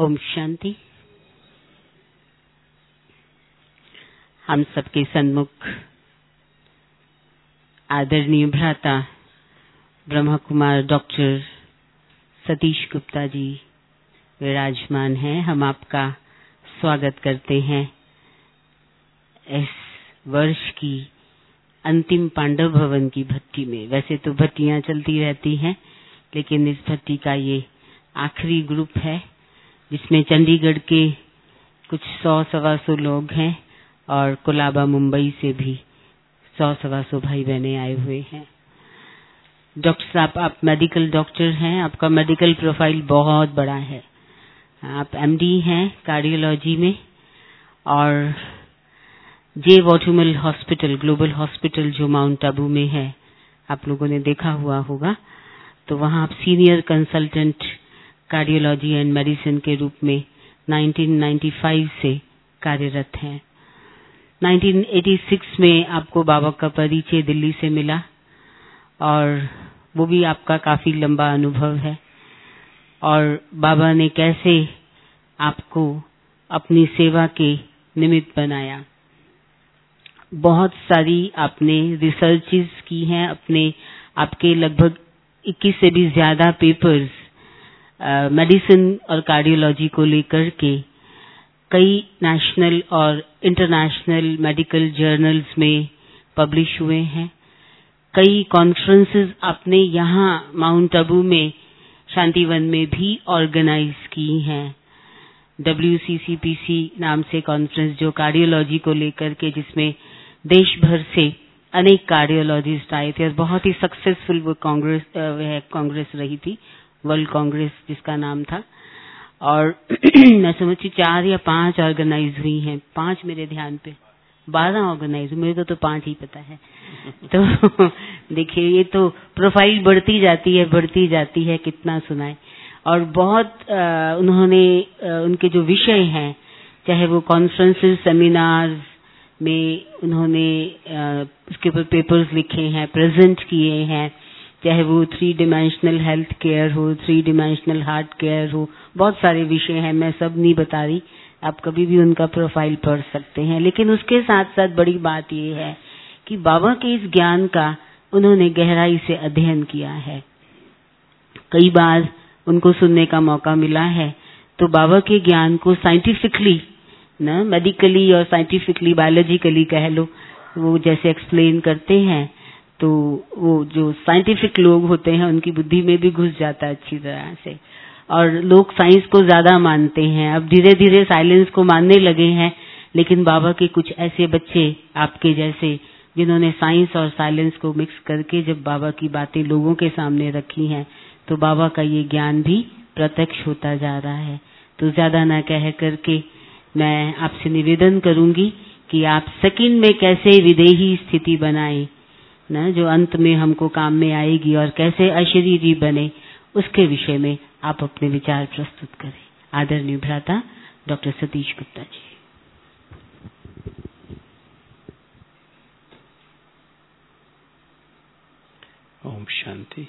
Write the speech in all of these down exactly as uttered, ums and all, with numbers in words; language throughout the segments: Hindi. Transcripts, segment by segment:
ओम शांति। हम सबके सन्मुख आदरणीय भ्राता ब्रह्मा कुमार डॉक्टर सतीश गुप्ता जी विराजमान हैं। हम आपका स्वागत करते हैं इस वर्ष की अंतिम पांडव भवन की भट्टी में। वैसे तो भट्टियां चलती रहती हैं, लेकिन इस भट्टी का ये आखिरी ग्रुप है जिसमें चंडीगढ़ के कुछ सौ सवा सौ लोग हैं और कोलाबा मुंबई से भी सौ सवा सौ भाई बहने आए हुए हैं। डॉक्टर साहब, आप मेडिकल डॉक्टर हैं, आपका मेडिकल प्रोफाइल बहुत बड़ा है। आप एमडी हैं कार्डियोलॉजी में और J Watumull hospital, global hospital जो माउंट आबू में है, आप लोगों ने देखा हुआ होगा, तो वहाँ आप senior consultant cardiology and medicine के रूप में नाइनटीन नाइंटी फाइव से कार्यरत हैं। नाइनटीन एटी सिक्स में आपको बाबा का परिचय दिल्ली से मिला और वो भी आपका काफी लंबा अनुभव है और बाबा ने कैसे आपको अपनी सेवा के निमित्त बनाया। बहुत सारी आपने रिसर्चेस की हैं, अपने आपके लगभग इक्कीस से भी ज्यादा पेपर्स मेडिसिन और कार्डियोलॉजी को लेकर के कई नेशनल और इंटरनेशनल मेडिकल जर्नल्स में पब्लिश हुए हैं। कई कॉन्फ्रेंसेस आपने यहाँ माउंट आबू में शांतिवन में भी ऑर्गेनाइज की हैं। W C C P C नाम से कॉन्फ्रेंस जो कार्डियोलॉजी को लेकर के, जिसमें देश भर से अनेक कार्डियोलॉजिस्ट आए थे और बहुत ही सक्सेसफुल वो कांग्रेस वह कांग्रेस रही थी, वर्ल्ड कांग्रेस जिसका नाम था। और मैं समझती चार या पांच ऑर्गेनाइज हुई हैं, पांच मेरे ध्यान पे, बारह ऑर्गेनाइज, मेरे को तो पांच ही पता है। तो देखिए, ये तो प्रोफाइल बढ़ती जाती है बढ़ती जाती है, कितना सुनाए। और बहुत आ, उन्होंने आ, उनके जो विषय हैं, चाहे वो कॉन्फ्रेंसेस सेमिनार्स में उन्होंने आ, उसके ऊपर पेपर्स लिखे हैं, प्रेजेंट किए हैं, चाहे वो थ्री डिमेंशनल हेल्थ केयर हो, थ्री डिमेंशनल हार्ट केयर हो, बहुत सारे विषय हैं, मैं सब नहीं बता रही, आप कभी भी उनका प्रोफाइल पढ़ सकते हैं। लेकिन उसके साथ साथ बड़ी बात ये है कि बाबा के इस ज्ञान का उन्होंने गहराई से अध्ययन किया है। कई बार उनको सुनने का मौका मिला है, तो बाबा के ज्ञान को साइंटिफिकली ना, मेडिकली और साइंटिफिकली, बायोलॉजिकली कह लो, वो जैसे एक्सप्लेन करते हैं, तो वो जो साइंटिफिक लोग होते हैं उनकी बुद्धि में भी घुस जाता है अच्छी तरह से। और लोग साइंस को ज्यादा मानते हैं, अब धीरे धीरे साइलेंस को मानने लगे हैं, लेकिन बाबा के कुछ ऐसे बच्चे आपके जैसे जिन्होंने साइंस और साइलेंस को मिक्स करके जब बाबा की बातें लोगों के सामने रखी हैं, तो बाबा का ये ज्ञान भी प्रत्यक्ष होता जा रहा है। तो ज्यादा ना कह करके मैं आपसे निवेदन करूंगी कि आप सेकंड में कैसे विदेही स्थिति बनाएं ना, जो अंत में हमको काम में आएगी, और कैसे अशरीरी बने, उसके विषय में आप अपने विचार प्रस्तुत करें। आदरणीय भ्राता डॉक्टर सतीश गुप्ता जी। ओम शांति।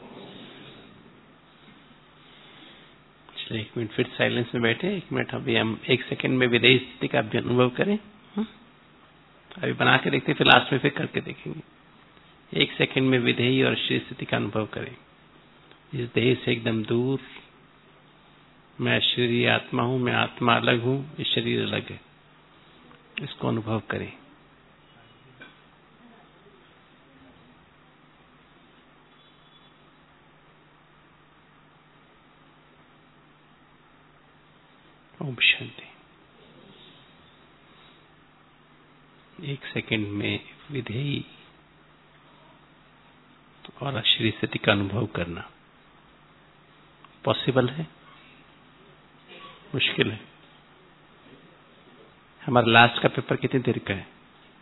चलिए एक मिनट फिर साइलेंस में बैठे, एक मिनट अभी हम एक सेकंड में विदेही स्थिति का भी अनुभव करें। अभी बना के देखते, फिर लास्ट में फिर करके देखेंगे। एक सेकंड में विधेयी और श्री स्थिति का अनुभव करें। इस देह से एकदम दूर, मैं शरीर आत्मा हूं, मैं आत्मा अलग हूं, ये शरीर अलग है, इसको अनुभव करें। ओम शांति। एक सेकंड में विधेयी और अशरीरी स्थिति का अनुभव करना पॉसिबल है? मुश्किल है। हमारा लास्ट का पेपर कितनी देर का है?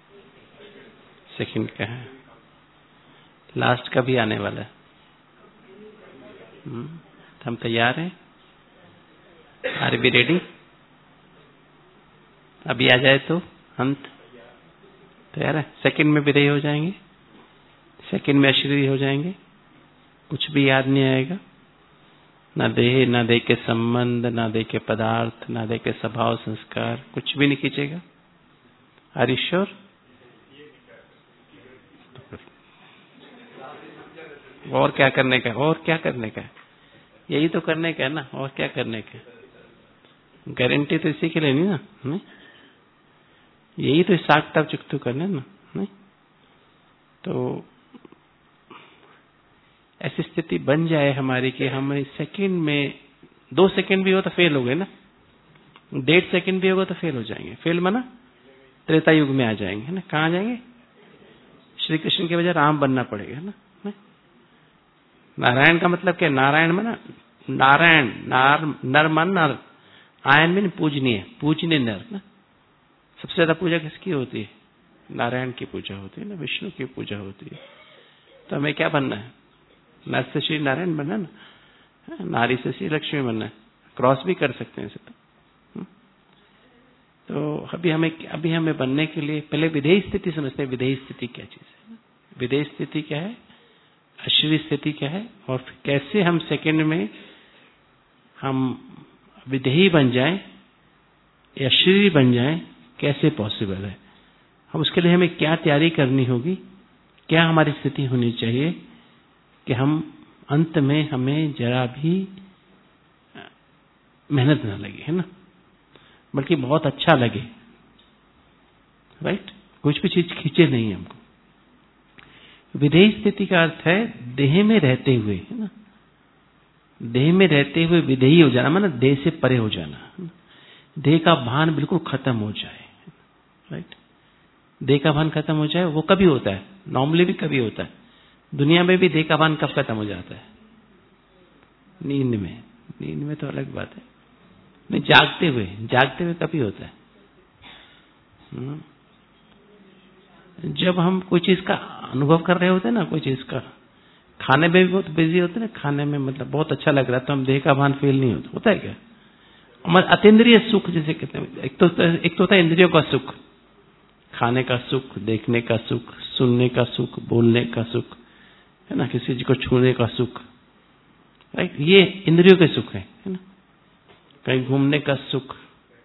सेकंड का है। लास्ट का भी आने वाला है। हम्म, तो हम तैयार हैं? Are we ready? अभी आ जाए तो अंत तैयार है। सेकंड में विधेय हो जाएंगे, सेकंड में अशरीरी हो जाएंगे, कुछ भी याद नहीं आएगा। न देह, न देह के संबंध, न देह के पदार्थ, न देह के स्वभाव संस्कार, कुछ भी नहीं खींचेगा। Are you sure? और क्या करने का, और क्या करने का, यही तो करने का है ना, और क्या करने का। गारंटी तो इसी के लिए नहीं ना, नहीं? यही तो साठ टप चुकतू करना ना, नहीं? तो ऐसी स्थिति बन जाए हमारी कि हम सेकंड में, दो सेकंड भी हो तो फेल हो गए ना, डेढ़ सेकंड भी होगा तो फेल हो जाएंगे। फेल माना त्रेता युग में आ जाएंगे, है ना। कहाँ आ जाएंगे? श्री कृष्ण के बजाय राम बनना पड़ेगा ना। नारायण का मतलब क्या? नारायण माना नारायण, नार, नर मन नर, आयन में पूजनीय, पूजनीय नर ना। सबसे ज्यादा पूजा किसकी होती है? नारायण की पूजा होती है ना, विष्णु की पूजा होती है। तो हमें क्या बनना है? नर से श्री नारायण बनना ना, नारी से श्री लक्ष्मी बनना है। क्रॉस भी कर सकते हैं इसे तो। तो अभी हमें अभी हमें बनने के लिए पहले विधेय स्थिति समझते हैं। विधेय स्थिति क्या चीज है? विधेय स्थिति क्या है? अश्लील स्थिति क्या है? और फिर कैसे हम सेकंड में हम विधेयी बन जाएं या अश्लील बन जाएं, कैसे पॉसिबल है? हम उसके लिए हमें क्या तैयारी करनी होगी? क्या हमारी स्थिति होनी चाहिए कि हम अंत में हमें जरा भी मेहनत न लगे, है ना, बल्कि बहुत अच्छा लगे, राइट? कुछ भी चीज खींचे नहीं हमको। विधेय स्थिति का अर्थ है देह में रहते हुए, है ना, देह में रहते हुए विधेयी हो जाना, माना देह से परे हो जाना, देह का भान बिल्कुल खत्म हो जाए, राइट? देह का भान खत्म हो जाए, वो कभी होता है? नॉर्मली भी कभी होता है। दुनिया में भी देह का भान कब खत्म हो जाता है? नींद में। नींद में तो अलग बात है, नहीं, जागते हुए, जागते हुए कभी होता है? जब हम कोई चीज का अनुभव कर रहे होते हैं ना, कोई चीज का, खाने में भी बहुत बिजी होते हैं ना, खाने में मतलब बहुत अच्छा लग रहा है तो हम देह का भान फील नहीं होता, होता है क्या? मतलब अतीन्द्रिय सुख जिसे कहते हैं। एक तो एक तो होता है इंद्रियों का सुख, खाने का सुख, देखने का सुख, सुनने का सुख, बोलने का सुख, है ना, किसी चीज को छूने का सुख, राइट? ये इंद्रियों के सुख है, है ना। कहीं घूमने का सुख,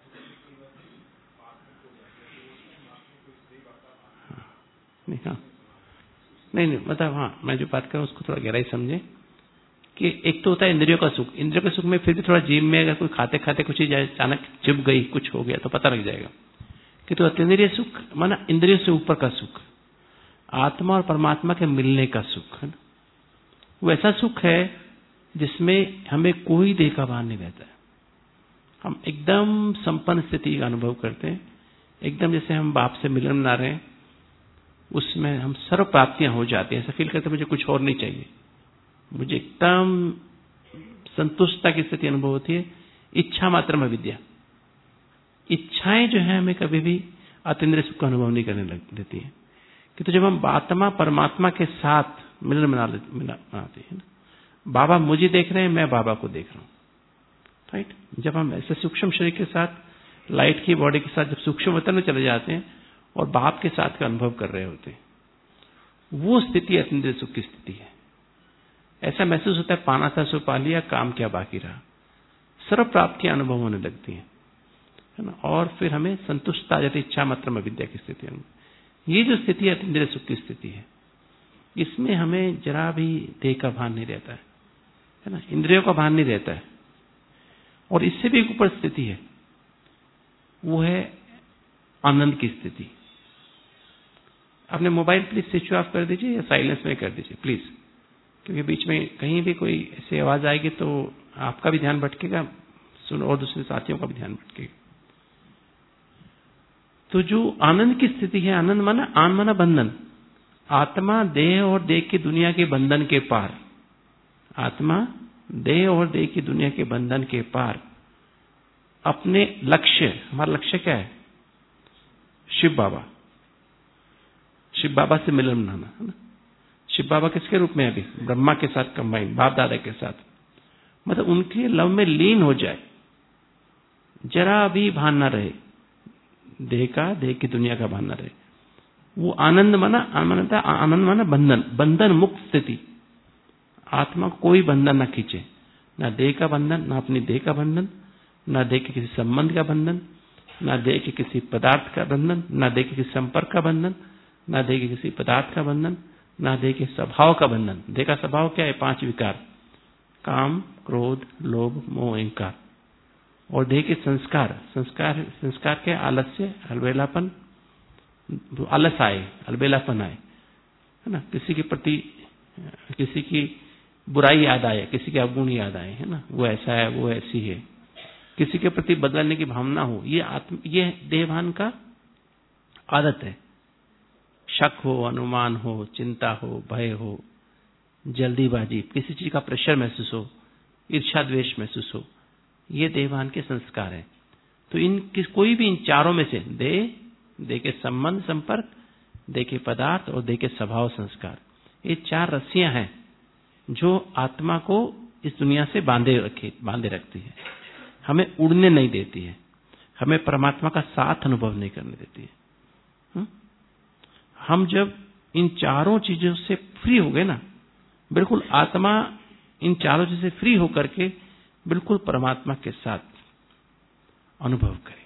नहीं, हाँ, नहीं नहीं मतलब हाँ, मैं जो बात कर रहा हूँ उसको थोड़ा गहराई समझे कि एक तो होता है इंद्रियों का सुख। इंद्रियों के सुख में फिर भी थोड़ा जीव में अगर कोई खाते खाते कुछ चीज अचानक चुभ गई, कुछ हो गया तो पता लग जाएगा कि तो अतीन्द्रिय सुख माना इंद्रियों से ऊपर का सुख, आत्मा और परमात्मा के मिलने का सुख, है ना। वो ऐसा सुख है जिसमें हमें कोई देह का भान नहीं रहता है। हम एकदम संपन्न स्थिति का अनुभव करते हैं, एकदम जैसे हम बाप से मिलन बना रहे हैं, उसमें हम सर्व प्राप्तियां हो जाती हैं। ऐसा फील करते मुझे कुछ और नहीं चाहिए, मुझे एकदम संतुष्टता की स्थिति अनुभव होती है। इच्छा मात्र में विद्या, इच्छाएं जो है हमें कभी भी अतीन्द्रिय सुख का अनुभव नहीं करने लग देती है। कि तो जब हम आत्मा परमात्मा के साथ मिलन बना बनाते हैं, बाबा मुझे देख रहे हैं, मैं बाबा को देख रहा हूं, राइट? जब हम ऐसे सूक्ष्म शरीर के साथ, लाइट की बॉडी के साथ जब सूक्ष्म वतन में चले जाते हैं और बाप के साथ का अनुभव कर रहे होते हैं, वो स्थिति अतीन्द्रिय सुख की स्थिति है। ऐसा महसूस होता है पाना था सो पा लिया, काम क्या बाकी रहा, सर्व प्राप्तियां अनुभव होने लगती हैं, है ना। और फिर हमें संतुष्टता आ जाती, इच्छा मात्र में विद्या की स्थिति। ये जो स्थिति है अतीन्द्रिय सुख की स्थिति है, इसमें हमें जरा भी देह का भान नहीं रहता है, है ना, इंद्रियों का भान नहीं रहता है। और इससे भी एक ऊपर स्थिति है, वो है आनंद की स्थिति। अपने मोबाइल प्लीज स्विच ऑफ कर दीजिए या साइलेंस में कर दीजिए प्लीज, क्योंकि बीच में कहीं भी कोई ऐसी आवाज आएगी तो आपका भी ध्यान भटकेगा, सुन और दूसरे साथियों का भी ध्यान भटकेगा। तो जो आनंद की स्थिति है, आनंद माना आन माना बंधन, आत्मा देह और देह की दुनिया के बंधन के पार, आत्मा देह और देह की दुनिया के बंधन के पार अपने लक्ष्य, हमारा लक्ष्य क्या है? शिव बाबा, शिव बाबा से मिलन बनाना, है ना। शिव बाबा किसके रूप में है? अभी ब्रह्मा के साथ कंबाइन, बाप दादा के साथ, मतलब उनके लव में लीन हो जाए, जरा भी भान ना रहे देह का, देह की दुनिया का भान ना रहे। वो आनंद माना आनंद आनंद माना बंधन, बंधन मुक्त स्थिति, आत्मा को कोई बंधन ना खींचे, ना देह का बंधन, ना अपनी देह का बंधन, ना देह के किसी संबंध का बंधन, ना देह के किसी पदार्थ का बंधन, ना देह के किसी संपर्क का बंधन, ना देह के किसी पदार्थ का बंधन, ना देह के स्वभाव का बंधन। देह का स्वभाव क्या है? पांच विकार, काम, क्रोध, लोभ, मोह, अहंकार। और देह के संस्कार, संस्कार संस्कार क्या है? आलस्य, अलबेलापन, आलस आए, अलबेलापन आए, है ना, किसी के प्रति किसी की बुराई याद आए, किसी के अवगुण याद आए, है ना, वो ऐसा है, वो ऐसी है, किसी के प्रति बदलने की भावना हो, ये आत्म ये देहभान का आदत है। शक हो, अनुमान हो, चिंता हो, भय हो, जल्दीबाजी, किसी चीज का प्रेशर महसूस हो, ईर्ष्या द्वेष महसूस हो, ये देहभान के संस्कार है। तो इन किस कोई भी इन चारों में से देह, देह के संबंध संपर्क, देह के पदार्थ और देह के स्वभाव संस्कार, ये चार रस्सियां हैं जो आत्मा को इस दुनिया से बांधे रखे बांधे रखती है, हमें उड़ने नहीं देती है, हमें परमात्मा का साथ अनुभव नहीं करने देती है। हुँ? हम जब इन चारों चीजों से फ्री हो गए ना, बिल्कुल आत्मा इन चारों चीजों से फ्री होकर के बिल्कुल परमात्मा के साथ अनुभव करे,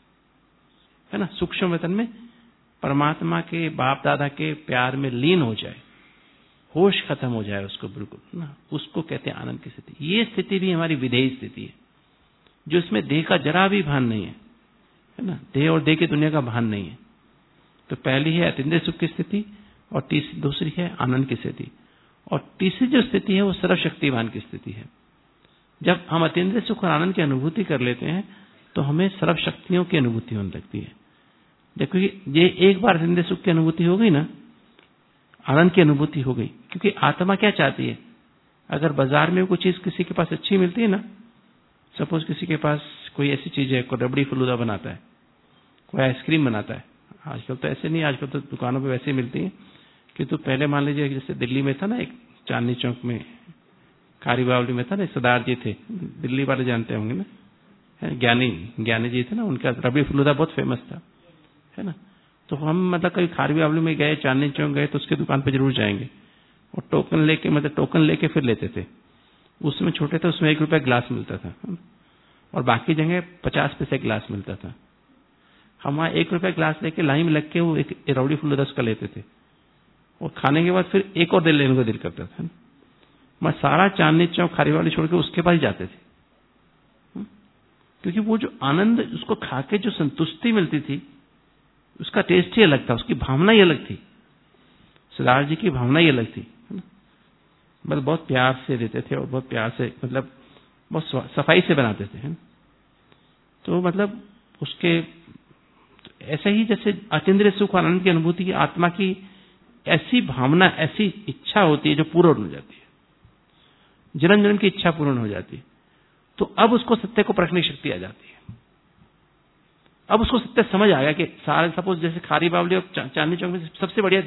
है ना, सूक्ष्म वेतन में परमात्मा के बाप दादा के प्यार में लीन हो जाए, होश खत्म हो जाए उसको बिल्कुल ना, उसको कहते हैं आनंद की स्थिति। ये स्थिति भी हमारी विधेयी स्थिति है, जो इसमें देह का जरा भी भान नहीं है, है ना, देह और देह की दुनिया का भान नहीं है। तो पहली है अतीन्द्रिय सुख की स्थिति, और तीसरी दूसरी है आनंद की स्थिति, और तीसरी जो स्थिति है वो सर्वशक्तिवान की स्थिति है। जब हम अतीन्द्रिय सुख और आनंद की अनुभूति कर लेते हैं तो हमें सर्वशक्तियों की अनुभूति होने लगती है। देखो ये एक बार अतीन्द्रिय सुख की अनुभूति हो गई ना, आनंद की अनुभूति हो गई, क्योंकि आत्मा क्या चाहती है? अगर बाजार में कोई चीज किसी के पास अच्छी मिलती है ना, सपोज किसी के पास कोई ऐसी चीज है, कोई रबड़ी फलूदा बनाता है, कोई आइसक्रीम बनाता है, आजकल तो ऐसे नहीं, आजकल तो दुकानों पे वैसे मिलती है कि तो पहले मान लीजिए जैसे दिल्ली में था ना, एक चांदनी चौक में कारी बावली में था ना, सरदार जी थे, दिल्ली वाले जानते होंगे ना, ज्ञानी ज्ञानी जी थे ना, उनका रबड़ी फलूदा बहुत फेमस था, है ना। तो हम मतलब कभी खारवी बावली में गए, चांदनी चौक गए तो उसकी दुकान पे जरूर जाएंगे, और टोकन लेके मतलब टोकन लेके फिर लेते थे। उसमें छोटे थे, उसमें एक रुपया गिलास मिलता था, और बाकी जगह पचास पैसे गिलास मिलता था। हम वहाँ एक रुपया गिलास लेके लाइन में लग के वो एक रबड़ी फलूदा उसका लेते थे, और खाने के बाद फिर एक और दिल लेने को दिल करता था। मैं सारा चांदनी चौक खारी वाली छोड़ के उसके पास जाते थे, क्योंकि वो जो आनंद उसको खा के जो संतुष्टि मिलती थी, उसका टेस्ट ही अलग था, उसकी भावना ही अलग थी, सरदार जी की भावना ही अलग थी, मतलब बहुत प्यार से देते थे और बहुत प्यार से मतलब बहुत सफाई से बनाते थे, है ना। तो मतलब उसके ऐसे ही जैसे अतीन्द्रिय सुख और आनंद की अनुभूति की आत्मा की ऐसी भावना, ऐसी इच्छा होती है जो पूर्ण हो जाती है, जन्म जन्म की इच्छा पूर्ण हो जाती है। तो अब उसको सत्य को परखने की शक्ति आ जाती है। अब उसको सत्य समझ आ गया कि सारे सपोज जैसे खारी बावली और चांदनी चौक में सबसे बढ़िया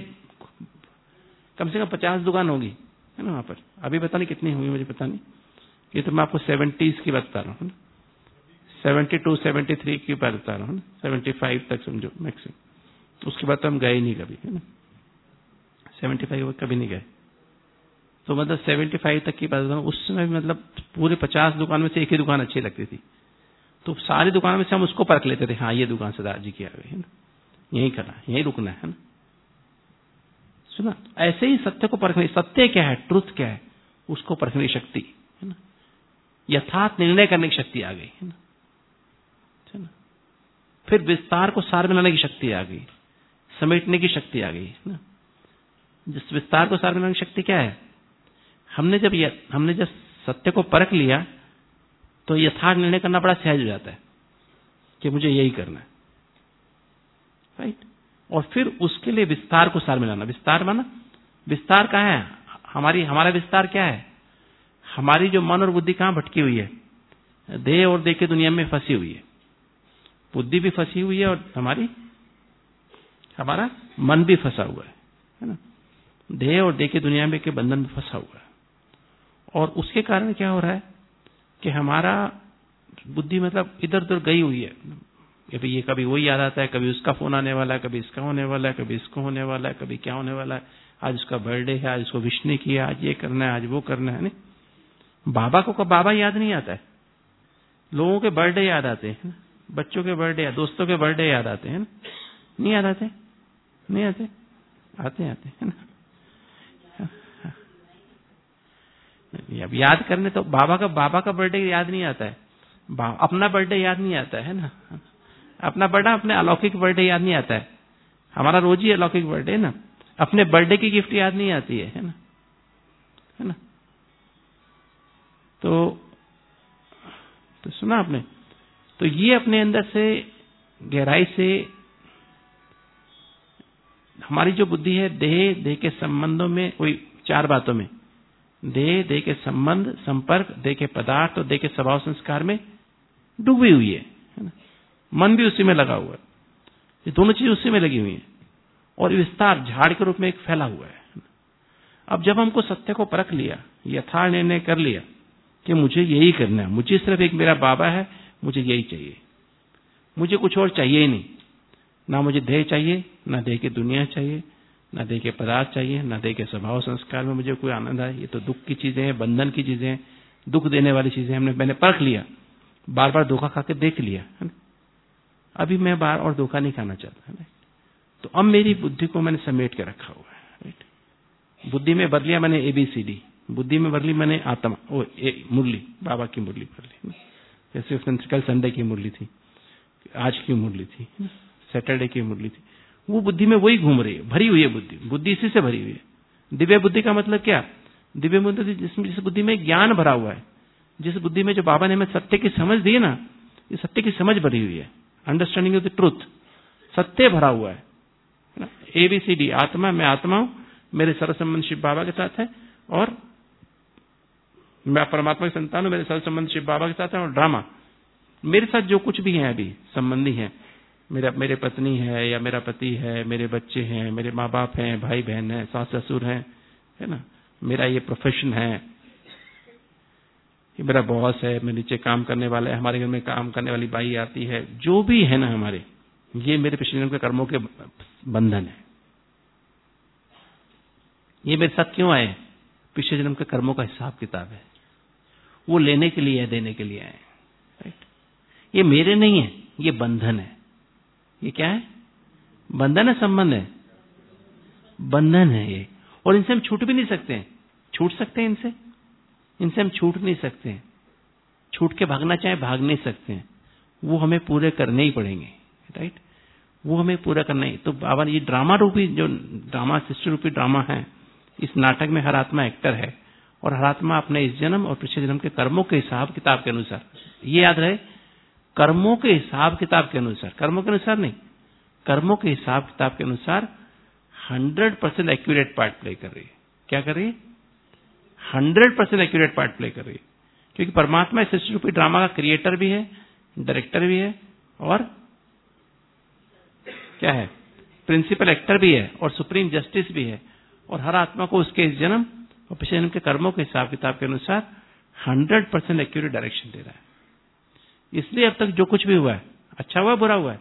कम से कम पचास दुकान होगी, है ना वहां पर। अभी पता नहीं कितनी हुई, मुझे पता नहीं, ये तो मैं आपको सेवेंटीज की बात बता रहा हूँ, सेवेंटी टू सेवेंटी थ्री की बात बता रहा हूँ, सेवेंटी फाइव तक समझो मैक्सिमम। उसके बाद तो हम गए नहीं कभी, है ना, सेवेंटी फाइव कभी नहीं गए। तो मतलब सेवेंटी फाइव तक की बात बता रहा हूँ। उस समय मतलब पूरे पचास दुकान में से एक ही दुकान अच्छी लगती थी, तो सारी दुकानों में से हम उसको परख लेते थे, हाँ ये दुकान सरदार जी की आ गई, है ना, यही करना, यही रुकना है ना। सुना, ऐसे ही सत्य को परखने, सत्य क्या है, ट्रुथ क्या है, उसको परखने की शक्ति, है ना, यथार्थ निर्णय करने की शक्ति आ गई, है ना, है ना। फिर विस्तार को सार बनाने की शक्ति आ गई, समेटने की शक्ति आ गई, है ना। जिस विस्तार को सार बनाने की शक्ति क्या है? हमने जब ये हमने जब सत्य को परख लिया तो यथार्थ निर्णय करना बड़ा सहज हो जाता है कि मुझे यही करना है, राइट। और फिर उसके लिए विस्तार को सार में लाना। विस्तार माना, विस्तार कहाँ है? हमारी हमारा विस्तार क्या है? हमारी जो मन और बुद्धि कहाँ भटकी हुई है? देह और देह की दुनिया में फंसी हुई है। बुद्धि भी फंसी हुई है और हमारी हमारा मन भी फंसा हुआ है, है ना। देह और देह की दुनिया में के बंधन में फंसा हुआ है, और उसके कारण क्या हो रहा है कि हमारा बुद्धि मतलब इधर उधर गई हुई है। कभी ये कभी वही याद आता है, कभी उसका फोन आने वाला है, कभी इसका होने वाला है, कभी इसको होने वाला है, कभी क्या होने वाला है, आज उसका बर्थडे है, आज उसको विश नहीं किया, आज ये करना है, आज वो करना है, नहीं। बाबा को कब बाबा याद नहीं आता है? लोगों के बर्थडे याद आते हैं, बच्चों के बर्थडे, दोस्तों के बर्थडे याद आते हैं, नहीं याद आते? नहीं आते? आते आते है ना। अब याद करने तो बाबा का बाबा का बर्थडे याद नहीं आता है, अपना बर्थडे याद नहीं आता है ना। अपना बर्थडे, अपने अलौकिक बर्थडे याद नहीं आता है। हमारा रोज ही अलौकिक बर्थडे है ना। अपने बर्थडे की गिफ्ट याद नहीं आती है, है ना, है ना। तो तो सुना आपने? तो ये अपने अंदर से गहराई से हमारी जो बुद्धि है, देह देह के संबंधों में, कोई चार बातों में, देह देह के संबंध, संपर्क, देह के पदार्थ और देह के स्वभाव संस्कार में डूबी हुई है, है ना। मन भी उसी में लगा हुआ है, ये दोनों चीज उसी में लगी हुई है और विस्तार झाड़ के रूप में एक फैला हुआ है। अब जब हमको सत्य को परख लिया, यथार्थ निर्णय कर लिया कि मुझे यही करना है, मुझे सिर्फ एक मेरा बाबा है, मुझे यही चाहिए, मुझे कुछ और चाहिए ही नहीं, ना मुझे देह चाहिए, ना देह की दुनिया चाहिए, ना देह के पदार्थ चाहिए, ना देह के स्वभाव संस्कार में मुझे कोई आनंद आए। ये तो दुख की चीजें हैं, बंधन की चीजें हैं, दुख देने वाली चीजें हमने मैंने परख लिया, बार बार धोखा खा के देख लिया, है ना। अभी मैं बार और धोखा नहीं खाना चाहता, है ना। तो अब मेरी बुद्धि को मैंने समेट के रखा हुआ है, राइट। बुद्धि में बदलिया मैंने एबीसीडी, बुद्धि में बदली मैंने आत्मा, ओ ए, मुरली, बाबा की मुरली बदली, जैसे उसने कल संडे की मुरली थी, आज की मुरली थी, सैटरडे की मुरली थी, वो बुद्धि में वही घूम रही है, भरी हुई है बुद्धि, बुद्धि इसी से भरी हुई है। दिव्य बुद्धि का मतलब क्या? दिव्य बुद्धि जिसमें, जिस बुद्धि में ज्ञान भरा हुआ है, जिस बुद्धि में जो बाबा ने हमें सत्य की समझ दी है ना, ये सत्य की समझ भरी हुई है, अंडरस्टैंडिंग ऑफ द ट्रूथ, सत्य भरा हुआ है। एबीसीडी, आत्मा, मैं आत्मा हूं, मेरे सर्व संबंध शिव बाबा के साथ है, और मैं परमात्मा की संतान हूं, मेरे सर्व संबंध शिव बाबा के साथ है। और ड्रामा, मेरे साथ जो कुछ भी है अभी संबंधी है, मेरा मेरे पत्नी है या मेरा पति है, मेरे बच्चे हैं, मेरे माँ बाप हैं, भाई बहन है, सास ससुर हैं, है ना, मेरा ये प्रोफेशन है, ये मेरा बॉस है, मेरे नीचे काम करने वाला है, हमारे घर में काम करने वाली बाई आती है, जो भी है ना हमारे, ये मेरे पिछले जन्म के कर्मों के बंधन है। ये मेरे साथ क्यों आए? पिछले जन्म के कर्मों का हिसाब किताब है, वो लेने के लिए है, देने के लिए आए, राइट। ये मेरे नहीं है, ये बंधन है। ये क्या है? बंधन है, संबंध है, बंधन है ये, और इनसे हम छूट भी नहीं सकते हैं। छूट सकते हैं इनसे? इनसे हम छूट नहीं सकते हैं। छूट के भागना चाहे भाग नहीं सकते हैं, वो हमें पूरे करने ही पड़ेंगे, राइट। वो हमें पूरा करना ही। तो बाबा ये ड्रामा रूपी, जो ड्रामा सिस्टर रूपी ड्रामा है, इस नाटक में हर आत्मा एक्टर है, और हर आत्मा अपने इस जन्म और पिछले जन्म के कर्मों के हिसाब किताब के अनुसार, ये याद रहे, कर्मों के हिसाब किताब के अनुसार, कर्मों के अनुसार नहीं, कर्मों के हिसाब किताब के अनुसार hundred percent accurate part play कर रही है। क्या कर रही है? Hundred percent accurate part play कर रही है, क्योंकि परमात्मा इस सृष्टि रूपी ड्रामा का क्रिएटर भी है, डायरेक्टर भी है, और क्या है? प्रिंसिपल एक्टर भी है, और सुप्रीम जस्टिस भी है, और हर आत्मा को उसके इस जन्म और पिछले जन्म के कर्मों के हिसाब किताब के अनुसार हंड्रेड परसेंट एक्यूरेट डायरेक्शन दे रहा है। इसलिए अब तक जो कुछ भी हुआ है, अच्छा हुआ बुरा हुआ है?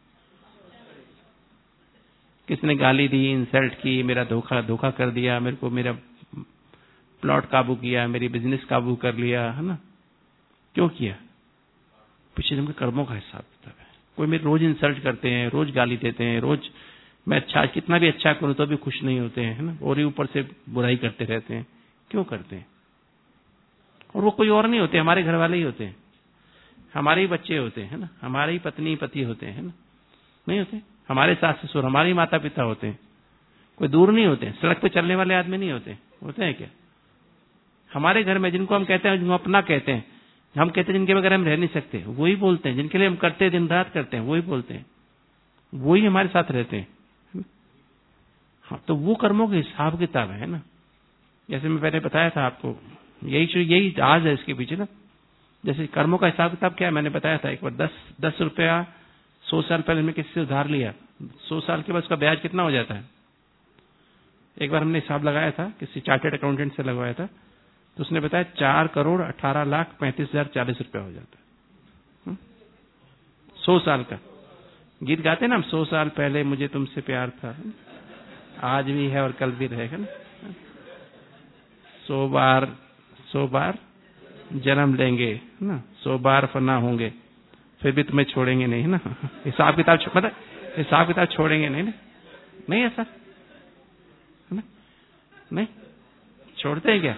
किसने गाली दी, इंसल्ट की, मेरा धोखा धोखा कर दिया, मेरे को मेरा प्लॉट काबू किया, मेरी बिजनेस काबू कर लिया, है ना, क्यों किया? पिछले जन्म के कर्मों का हिसाब किताब है। कोई मेरे रोज इंसल्ट करते हैं, रोज गाली देते हैं, रोज मैं अच्छा कितना भी अच्छा करूं तो भी खुश नहीं होते हैं, है ना, और ही ऊपर से बुराई करते रहते हैं। क्यों करते हैं? और वो कोई और नहीं होते, हमारे घर वाले ही होते हैं, हमारे ही बच्चे होते हैं, है ना, हमारे ही पत्नी पति होते हैं, है ना, नहीं होते, हमारे सास ससुर, हमारे ही माता पिता होते हैं, कोई दूर नहीं होते, सड़क पे चलने वाले आदमी नहीं होते, होते हैं क्या? हमारे घर में जिनको हम कहते हैं, जिनको अपना कहते हैं, हम कहते हैं जिनके बगैर हम रह नहीं सकते, वही बोलते हैं, जिनके लिए हम करते हैं, दिन रात करते हैं, वही बोलते हैं, वही हमारे साथ रहते हैं। हाँ, तो वो कर्मों के हिसाब किताब है ना, जैसे मैं पहले बताया था आपको, यही यही राज है इसके पीछे ना। जैसे कर्मों का हिसाब किताब क्या है, मैंने बताया था एक बार, दस दस रुपया सौ साल पहले हमने किसी से उधार लिया, सौ साल के बाद उसका ब्याज कितना हो जाता है? एक बार हमने हिसाब लगाया था, किसी चार्टेड अकाउंटेंट से लगवाया था, तो उसने बताया चार करोड़ अठारह लाख पैंतीस हजार चालीस रुपया हो जाता है सौ साल का। गीत गाते ना हम, सौ साल पहले मुझे तुमसे प्यार था, आज भी है और कल भी रहेगा ना। सौ बार सौ बार जन्म लेंगे ना, सौ बार फना होंगे, फिर भी तुम्हें छोड़ेंगे नहीं ना, हिसाब किताब मतलब हिसाब किताब छोड़ेंगे नहीं ना, नहीं ऐसा है ना, नहीं छोड़ते हैं क्या?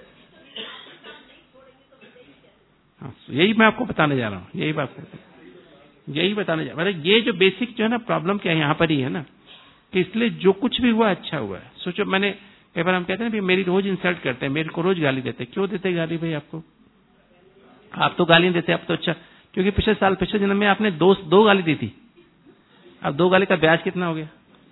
हाँ, यही मैं आपको बताने जा रहा हूँ, यही बात यही बताने जा रहा हूँ। ये जो बेसिक जो है ना प्रॉब्लम क्या है यहाँ पर ही है ना, कि इसलिए जो कुछ भी हुआ अच्छा हुआ है। सोचो, मैंने कई बार हम कहते हैं ना, मेरी रोज इंसल्ट करते हैं, मेरे को रोज गाली देते हैं। क्यों देते गाली भाई आपको? आप तो गाली देते, आप तो अच्छा, क्योंकि पिछले साल पिछले जन्म में आपने दो दो गाली दी थी। अब दो गाली का ब्याज कितना हो गया?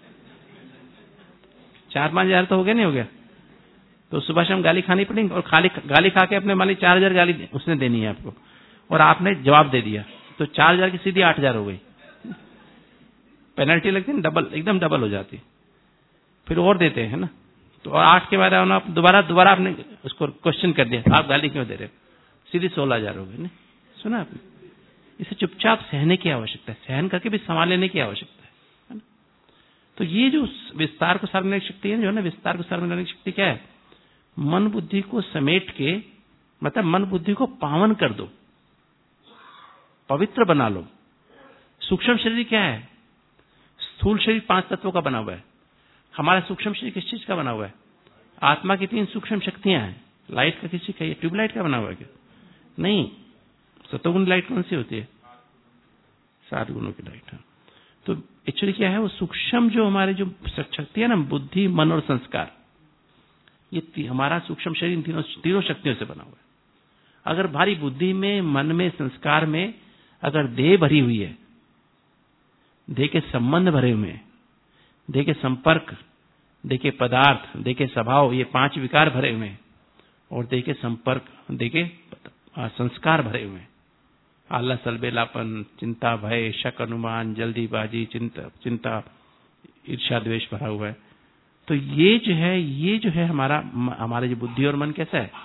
चार पांच हजार तो हो गया, नहीं हो गया? तो सुबह शाम गाली खानी पड़ेगी, और खाली गाली खा के अपने मालिक चार हजार गाली उसने देनी है आपको, और आपने जवाब दे दिया, तो चार हजार की सीधी आठ हजार हो गई। पेनल्टी लगती है, डबल, एकदम डबल हो जाती। फिर और देते हैं ना, तो आठ के बाद आप दोबारा दोबारा आपने उसको क्वेश्चन कर दिया, आप गाली क्यों दे रहे हो, सीधी सोलह हजार हो गई। सुना आपने? इसे चुपचाप सहने की आवश्यकता है, सहन करके भी संभाल लेने की आवश्यकता है। तो ये जो विस्तार को सारने की शक्ति है, जो है ना, विस्तार को सारने की शक्ति क्या है? मन बुद्धि को समेट के, मतलब मन बुद्धि को पावन कर दो, पवित्र बना लो। सूक्ष्म शरीर क्या है? स्थूल शरीर पांच तत्वों का बना हुआ है। हमारा सूक्ष्म शरीर किस चीज का बना हुआ है? आत्मा की तीन सूक्ष्म शक्तियां हैं। लाइट का किसी का, ट्यूबलाइट का बना हुआ है क्या? नहीं। सतोगुण लाइट कौन सी होती है? सात गुणों की लाइट है। तो एक्चुअली क्या है, वो सूक्ष्म जो हमारे जो शक्ति है ना, बुद्धि, मन और संस्कार, ये हमारा सूक्ष्म शरीर इन तीनों तीनों शक्तियों से बना हुआ है। अगर भारी बुद्धि में, मन में, संस्कार में अगर देह भरी हुई है, देह के संबंध भरे हुए हैं, देह के संपर्क, देह के पदार्थ, देह के स्वभाव, ये पांच विकार भरे हुए हैं, और देह के संपर्क, देह के संस्कार भरे हुए हैं, आलस, अलबेलापन, चिंता, भय, शक, अनुमान, जल्दीबाजी, चिंता चिंता ईर्ष्या, द्वेष भरा हुआ है। तो ये जो है, ये जो है हमारा हमारे जो बुद्धि और मन कैसा है,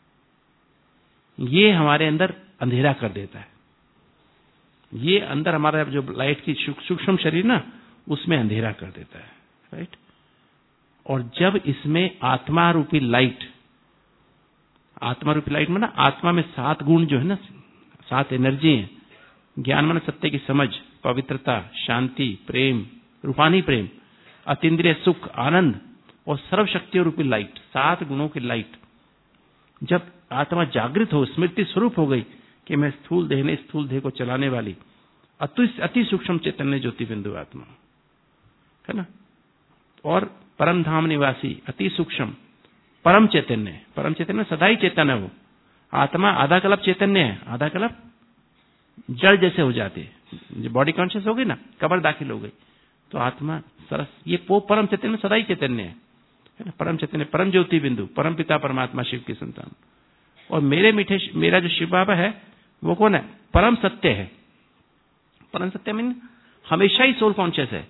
ये हमारे अंदर अंधेरा कर देता है। ये अंदर हमारा जो लाइट की सूक्ष्म शरीर ना, उसमें अंधेरा कर देता है, राइट। और जब इसमें आत्मा रूपी लाइट, आत्मा रूपी लाइट में ना, आत्मा में सात गुण जो है ना, सात एनर्जी है, ज्ञान, मन, सत्य की समझ, पवित्रता, शांति, प्रेम, रूहानी प्रेम, अतीन्द्रिय सुख, आनंद और सर्वशक्तियों रूपी लाइट, सात गुणों की लाइट, जब आत्मा जागृत हो, स्मृति स्वरूप हो गई कि मैं स्थूल देह ने स्थूल देह को चलाने वाली अति अति सूक्ष्म चैतन्य ज्योति बिंदु आत्मा है ना, और परम धाम निवासी अति सूक्ष्म परम चैतन्य, परम चैतन्य सदा ही चैतन्य है। वो आत्मा आधा कल्प चैतन्य है, आधा कल्प जड़ जैसे हो जाती है। बॉडी कॉन्शियस हो गई ना, कब्र दाखिल हो गई, तो आत्मा सरस, ये परम चैतन्य सदा ही चैतन्य है, है ना, परम चैतन्य, परम ज्योति बिंदु, परम पिता परमात्मा शिव की संतान। और मेरे मीठे, मेरा जो शिव बाबा है वो कौन है? परम सत्य है। परम सत्य मीन हमेशा ही सोल कॉन्शियस है।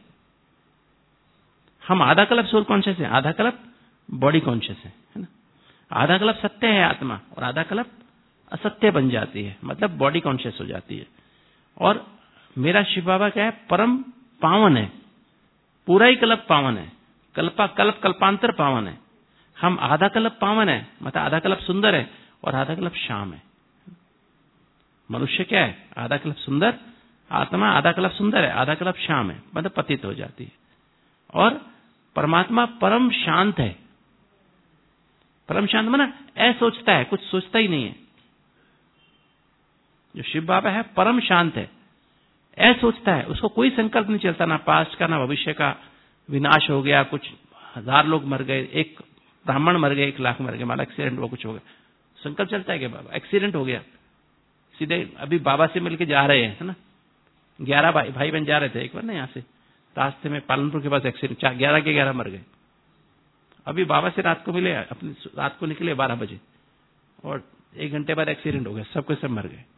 हम आधा कल्प सोल कॉन्शियस है, आधा कल्प बॉडी कॉन्शियस है, है ना। आधा कल्प सत्य है आत्मा, और आधा कल्प असत्य बन जाती है, मतलब बॉडी कॉन्शियस हो जाती है। और मेरा शिव बाबा क्या है? परम पावन है, पूरा ही कल्प पावन है, कल्पा कल्प कल्पांतर पावन है। हम आधा कल्प पावन है, मतलब आधा कल्प सुंदर है और आधा कल्प शाम है। मनुष्य क्या है? आधा कल्प सुंदर, आत्मा आधा कल्प सुंदर है, आधा कल्प शाम है, मतलब पतित हो जाती है। और परमात्मा परम शांत है। परम शांत माना असोचता है, कुछ सोचता ही नहीं है। जो शिव बाबा है परम शांत है, असोचता है, उसको कोई संकल्प नहीं चलता, ना पास्ट का ना भविष्य का। विनाश हो गया, कुछ हजार लोग मर गए, एक ब्राह्मण मर गए, एक लाख मर गए, माला एक्सीडेंट हुआ, कुछ हो गया, संकल्प चलता है कि बाबा एक्सीडेंट हो गया, सीधे अभी बाबा से मिलके जा रहे हैं, है ना। ग्यारह भाई भाई बहन जा रहे थे एक बार ना, यहाँ से रास्ते में पालनपुर के पास एक्सीडेंट, ग्यारह के ग्यारह मर गए। अभी बाबा से रात को मिले, अपनी रात को निकले बारह बजे, और एक घंटे बाद एक्सीडेंट हो गया, सबके सब मर गए।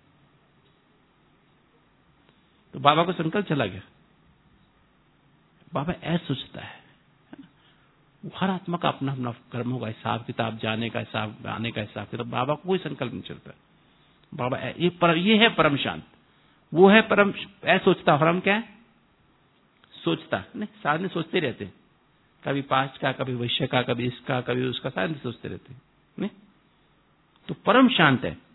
तो बाबा को संकल्प चला गया। बाबा ऐसा सोचता है, हर आत्मा का अपना अपना कर्म होगा, हिसाब किताब, जाने का हिसाब, आने का हिसाब किताब। बाबा को कोई संकल्प नहीं चलता। बाबा ये पर, ये है परम शांत, वो है परम ऐसा सोचता। और हम क्या है? सोचता नहीं, साधने सोचते रहते हैं, कभी पास्ट का, कभी भविष्य का, कभी इसका, कभी उसका, साधने सोचते रहते हैं नहीं। तो परम शांत है,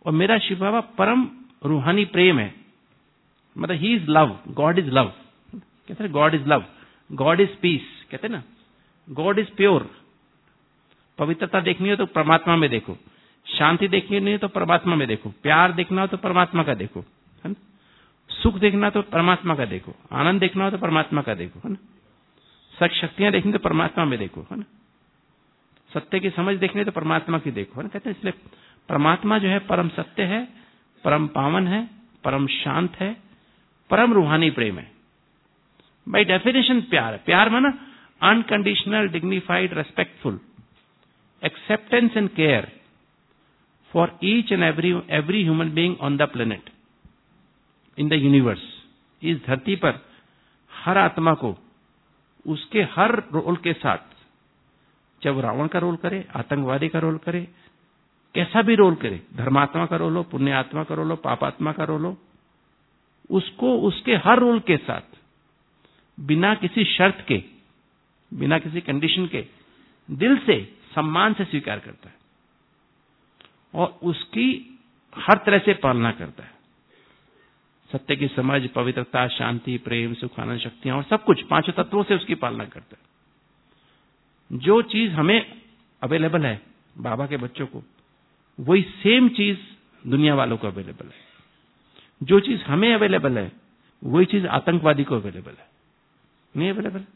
और मेरा शिव बाबा परम रूहानी प्रेम है, मतलब he is love, God is love, कहते हैं God is love, God is peace, कहते हैं ना, गॉड इज प्योर। पवित्रता देखनी हो तो परमात्मा में देखो, शांति देखनी नहीं तो परमात्मा में देखो, प्यार देखना हो तो परमात्मा का देखो, है ना, सुख देखना तो परमात्मा का देखो, आनंद देखना हो तो परमात्मा का देखो, है ना, सच शक्तियां देखनी तो परमात्मा में देखो, है ना, सत्य की समझ देखनी तो परमात्मा की देखो, है ना। कहते हैं इसलिए परमात्मा जो है परम सत्य है, परम पावन है, परम शांत है, परम रूहानी प्रेम है। बाय डेफिनेशन प्यार, प्यार माना unconditional, dignified, respectful acceptance and care for each and every every human being on the planet, in the universe. इस धरती पर हर आत्मा को उसके हर रोल के साथ, चाहे वो रावण का रोल करे, आतंकवादी का रोल करे, कैसा भी रोल करे, धर्मात्मा का रोल हो, पुण्यात्मा का रोल हो, पापात्मा का रोल हो, उसको उसके हर रोल के साथ बिना किसी शर्त के, बिना किसी कंडीशन के दिल से सम्मान से स्वीकार करता है और उसकी हर तरह से पालना करता है। सत्य की समझ, पवित्रता, शांति, प्रेम, सुख, आनंद, शक्तियां और सब कुछ पांचों तत्वों से उसकी पालना करता है। जो चीज हमें अवेलेबल है बाबा के बच्चों को, वही सेम चीज दुनिया वालों को अवेलेबल है। जो चीज हमें अवेलेबल है वही चीज आतंकवादी को अवेलेबल है। नहीं अवेलेबल,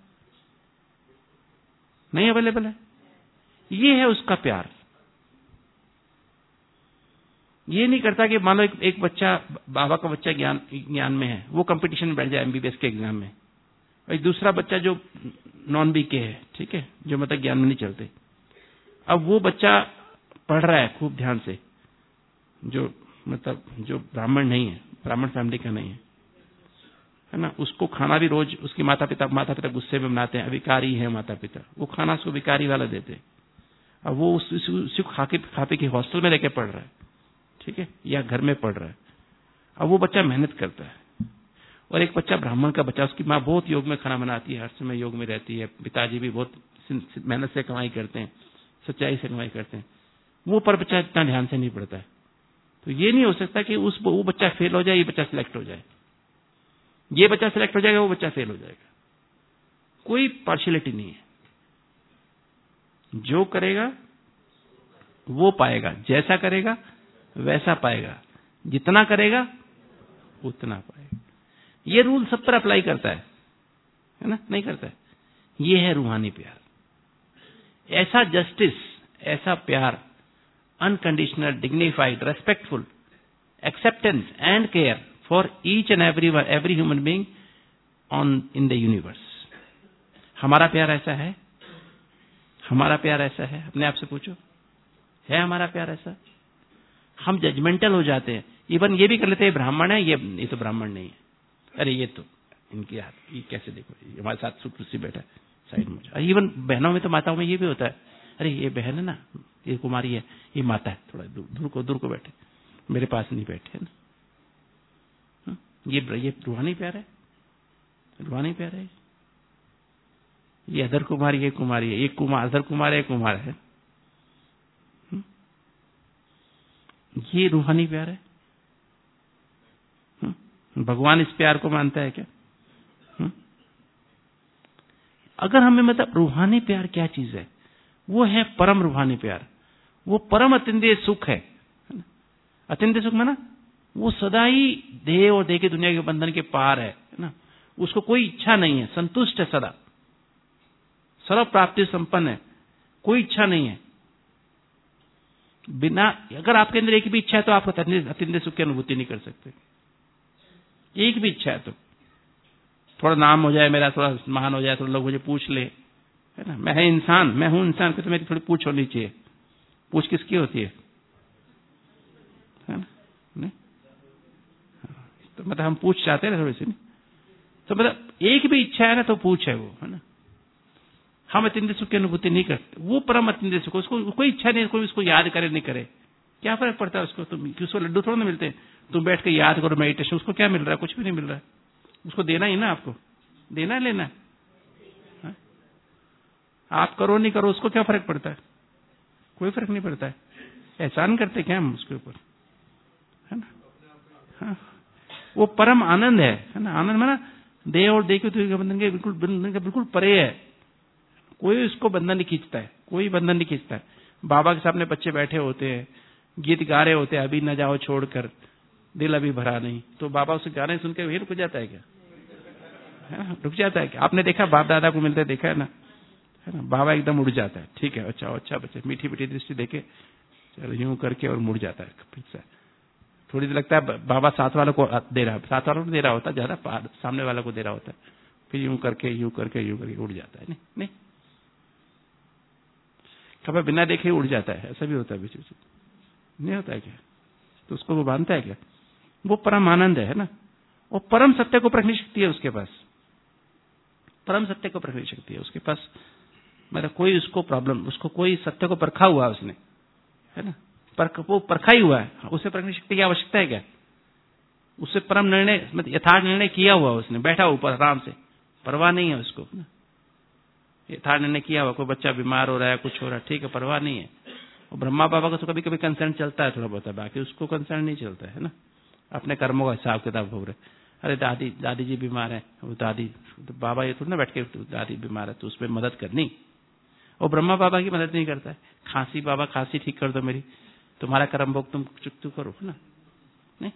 नहीं अवेलेबल है। ये है उसका प्यार। ये नहीं करता कि मान लो एक, एक बच्चा, बाबा का बच्चा ज्ञान ज्ञान में है, वो कंपटीशन में बैठ जाए एमबीबीएस के एग्जाम में, और एक दूसरा बच्चा जो नॉन बी के है, ठीक है, जो मतलब ज्ञान में नहीं चलते, अब वो बच्चा पढ़ रहा है खूब ध्यान से, जो मतलब जो ब्राह्मण नहीं है, ब्राह्मण फैमिली का नहीं है, है ना, उसको खाना भी रोज उसके माता पिता माता पिता गुस्से में बनाते हैं, अभिकारी है माता पिता, वो खाना उसको भिखारी वाला देते हैं। अब वो उस, उस, उसी को खाके खापे के हॉस्टल में रहकर पढ़ रहा है, ठीक है, या घर में पढ़ रहा है। अब वो बच्चा मेहनत करता है, और एक बच्चा ब्राह्मण का बच्चा, उसकी माँ बहुत योग में खाना बनाती है, हर समय योग में रहती है, पिताजी भी बहुत मेहनत से कमाई करते हैं, सच्चाई से कमाई करते हैं, वो पर बच्चा इतना ध्यान से नहीं पढ़ता है। तो ये नहीं हो सकता कि उस वो बच्चा फेल हो जाए, ये बच्चा सिलेक्ट हो जाए, ये बच्चा सिलेक्ट हो जाएगा, वो बच्चा फेल हो जाएगा। कोई पार्शियलिटी नहीं है। जो करेगा वो पाएगा, जैसा करेगा वैसा पाएगा, जितना करेगा उतना पाएगा। ये रूल सब पर अप्लाई करता है, है ना, नहीं करता है। ये है रूहानी प्यार। ऐसा जस्टिस, ऐसा प्यार, unconditional, dignified, respectful acceptance and care for each and every every human being on in the universe. हमारा प्यार ऐसा है? हमारा प्यार ऐसा है? अपने आप से पूछो, है हमारा प्यार ऐसा? हम जजमेंटल हो जाते हैं, इवन ये भी कर लेते हैं ब्राह्मण है, ये ये तो ब्राह्मण नहीं है, अरे ये तो इनकी हाथ, ये कैसे देखो, ये हमारे साथ सुखी बैठा है साइड में। इवन बहनों में तो माताओं में ये भी होता है, अरे ये बहन है ना, ये कुमारी है, ये माता है, थोड़ा दूर दूर को दूर को बैठे, मेरे पास नहीं बैठे, है ना। ये ये रूहानी प्यार है, रूहानी प्यार है। ये अधर कुमारी, ये कुमारी है, एक कुमार अधर कुमार है, कुमार है, ये रूहानी प्यार है। भगवान इस प्यार को मानता है क्या? हुँ? अगर हमें मतलब रूहानी प्यार क्या चीज है, वो है परम रूहानी प्यार, वो परम अतिंद्रिय सुख है। अतिंद्रिय सुख माना वो सदा ही देह और देह की दुनिया के बंधन के पार है ना, उसको कोई इच्छा नहीं है, संतुष्ट है, सदा सर्व प्राप्ति संपन्न है, कोई इच्छा नहीं है। बिना, अगर आपके अंदर एक भी इच्छा है तो आप अतिंद्रिय सुख की अनुभूति नहीं कर सकते। एक भी इच्छा है तो, थोड़ा नाम हो जाए मेरा, थोड़ा महान हो जाए, थोड़ा लोग मुझे पूछ ले, है ना, मैं है इंसान, मैं हूं इंसान, तो मेरी थोड़ी पूछ होनी चाहिए। पूछ किसकी होती है, है ना? नहीं? तो मतलब हम पूछ चाहते हैं ना थोड़ी सी, नहीं? तो मतलब एक भी इच्छा है ना तो पूछ है वो, है ना। हम अतिंद्रिय सुख की अनुभूति नहीं करते, वो परम अतिंद्रिय सुख, उसको कोई इच्छा नहीं, कोई उसको याद करे नहीं करे, क्या फर्क पड़ता है उसको? तुम उसको लड्डू थोड़ा ना मिलते हैं, तुम बैठ के याद करो मेडिटेशन, उसको क्या मिल रहा है? कुछ भी नहीं मिल रहा है। उसको देना ही ना, आपको देना है, लेना है। आप करो नहीं करो, उसको क्या फर्क पड़ता है? कोई फर्क नहीं पड़ता है। एहसान करते क्या हम उसके ऊपर? है ना। हाँ, वो परम आनंद है, है ना। आनंद माना देह और देह के बंधन के बिल्कुल बंधन के बिल्कुल परे है। कोई उसको बंधन नहीं खींचता है, कोई बंधन नहीं खींचता है। बाबा के सामने बच्चे बैठे होते हैं, गीत गा रहे होते हैं, अभी न जाओ छोड़कर, दिल अभी भरा नहीं, तो बाबा उसे गाने सुन के वही रुक जाता है क्या? है ना, रुक जाता है क्या? आपने देखा बाप दादा को मिलते देखा है ना, है ना। बाबा एकदम उड़ जाता है, ठीक है, अच्छा अच्छा बच्चे, मीठी मीठी दृष्टि देके चलो यूं करके और मुड़ जाता है फिर से। थोड़ी देर लगता है बाबा साथ वालों को दे रहा है, साथ वालों को दे रहा होता है, ज्यादा सामने वालों को दे रहा होता है, फिर यूं करके यूं करके यूं करके उड़ जाता है। नहीं नहीं, कभी बिना देखे उड़ जाता है, ऐसा भी होता है बीच बीच नहीं होता है क्या? तो उसको वो बांधता है क्या? वो परम आनंद है ना। वो परम सत्य को परखने शक्ति है उसके पास, परम सत्य को परखने शक्ति है उसके पास। मतलब कोई उसको प्रॉब्लम, उसको कोई सत्य को परखा हुआ है उसने, है ना, परख, वो परखा ही हुआ है, उसे परखने शक्ति की आवश्यकता है क्या? उससे परम निर्णय, मतलब यथार्थ निर्णय किया हुआ उसने, बैठा ऊपर आराम से, परवाह नहीं है उसको। यथार्थ निर्णय किया हुआ, कोई बच्चा बीमार हो रहा है, कुछ हो रहा है, ठीक है, परवाह नहीं है। और ब्रह्मा बाबा का तो कभी कभी कंसर्न चलता है थोड़ा बहुत, बाकी उसको कंसर्न नहीं चलता है ना। अपने कर्मों का हिसाब किताब हो रहा है। अरे दादी दादी जी बीमार है, वो दादी तो बाबा ये थोड़ा ना बैठ के दादी बीमार है तो उसमें मदद करनी। और ब्रह्मा बाबा की मदद नहीं करता है। खांसी, बाबा खांसी ठीक कर दो मेरी, तुम्हारा कर्म भोग तुम चुकतू करो ना। नहीं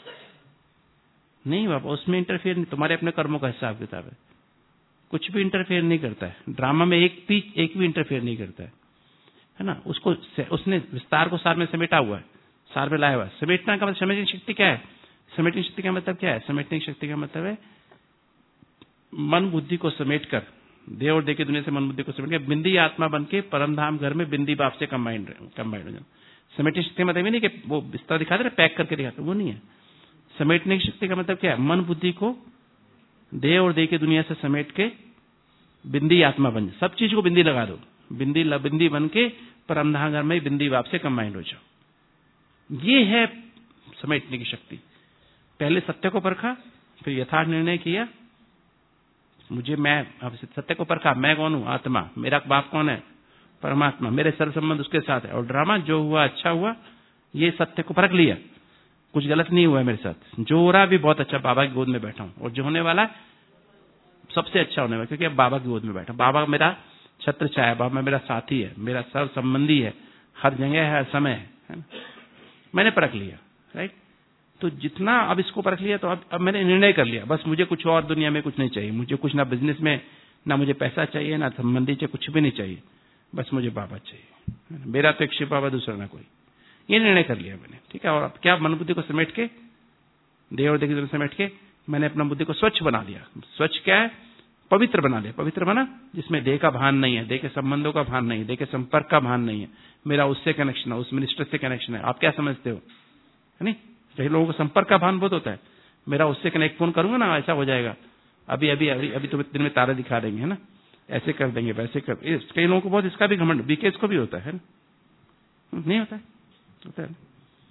नहीं बाबा, उसमें इंटरफेयर नहीं, तुम्हारे अपने कर्मों का हिसाब किताब है, कुछ भी इंटरफेयर नहीं करता है। ड्रामा में एक भी एक भी इंटरफेयर नहीं करता है, है ना। उसको उसने विस्तार को सार में समेटा हुआ है, सार में लाया हुआ है। समेटना का मतलब, समेटने की शक्ति क्या है? समेटने की शक्ति का मतलब क्या है? समेटने की शक्ति का मतलब है मन बुद्धि को समेटकर, देह और देह की दुनिया से मन बुद्धि को समेटकर बिंदी आत्मा बन के परम धाम घर में बिंदी बाप से कंबाइंड कंबाइंड हो जाए। समेटने की शक्ति मतलब ये नहीं कि वो बिस्तर दिखाते रहे, पैक करके दिखाते, वो नहीं है। समेटने की शक्ति का मतलब क्या है? मन बुद्धि को देह और देह की दुनिया से समेट के बिंदी आत्मा बन जाए, सब चीज को बिंदी लगा दो, बिंदी बिंदी बन के परमधाम घर में बिंदी बाप से कंबाइंड हो जाओ। ये है समेटने की शक्ति। पहले सत्य को परखा, फिर यथार्थ निर्णय किया, मुझे मैं, अब सत्य को परखा, मैं कौन हूं? आत्मा। मेरा बाप कौन है? परमात्मा। मेरे सर्व संबंध उसके साथ है। और ड्रामा जो हुआ अच्छा हुआ, ये सत्य को परख लिया, कुछ गलत नहीं हुआ है मेरे साथ, जो हो रहा भी बहुत अच्छा, बाबा की गोद में बैठा हूं, और जो होने वाला सबसे अच्छा होने वाला, क्योंकि अब बाबा की गोद में बैठा। बाबा मेरा छत्र छाया, बाबा मेरा साथी है, मेरा सर्व संबंधी है, हर जगह है, हर समय है। मैंने परख लिया, राइट। तो जितना अब इसको परख लिया, तो अब अब मैंने निर्णय कर लिया, बस मुझे कुछ और दुनिया में कुछ नहीं चाहिए, मुझे कुछ ना बिजनेस में, ना मुझे पैसा चाहिए, ना संबंधी चाहिए, कुछ भी नहीं चाहिए, बस मुझे बाबा चाहिए। मेरा तो एक शिव बाबा, दूसरा ना कोई। ये निर्णय कर लिया मैंने, ठीक है। और अब क्या, मन बुद्धि को समेट के, देह और देह की समेट के, मैंने अपना बुद्धि को स्वच्छ बना दिया। स्वच्छ क्या है? पवित्र बना दिया। पवित्र बना जिसमें देह का भान नहीं है, देह के संबंधों का भान नहीं है, देह के संपर्क का भान नहीं है, मेरा उससे कनेक्शन है, उस मिनिस्टर से कनेक्शन है। आप क्या समझते हो, है नहीं? कई लोगों को संपर्क का भान बहुत होता है, मेरा उससे कनेक्ट, फोन करूंगा ना ऐसा हो जाएगा, अभी अभी अभी अभी तो दिन में तारा दिखा देंगे, है ना, ऐसे कर देंगे, वैसे कर। कई लोगों को बहुत इसका भी घमंड, बीकेस को भी होता है, नहीं होता है? होता है।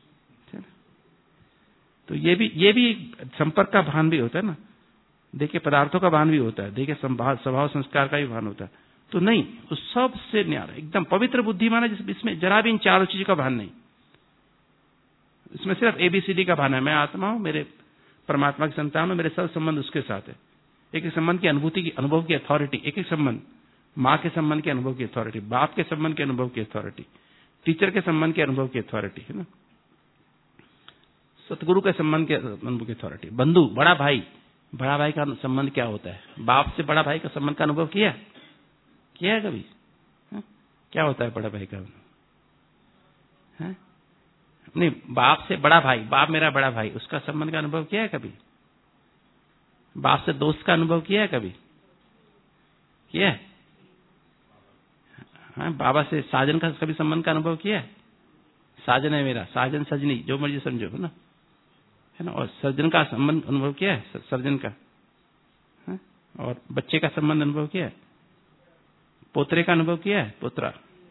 तो ये भी ये भी संपर्क का भान भी होता है ना, देखिए पदार्थों का भान भी होता है, देखिए स्वभाव संस्कार का भी भान होता है। तो नहीं, तो सबसे न्यारा एकदम पवित्र बुद्धि माना जिसमें जरा भी इन चारों चीजों का भान नहीं, इसमें सिर्फ एबीसीडी का भान है। मैं आत्मा हूं, मेरे परमात्मा की संतान हूं, मेरे सब संबंध उसके साथ है। एक एक संबंध की अनुभूति की, अनुभव की अथॉरिटी, एक एक संबंध, माँ के संबंध के अनुभव की अथॉरिटी, बाप के संबंध के अनुभव की अथॉरिटी, टीचर के संबंध के अनुभव की अथॉरिटी, है ना, सतगुरु के संबंध के अनुभव की अथॉरिटी, बंधु, बड़ा भाई, बड़ा भाई का संबंध क्या होता है? बाप से बड़ा भाई का संबंध का अनुभव किया किया है कभी? है? क्या होता है बड़ा भाई का? है? नहीं, बाप से बड़ा भाई, बाप मेरा बड़ा भाई, उसका संबंध का अनुभव किया है कभी? बाप से दोस्त का अनुभव किया है कभी? किया है? हाँ, बाबा से साजन का कभी संबंध का अनुभव किया है? साजन है मेरा, साजन सजनी जो मर्जी समझो, है ना, है ना। और सर्जन का संबंध अनुभव किया है? सर्जन का है? और बच्चे का संबंध अनुभव किया है? पोतरे का अनुभव किया है? पोतरा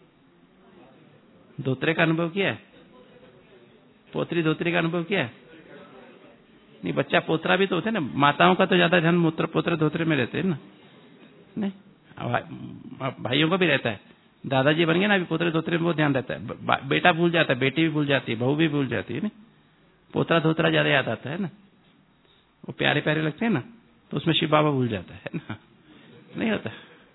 धोतरे का अनुभव किया है? पोतरी धोतरी का अनुभव किया है? नहीं, बच्चा पोतरा भी तो होते हैं ना, माताओं का तो ज्यादा ध्यान मूत्र पोतरे धोतरे में रहते हैं ना, नहीं, भाइयों का भी रहता है। दादाजी बन गए ना, अभी पोतरे धोतरे में बहुत ध्यान रहता है। बेटा भूल जाता है, बेटी भी भूल जाती है, बहू भी भूल जाती है, नहीं, पोतरा धोतरा ज्यादा याद आता है ना, वो प्यारे प्यारे लगते हैं ना, तो उसमें शिव बाबा भूल जाता है ना, नहीं होता।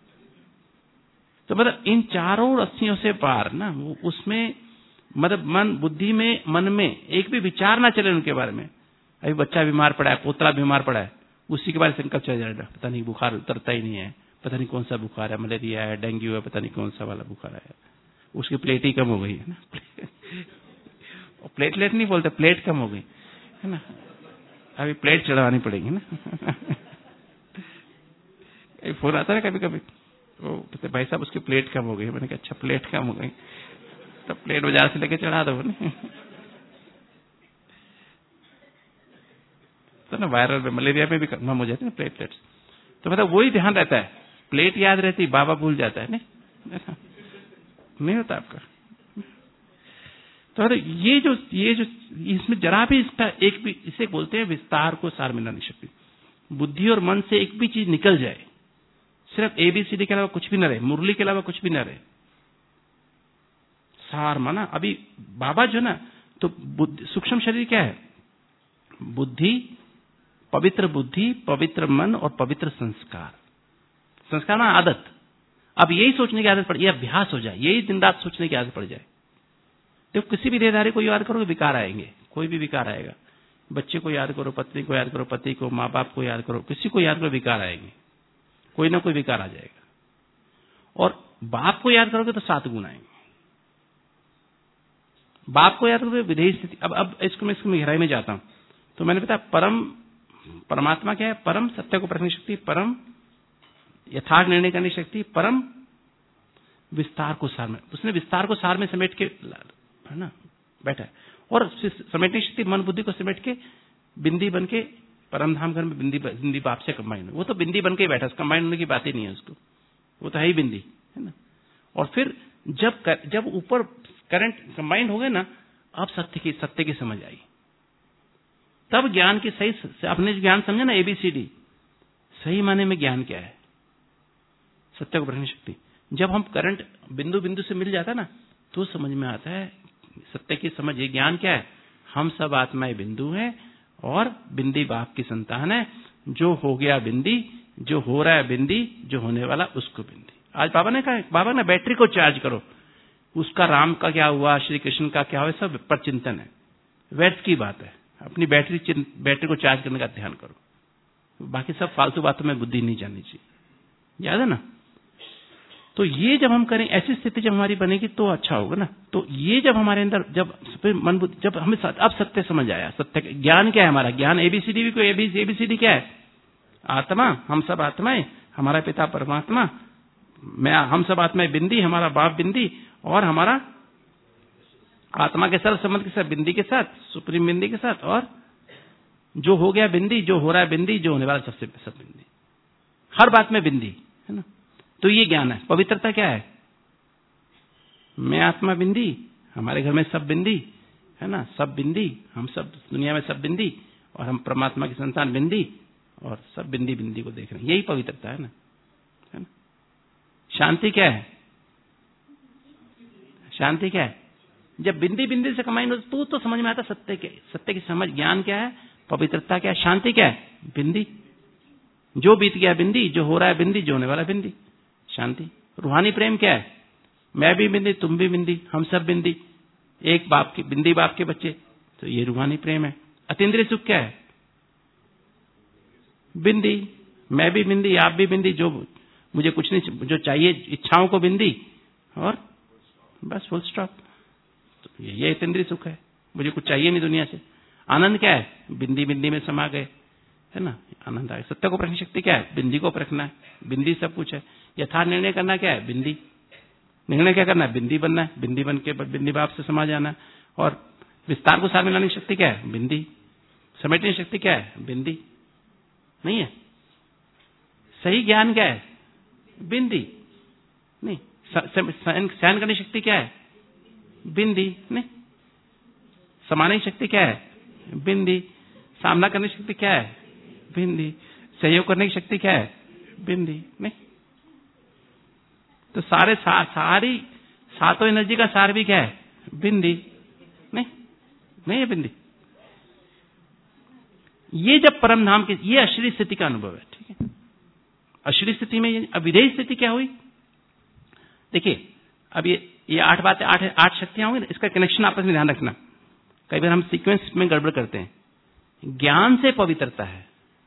तो मतलब इन चारों रस्सियों से पार ना, वो उसमें मतलब मन बुद्धि में मन में एक भी विचार ना चले उनके बारे में। अभी बच्चा बीमार पड़ा है, पोतरा बीमार पड़ा है, उसी के बारे में संकल्प चल जाएगा, पता नहीं बुखार उतरता ही नहीं है, पता नहीं कौन सा बुखार है, मलेरिया है, डेंगू है, पता नहीं कौन सा वाला बुखार है, उसकी प्लेट ही कम हो गई है ना। प्लेटलेट नहीं बोलते, प्लेट कम हो गई है ना, अभी प्लेट चढ़वानी पड़ेगी ना। फोन आता है कभी कभी, वो कहते भाई साहब उसकी प्लेट कम हो गई। मैंने कहा अच्छा प्लेट कम हो गई, तो प्लेट बाजार से लेके चढ़ा दो ना। तो ना वायरल में, मलेरिया में भी कम हो जाती है ना प्लेटलेट्स। तो मतलब वही ध्यान रहता है, प्लेट याद रहती, बाबा भूल जाता है। नहीं नहीं होता आपका। तो ये जो ये जो इसमें जरा भी इसका एक भी, इसे बोलते हैं विस्तार को सार मिलाने शक्ति। बुद्धि और मन से एक भी चीज निकल जाए, सिर्फ एबीसीडी के अलावा कुछ भी न रहे, मुरली के अलावा कुछ भी न रहे, सार माना। अभी बाबा जो ना, तो सूक्ष्म शरीर क्या है? बुद्धि, पवित्र बुद्धि, पवित्र मन और पवित्र संस्कार। संस्कार ना आदत। अब यही सोचने की आदत पड़, यह अभ्यास हो जाए, यही दिन रात सोचने की आदत पड़ जाए। तो किसी भी देहधारी को याद करोगे विकार आएंगे, कोई भी विकार आएगा। बच्चे को याद करो, पत्नी को याद करो, पति को, माँ बाप को याद करो, किसी को याद करो विकार आएंगे, कोई ना कोई विकार आ जाएगा। और बाप को याद करोगे तो सात गुण आएंगे। बाप को याद करोगे विधेय स्थिति। अब अब इसको मैं इसको गहराई में जाता हूं, तो मैंने बताया परम परमात्मा क्या है? परम सत्य को परखने की शक्ति, परम यथार्थ निर्णय करने की शक्ति, परम विस्तार को सार में, उसने विस्तार को सार में समेट के है ना बैठा है। और समेटने की शक्ति मन बुद्धि को समेट के बिंदी बन के परम धाम घर में बिंदी बिंदी बाप से कंबाइन। वो तो बिंदी बन के ही बैठा, कंबाइन होने की बात ही नहीं है उसको, वो तो है ही बिंदी, है ना। और फिर जब कर, जब ऊपर करंट कंबाइन हो गए ना, अब सत्य की सत्य की समझ आई, तब ज्ञान की सही, अपने ज्ञान समझे ना, एबीसीडी सही माने में ज्ञान क्या है? सत्य को परखने शक्ति। जब हम करंट बिंदु बिंदु से मिल जाता है ना, तो समझ में आता है सत्य की समझ। ये ज्ञान क्या है? हम सब आत्माएं बिंदु हैं और बिंदी बाप की संतान है। जो हो गया बिंदी, जो हो रहा है बिंदी, जो होने वाला उसको बिंदी। आज बाबा ने कहा, बाबा ने बैटरी को चार्ज करो, उसका राम का क्या हुआ, श्री कृष्ण का क्या हुआ, सब पर चिंतन है, व्यर्थ की बात है। अपनी बैटरी बैटरी को चार्ज करने का ध्यान करो, बाकी सब फालतू बातों में बुद्धि नहीं जानी चाहिए। याद है ना? तो ये जब हम करें, ऐसी स्थिति जब हमारी बनेगी तो अच्छा होगा ना। तो ये जब हमारे अंदर, जब मन बुद्धि, जब हमें अब सत्य समझ आया, सत्य ज्ञान क्या है हमारा? ज्ञान एबीसीडी भी कोई एबीसीडी क्या है? आत्मा, हम सब आत्माएं, हमारा पिता परमात्मा, मैं, हम सब आत्माएं बिंदी, हमारा बाप बिंदी, और हमारा आत्मा के सर्व संबंध के साथ, बिंदी के साथ, सुप्रीम बिंदी के साथ, और जो हो गया बिंदी, जो हो रहा है बिंदी, जो होने वाला सबसे सब बिंदी, हर बात में बिंदी, है ना। तो ये ज्ञान है। पवित्रता क्या है? मैं आत्मा बिंदी, हमारे घर में सब बिंदी, है ना, सब बिंदी, हम सब दुनिया में सब बिंदी, और हम परमात्मा की संतान बिंदी, और सब बिंदी बिंदी को देख रहे हैं। यही पवित्रता है ना, है ना। शांति क्या है? शांति क्या है? जब बिंदी बिंदी से कमाई तो तो समझ में आता सत्य के, सत्य की समझ। ज्ञान क्या है? पवित्रता क्या है? शांति क्या है? बिंदी। जो बीत गया बिंदी, जो हो रहा है बिंदी, जो होने वाला बिंदी, शांति। रूहानी प्रेम क्या है? मैं भी बिंदी, तुम भी बिंदी, हम सब बिंदी, एक बाप की बिंदी, बाप के बच्चे, तो ये रूहानी प्रेम है। अतीन्द्रिय सुख क्या है? बिंदी, मैं भी बिंदी, आप भी बिंदी, जो मुझे कुछ नहीं, जो चाहिए इच्छाओं को बिंदी, और बस फुल स्टॉप। तो ये अतीन्द्रिय सुख है, मुझे कुछ चाहिए नहीं दुनिया से। आनंद क्या है? बिंदी बिंदी में समा गए, है ना, आनंद आए। सत्य को परखने की शक्ति क्या है? बिंदी को परखना है, बिंदी सब कुछ है। यथार्थ निर्णय करना क्या है? बिंदी। निर्णय क्या करना है? बिंदी बनना है, बिंदी बन के बिंदी बाप से समा जाना है। और विस्तार को सार में लाने की शक्ति क्या है? बिंदी। समेटने की शक्ति क्या है? बिंदी। नहीं है? सही ज्ञान क्या है? बिंदी। नहीं। सहन करने की शक्ति क्या है? बिंदी। नहीं। समाने की शक्ति क्या है? बिंदी। सामना करने की शक्ति क्या है? बिंदी। सहयोग करने की शक्ति क्या है? बिंदी। नहीं। तो सारे सा, सारी सातों एनर्जी का सार भी क्या है? बिंदी। नहीं नहीं है बिंदी। ये जब परम धाम की, ये अशरीर स्थिति का अनुभव है, ठीक है। अशरीर स्थिति में ये अविधेय स्थिति क्या हुई? देखिए, अब ये ये आठ बातें, आठ आठ शक्तियां होंगी, इसका कनेक्शन आपस में ध्यान रखना। कई बार हम सीक्वेंस में गड़बड़ करते हैं। ज्ञान से पवित्रता है।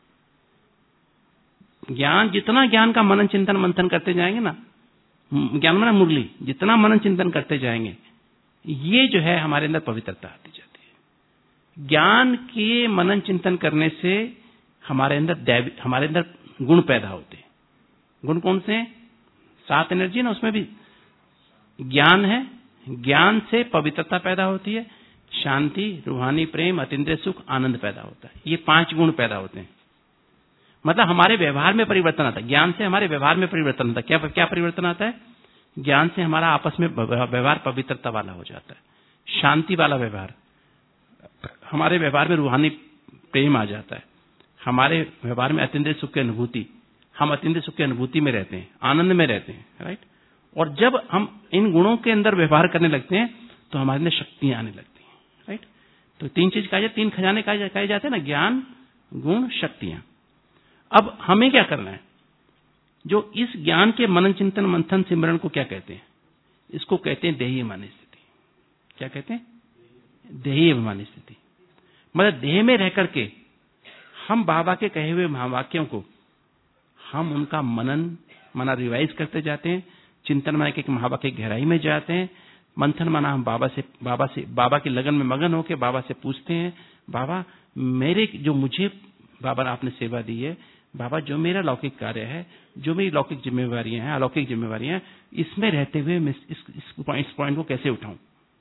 ज्ञान, जितना ज्ञान का मनन चिंतन मंथन करते जाएंगे ना, ज्ञान माना मुरली, जितना मनन चिंतन करते जाएंगे, ये जो है हमारे अंदर पवित्रता आती जाती है। ज्ञान के मनन चिंतन करने से हमारे अंदर दैव हमारे अंदर गुण पैदा होते हैं। गुण कौन से हैं? सात एनर्जी ना, उसमें भी ज्ञान है। ज्ञान से पवित्रता पैदा होती है, शांति, रूहानी प्रेम, अतीन्द्रिय सुख, आनंद पैदा होता है। ये पांच गुण पैदा होते हैं। मतलब हमारे व्यवहार में परिवर्तन आता है। ज्ञान से हमारे व्यवहार में परिवर्तन आता है। क्या क्या परिवर्तन आता है? ज्ञान से हमारा आपस में व्यवहार पवित्रता वाला हो जाता है, शांति वाला व्यवहार। हमारे व्यवहार में रूहानी प्रेम आ जाता है। हमारे व्यवहार में अतीन्द्रिय सुख की अनुभूति, हम अतीन्द्रिय सुख की अनुभूति में रहते हैं, आनंद में रहते हैं, राइट। और जब हम इन गुणों के अंदर व्यवहार करने लगते हैं तो हमारे अंदर शक्तियां आने लगती हैं, राइट। तो तीन चीज कहा जाए, तीन खजाने कहे जाते हैं ना, ज्ञान, गुण, शक्तियां। अब हमें क्या करना है? जो इस ज्ञान के मनन चिंतन मंथन सिमरन को क्या कहते हैं? इसको कहते हैं देही अभिमानी स्थिति। क्या कहते हैं? देही अभिमानी स्थिति। मतलब देह में रह करके हम बाबा के कहे हुए महावाक्यों को हम उनका मनन मना रिवाइज करते जाते हैं, चिंतन मना के महावाक्य की गहराई में जाते हैं, मंथन मना हम बाबा से बाबा से बाबा की लगन में मगन होकर बाबा से पूछते हैं, बाबा मेरे जो मुझे बाबा आपने सेवा दी है, बाबा जो मेरा लौकिक कार्य है, जो मेरी लौकिक जिम्मेवारियां हैं, अलौकिक जिम्मेवारियां हैं, इसमें रहते हुए मैं इस इस पॉइंट, इस पॉइंट को कैसे उठाऊं?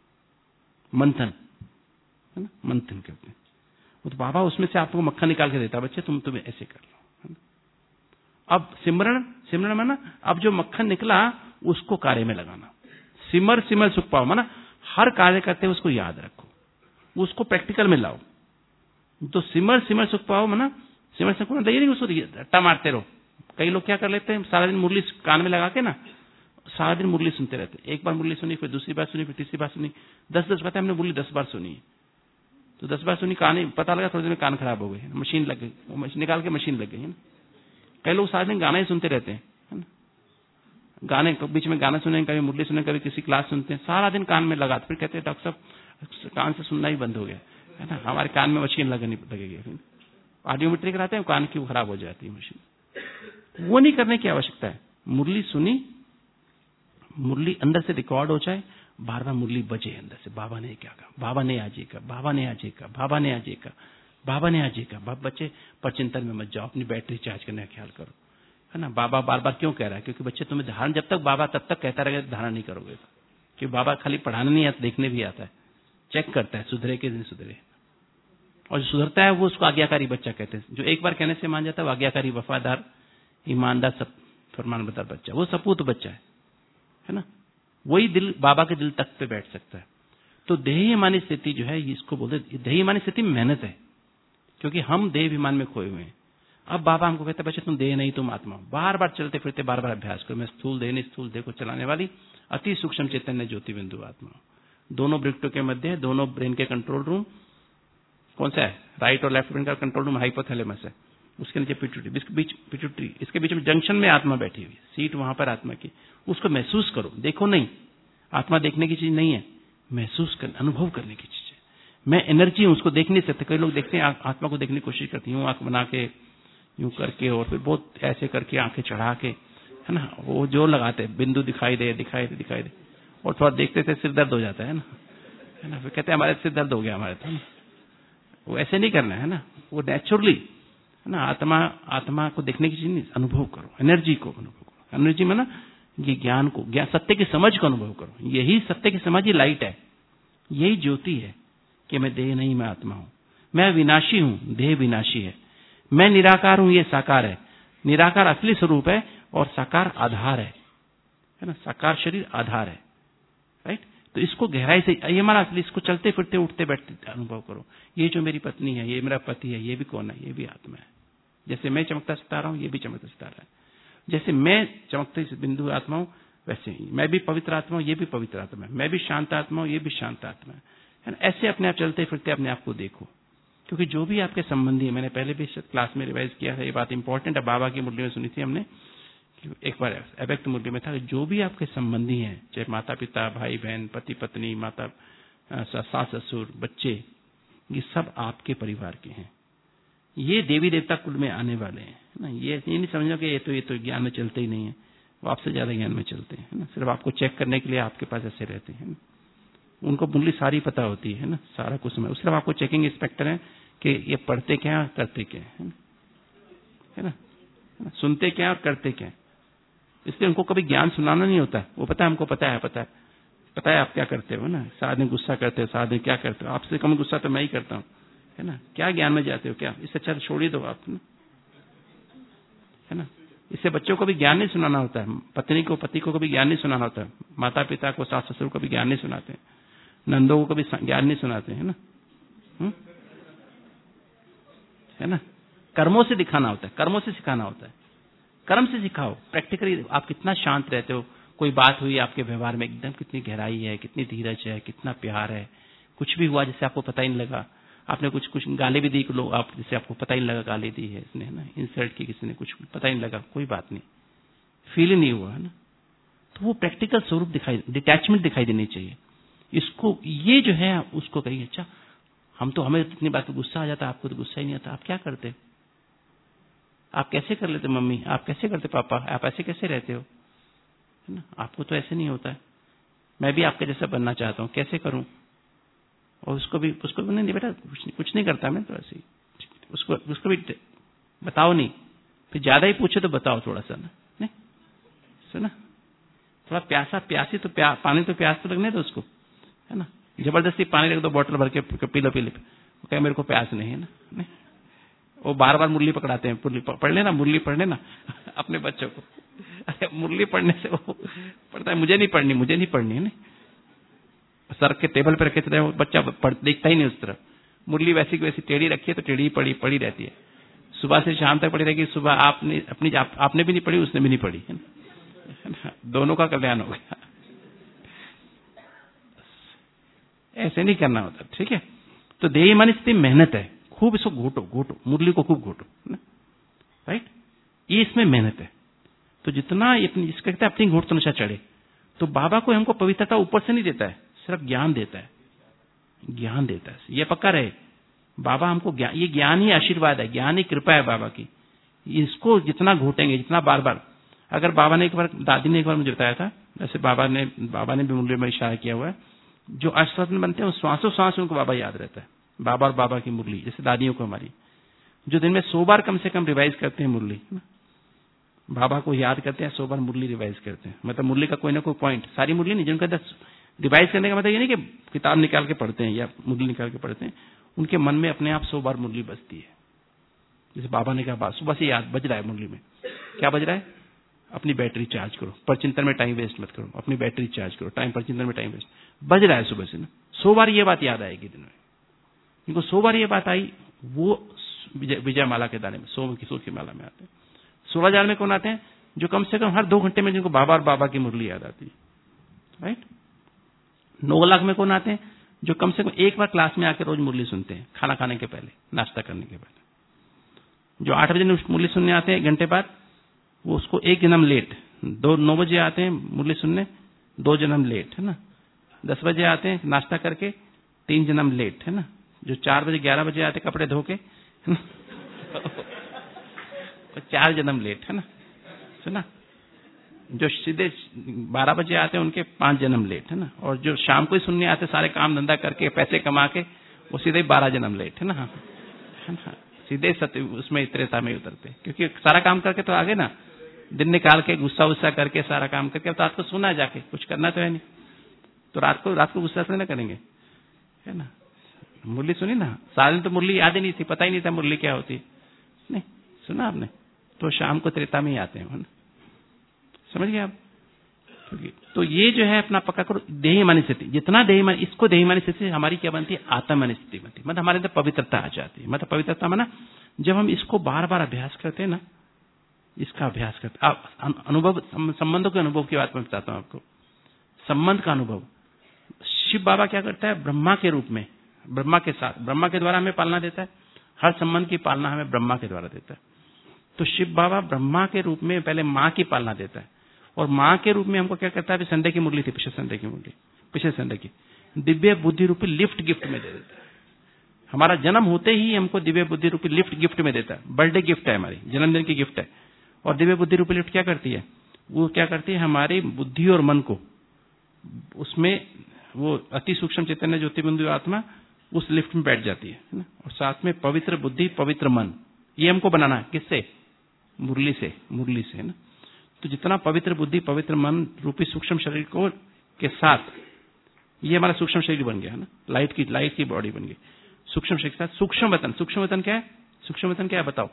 मंथन, है ना, मंथन करते हैं। तो बाबा उसमें से आपको मक्खन निकाल के देता, बच्चे तुम तुम्हें ऐसे कर लो। अब सिमरण, सिमरण माना अब जो मक्खन निकला उसको कार्य में लगाना। सिमर सिमर सुख पाओ माना हर कार्य करते हुए उसको याद रखो, उसको प्रैक्टिकल में लाओ। तो सिमर सिमर सुख पाओ माना सिमर सुख मतलब ये नहीं उसको रट्टा मारते रहो। कई लोग क्या कर लेते हैं, सारा दिन मुरली कान में लगा के ना सारा दिन मुरली सुनते रहते हैं। एक बार मुरली सुनी, फिर दूसरी बार सुनी, फिर तीसरी बार सुनी, दस दस बार हमने मुरली दस बार सुनी, तो दस बार सुनी, कान पता लगा थोड़ी देर में कान खराब हो गए, मशीन लग गई, वो मशीन निकाल के मशीन लग गई है ना। कई लोग सारा दिन गाना ही सुनते रहते हैं, है ना, गाने बीच में गाना सुने, कभी मुरली सुने, कभी किसी क्लास सुनते हैं, सारा दिन कान में लगा, फिर कहते हैं डॉक्टर साहब कान से सुनना ही बंद हो गया, है ना, हमारे कान में मशीन लगनी लगेगी। ऑडियोमेट्री कराते हैं, कान क्यों खराब हो जाती है मशीन। वो नहीं करने की आवश्यकता है। मुरली सुनी, मुरली अंदर से रिकॉर्ड हो जाए, बार बार मुरली बजे अंदर से, बाबा ने क्या कहा, बाबा ने आज ये कहा, बाबा ने आज ये कहा, बाबा ने आज ये कहा, बाबा ने आज ये कहा। बच्चे पर चिंतन में मत जाओ, अपनी बैटरी चार्ज करने का ख्याल करो, है ना। बाबा बार बार क्यों कह रहा है? क्योंकि बच्चे तुम्हें धारण, जब तक बाबा तब तक कहता रहेगा धारण नहीं करोगे। क्योंकि बाबा खाली पढ़ाने नहीं आता, देखने भी आता है, चेक करता है सुधरे के नहीं सुधरे। और जो सुधरता है वो उसको आज्ञाकारी बच्चा कहते हैं। जो एक बार कहने से मान जाता है वो आज्ञाकारी, वफादार, ईमानदार, सब फरमानबरदार बच्चा, वो सपूत बच्चा है, है ना। वही दिल बाबा के दिल तक पे बैठ सकता है। तो देहाभिमानी स्थिति जो है इसको बोलते, देहाभिमानी स्थिति में मेहनत है, क्योंकि हम देह अभिमान में खोए हुए हैं। अब बाबा हमको कहते हैं बच्चे तुम देह नहीं तुम आत्मा। बार बार चलते फिरते बार बार अभ्यास करो, मैं स्थूल देह नहीं स्थूल देह को चलाने वाली अति सूक्ष्म चैतन्य ज्योति बिंदु आत्मा। दोनों ब्रिक्टों के मध्य, दोनों ब्रेन के कंट्रोल रूम कौन सा है? राइट और लेफ्ट ब्रेन का कंट्रोल रूम हाइपोथैलेमस है, उसके नीचे पिट्यूटरी, इसके बीच पिट्यूटरी, इसके बीच में जंक्शन में आत्मा बैठी हुई, सीट वहां पर आत्मा की। उसको महसूस करो, देखो नहीं, आत्मा देखने की चीज नहीं है, महसूस कर, अनुभव करने की चीज है। मैं एनर्जी हूं, उसको देख नहीं सकते। कई लोग देखते हैं आत्मा को देखने की कोशिश करती हूँ, आंख बना के यूं करके और फिर बहुत ऐसे करके आंखें चढ़ा के, है ना, वो जो लगाते बिंदु दिखाई दे दिखाई दे दिखाई दे, और थोड़ा देखते थे सिर दर्द हो जाता है ना, है ना, फिर कहते हैं हमारे सिर दर्द हो गया हमारे तो। वो ऐसे नहीं करना है ना, वो नेचुरली, है ना, आत्मा आत्मा को देखने की चीज नहीं, अनुभव करो, एनर्जी को अनुभव करो। एनर्जी में ना ये ज्ञान को, ज्ञान सत्य की समझ को अनुभव करो। यही सत्य की समझ ही लाइट है, यही ज्योति है कि मैं देह नहीं मैं आत्मा हूं, मैं विनाशी हूं, देह विनाशी है, मैं निराकार हूं, ये साकार है। निराकार असली स्वरूप है और साकार आधार है, है ना, साकार शरीर आधार है, राइट। तो इसको गहराई से, ये हमारा असली, इसको चलते फिरते उठते बैठते अनुभव करो। ये जो मेरी पत्नी है, ये मेरा पति है, ये भी कौन है? ये भी आत्मा है। जैसे मैं चमकता सितारा हूं, ये भी चमकता सितारा है। जैसे मैं चमकते बिंदु आत्मा हूं, वैसे ही मैं भी पवित्र आत्मा हूं, ये भी पवित्र आत्मा है। मैं भी शांत आत्मा हूं, ये भी शांत आत्मा है। ऐसे अपने आप चलते फिरते अपने आप को देखो, क्योंकि जो भी आपके संबंधी है, मैंने पहले भी क्लास में रिवाइज किया था, ये बात इंपॉर्टेंट है, बाबा की मुरली में सुनी थी हमने, एक बार अव्यक्त मुरली में था, जो भी आपके संबंधी हैं, चाहे माता पिता, भाई बहन, पति पत्नी, माता सास ससुर, बच्चे, ये सब आपके परिवार के हैं। ये देवी देवता कुल में आने वाले हैं ना। ये नहीं समझो कि ये तो ये तो ज्ञान में चलते ही नहीं है, वो आपसे ज्यादा ज्ञान में चलते हैं ना। सिर्फ आपको चेक करने के लिए आपके पास ऐसे रहते हैं। उनको मुरली सारी पता होती है ना, सारा कुछ समय, सिर्फ आपको चेकिंग इंस्पेक्टर है कि ये पढ़ते क्या करते क्या है ना, है ना, सुनते क्या और करते क्या। इसलिए उनको कभी ज्ञान सुनाना नहीं होता, वो पता है, हमको पता है, पता है पता है आप क्या करते हो ना, सारा दिन गुस्सा करते हो, सारा दिन क्या करते हो, आपसे कम गुस्सा तो मैं ही करता हूँ, है ना, क्या ज्ञान में जाते हो क्या, इससे अच्छा छोड़ ही दो आप ना, है ना। इससे बच्चों को भी ज्ञान नहीं सुनाना होता है, पत्नी को पति को कभी ज्ञान नहीं सुनाना होता है, माता पिता को सास ससुर को भी ज्ञान नहीं सुनाते, नंदों को कभी ज्ञान नहीं सुनाते, है ना, हुँ? है ना। कर्मों से दिखाना होता है, कर्मों से सिखाना होता है, कर्म से सिखाओ। प्रैक्टिकली आप कितना शांत रहते हो, कोई बात हुई आपके व्यवहार में एकदम कितनी गहराई है, कितनी धीरज है, कितना प्यार है, कुछ भी हुआ जिससे आपको पता ही नहीं लगा, आपने कुछ कुछ गाली भी दी लोग आप, जिससे आपको पता ही नहीं लगा गाली दी है इसने, है ना, इंसल्ट की किसी ने, कुछ पता ही नहीं लगा, कोई बात नहीं, फील ही नहीं हुआ, है ना। तो वो प्रैक्टिकल स्वरूप दिखाई, डिटैचमेंट दिखाई देनी चाहिए। इसको ये जो है उसको कहिए, अच्छा हम तो, हमें इतनी बात पे गुस्सा आ जाता, आपको तो गुस्सा ही नहीं आता, आप क्या करते, आप कैसे कर लेते मम्मी, आप कैसे करते पापा, आप ऐसे कैसे रहते हो, है ना, आपको तो ऐसे नहीं होता है, मैं भी आपके जैसा बनना चाहता हूँ, कैसे करूं। और उसको भी उसको भी नहीं बेटा कुछ, कुछ नहीं करता मैं तो ऐसे ही, उसको उसको भी बताओ नहीं, फिर ज्यादा ही पूछे तो बताओ थोड़ा सा ना, नहीं सुना, थोड़ा प्यासा प्यासी तो प्या, पानी तो प्यास तो लगने दो उसको, है ना, जबरदस्ती पानी रख दो बोतल भर के पी लो पी लो, वो कहे मेरे को प्यास नहीं है ना, नहीं? वो बार बार मुरली पकड़ाते हैं, मुरली पढ़ लेना, मुरली पढ़ लेना अपने बच्चों को, अरे मुरली पढ़ने से वो पढ़ता है, मुझे नहीं पढ़नी, मुझे नहीं पढ़नी, है सर के टेबल पर रखे थे, वो बच्चा पढ़, देखता ही नहीं उस तरफ, मुरली वैसी की वैसी टेढ़ी रखी है तो टेढ़ी पड़ी पड़ी रहती है, सुबह से शाम तक पड़ी रहेगी, सुबह आपने अपनी आप, आपने भी नहीं पढ़ी, उसने भी नहीं पढ़ी, है ना, दोनों का कल्याण हो गया। ऐसे नहीं करना होता, ठीक है। तो देही मन स्थिति मेहनत है, खूब इसको घोटो घोटो, मुरली को खूब घोटो, राइट, ये इसमें मेहनत है। तो जितना इसका कहते हैं अपनी घोट तो नशा चढ़े, तो बाबा को हमको पवित्रता ऊपर से नहीं देता है, सिर्फ ज्ञान देता है, ज्ञान देता है, ये पक्का रहे, बाबा हमको ज्ञान, ये ज्ञान ही आशीर्वाद है, ज्ञान ही कृपा है बाबा की। इसको जितना घोटेंगे, जितना बार बार, अगर बाबा ने एक बार, दादी ने एक बार मुझे बताया था, जैसे बाबा ने बाबा ने भी मुरली में इशारा किया हुआ है, जो अष्टरत्न बनते हैं श्वासों श्वास उनको बाबा याद रहता है, बाबा और बाबा की मुरली, जैसे दादियों को हमारी, जो दिन में सौ बार कम से कम रिवाइज करते हैं मुरली, बाबा को याद करते हैं, सौ बार मुरली रिवाइज करते हैं, मतलब मुरली का कोई ना कोई पॉइंट, सारी मुरली नहीं, जिनका दस रिवाइज करने का मतलब ये नहीं कि किताब निकाल के पढ़ते हैं या मुरली निकाल के पढ़ते हैं, उनके मन में अपने आप सौ बार मुरली बजती है। जैसे बाबा ने कहा सुबह से याद बज रहा है मुरली में, क्या बज रहा है, अपनी बैटरी चार्ज करो, पर चिंतन में टाइम वेस्ट मत करो, अपनी बैटरी चार्ज करो, टाइम पर चिंतन में टाइम वेस्ट, बज रहा है सुबह से ना, सौ बार ये बात याद आएगी दिन में, इनको सौ बार ये बात आई, वो विजय माला के दाने में, सौ किशोर की माला में आते हैं। सोलह हजार में कौन आते हैं, जो कम से कम हर दो घंटे में जिनको बाबा और बाबा की मुरली याद आती है, राइट। नौ लाख में कौन आते हैं, जो कम से कम एक बार क्लास में आकर रोज मुरली सुनते हैं, खाना खाने के पहले, नाश्ता करने के पहले। जो आठ बजे मुरली सुनने आते हैं एक घंटे बाद, वो उसको एक जन्म लेट, दो नौ बजे आते हैं मुरली सुनने, दो जन्म लेट, है ना। दस बजे आते हैं नाश्ता करके, तीन जन्म लेट, है ना। जो चार बजे ग्यारह बजे आते कपड़े धो के, है ना, चार जन्म लेट, है ना, सुना। जो सीधे बारह बजे आते हैं उनके पांच जन्म लेट, है ना। और जो शाम को ही सुनने आते सारे काम धंधा करके पैसे कमा के, वो सीधे बारह जन्म लेट, है ना, है ना, सीधे सत्य उसमें त्रेता में उतरते, क्योंकि सारा काम करके तो आगे ना, दिन निकाल के गुस्सा गुस्सा करके सारा काम करके, अब तो रात को सोना है जाके, कुछ करना तो है नहीं, तो रात को रात को गुस्सा से ना करेंगे, है ना। मुरली सुनी ना, सारे दिन तो मुरली याद ही नहीं थी, पता ही नहीं था मुरली क्या होती, नहीं सुना आपने, तो शाम को त्रेता में ही आते हैं, है ना, समझ गए आप। तो ये जो है अपना पक्का करो, देही मन स्थिति, जितना देही मन, इसको देही मन स्थिति हमारी क्या बनती है, आत्म मन स्थिति बनती है, मतलब हमारे अंदर पवित्रता आ जाती है। मतलब पवित्रता माना जब हम इसको बार बार अभ्यास करते हैं ना, इसका अभ्यास करते, आप अनुभव, संबंधों के अनुभव की बात मैं बताता हूं आपको, संबंध का अनुभव। शिव बाबा क्या करता है, ब्रह्मा के रूप में, ब्रह्मा के साथ, ब्रह्मा के द्वारा हमें पालना देता है, हर संबंध की पालना हमें ब्रह्मा के द्वारा देता है। तो शिव बाबा ब्रह्मा के रूप में पहले माँ की पालना देता है, और माँ के रूप में हमको क्या करता है, संडे की मुरली थी, पिछले संडे की मुरली, पिछले संडे की दिव्य बुद्धि रूपी लिफ्ट गिफ्ट में दे देता है। हमारा जन्म होते ही हमको दिव्य बुद्धि रूपी लिफ्ट गिफ्ट में देता है। बर्थडे गिफ्ट है, हमारी जन्मदिन की गिफ्ट है। और दिव्य बुद्धि रूपी लिफ्ट क्या करती है, वो क्या करती है, हमारी बुद्धि और मन को, उसमें वो अति सूक्ष्म चैतन्य ज्योति बिंदु आत्मा उस लिफ्ट में बैठ जाती है ना, और साथ में पवित्र बुद्धि पवित्र मन, ये हमको बनाना है। किससे? मुरली से, मुरली से, है ना। तो जितना पवित्र बुद्धि पवित्र मन रूपी सूक्ष्म शरीर को के साथ, ये हमारा सूक्ष्म शरीर बन गया है ना, लाइट की लाइट की बॉडी बन गई सूक्ष्म शरीर के साथ। सूक्ष्म वतन, सूक्ष्म वतन क्या है? सूक्ष्म वतन क्या है बताओ,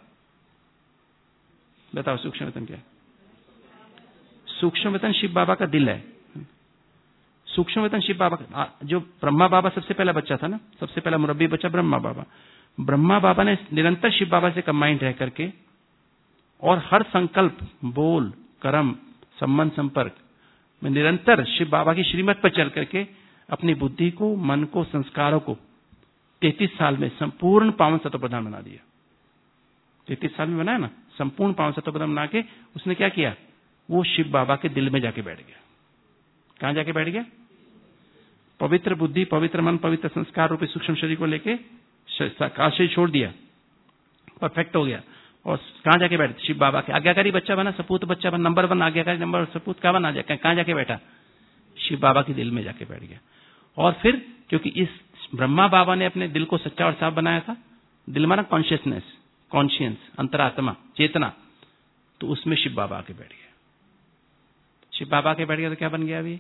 बताओ सूक्ष्म वतन क्या है? सूक्ष्म वतन शिव बाबा का दिल है। सूक्ष्म वतन शिव बाबा का, जो ब्रह्मा बाबा सबसे पहला बच्चा था ना, सबसे पहला मुरब्बी बच्चा ब्रह्मा बाबा। ब्रह्मा बाबा ने निरंतर शिव बाबा से कंबाइंड रह करके और हर संकल्प, बोल, कर्म, संबंध, संपर्क में निरंतर शिव बाबा की श्रीमत पर चल करके अपनी बुद्धि को, मन को, संस्कारों को तैतीस साल में संपूर्ण पावन सत्व प्रधान बना दिया। तैतीस साल में बनाया ना, संपूर्ण पावन सत्व प्रधान बना के उसने क्या किया, वो शिव बाबा के दिल में जाके बैठ गया। कहां जाके बैठ गया? पवित्र बुद्धि पवित्र मन पवित्र संस्कार रूपी सूक्ष्म शरीर को लेके साकार शरीर छोड़ दिया, परफेक्ट हो गया। और कहां जाके बैठ? शिव बाबा के आज्ञाकारी बच्चा बना, सपूत बच्चा बना, नंबर वन आज्ञाकारी, नंबर सपूत का बना, जाके कहां जाके बैठा? शिव बाबा के दिल में जाके बैठ गया। और फिर क्योंकि इस ब्रह्मा बाबा ने अपने दिल को सच्चा और साफ बनाया था, दिल माना कॉन्शियसनेस, कॉन्शियंस, अंतरात्मा, चेतना, तो उसमें शिव बाबा आके बैठ गया। शिव बाबा के बैठ गया तो क्या बन गया? अभी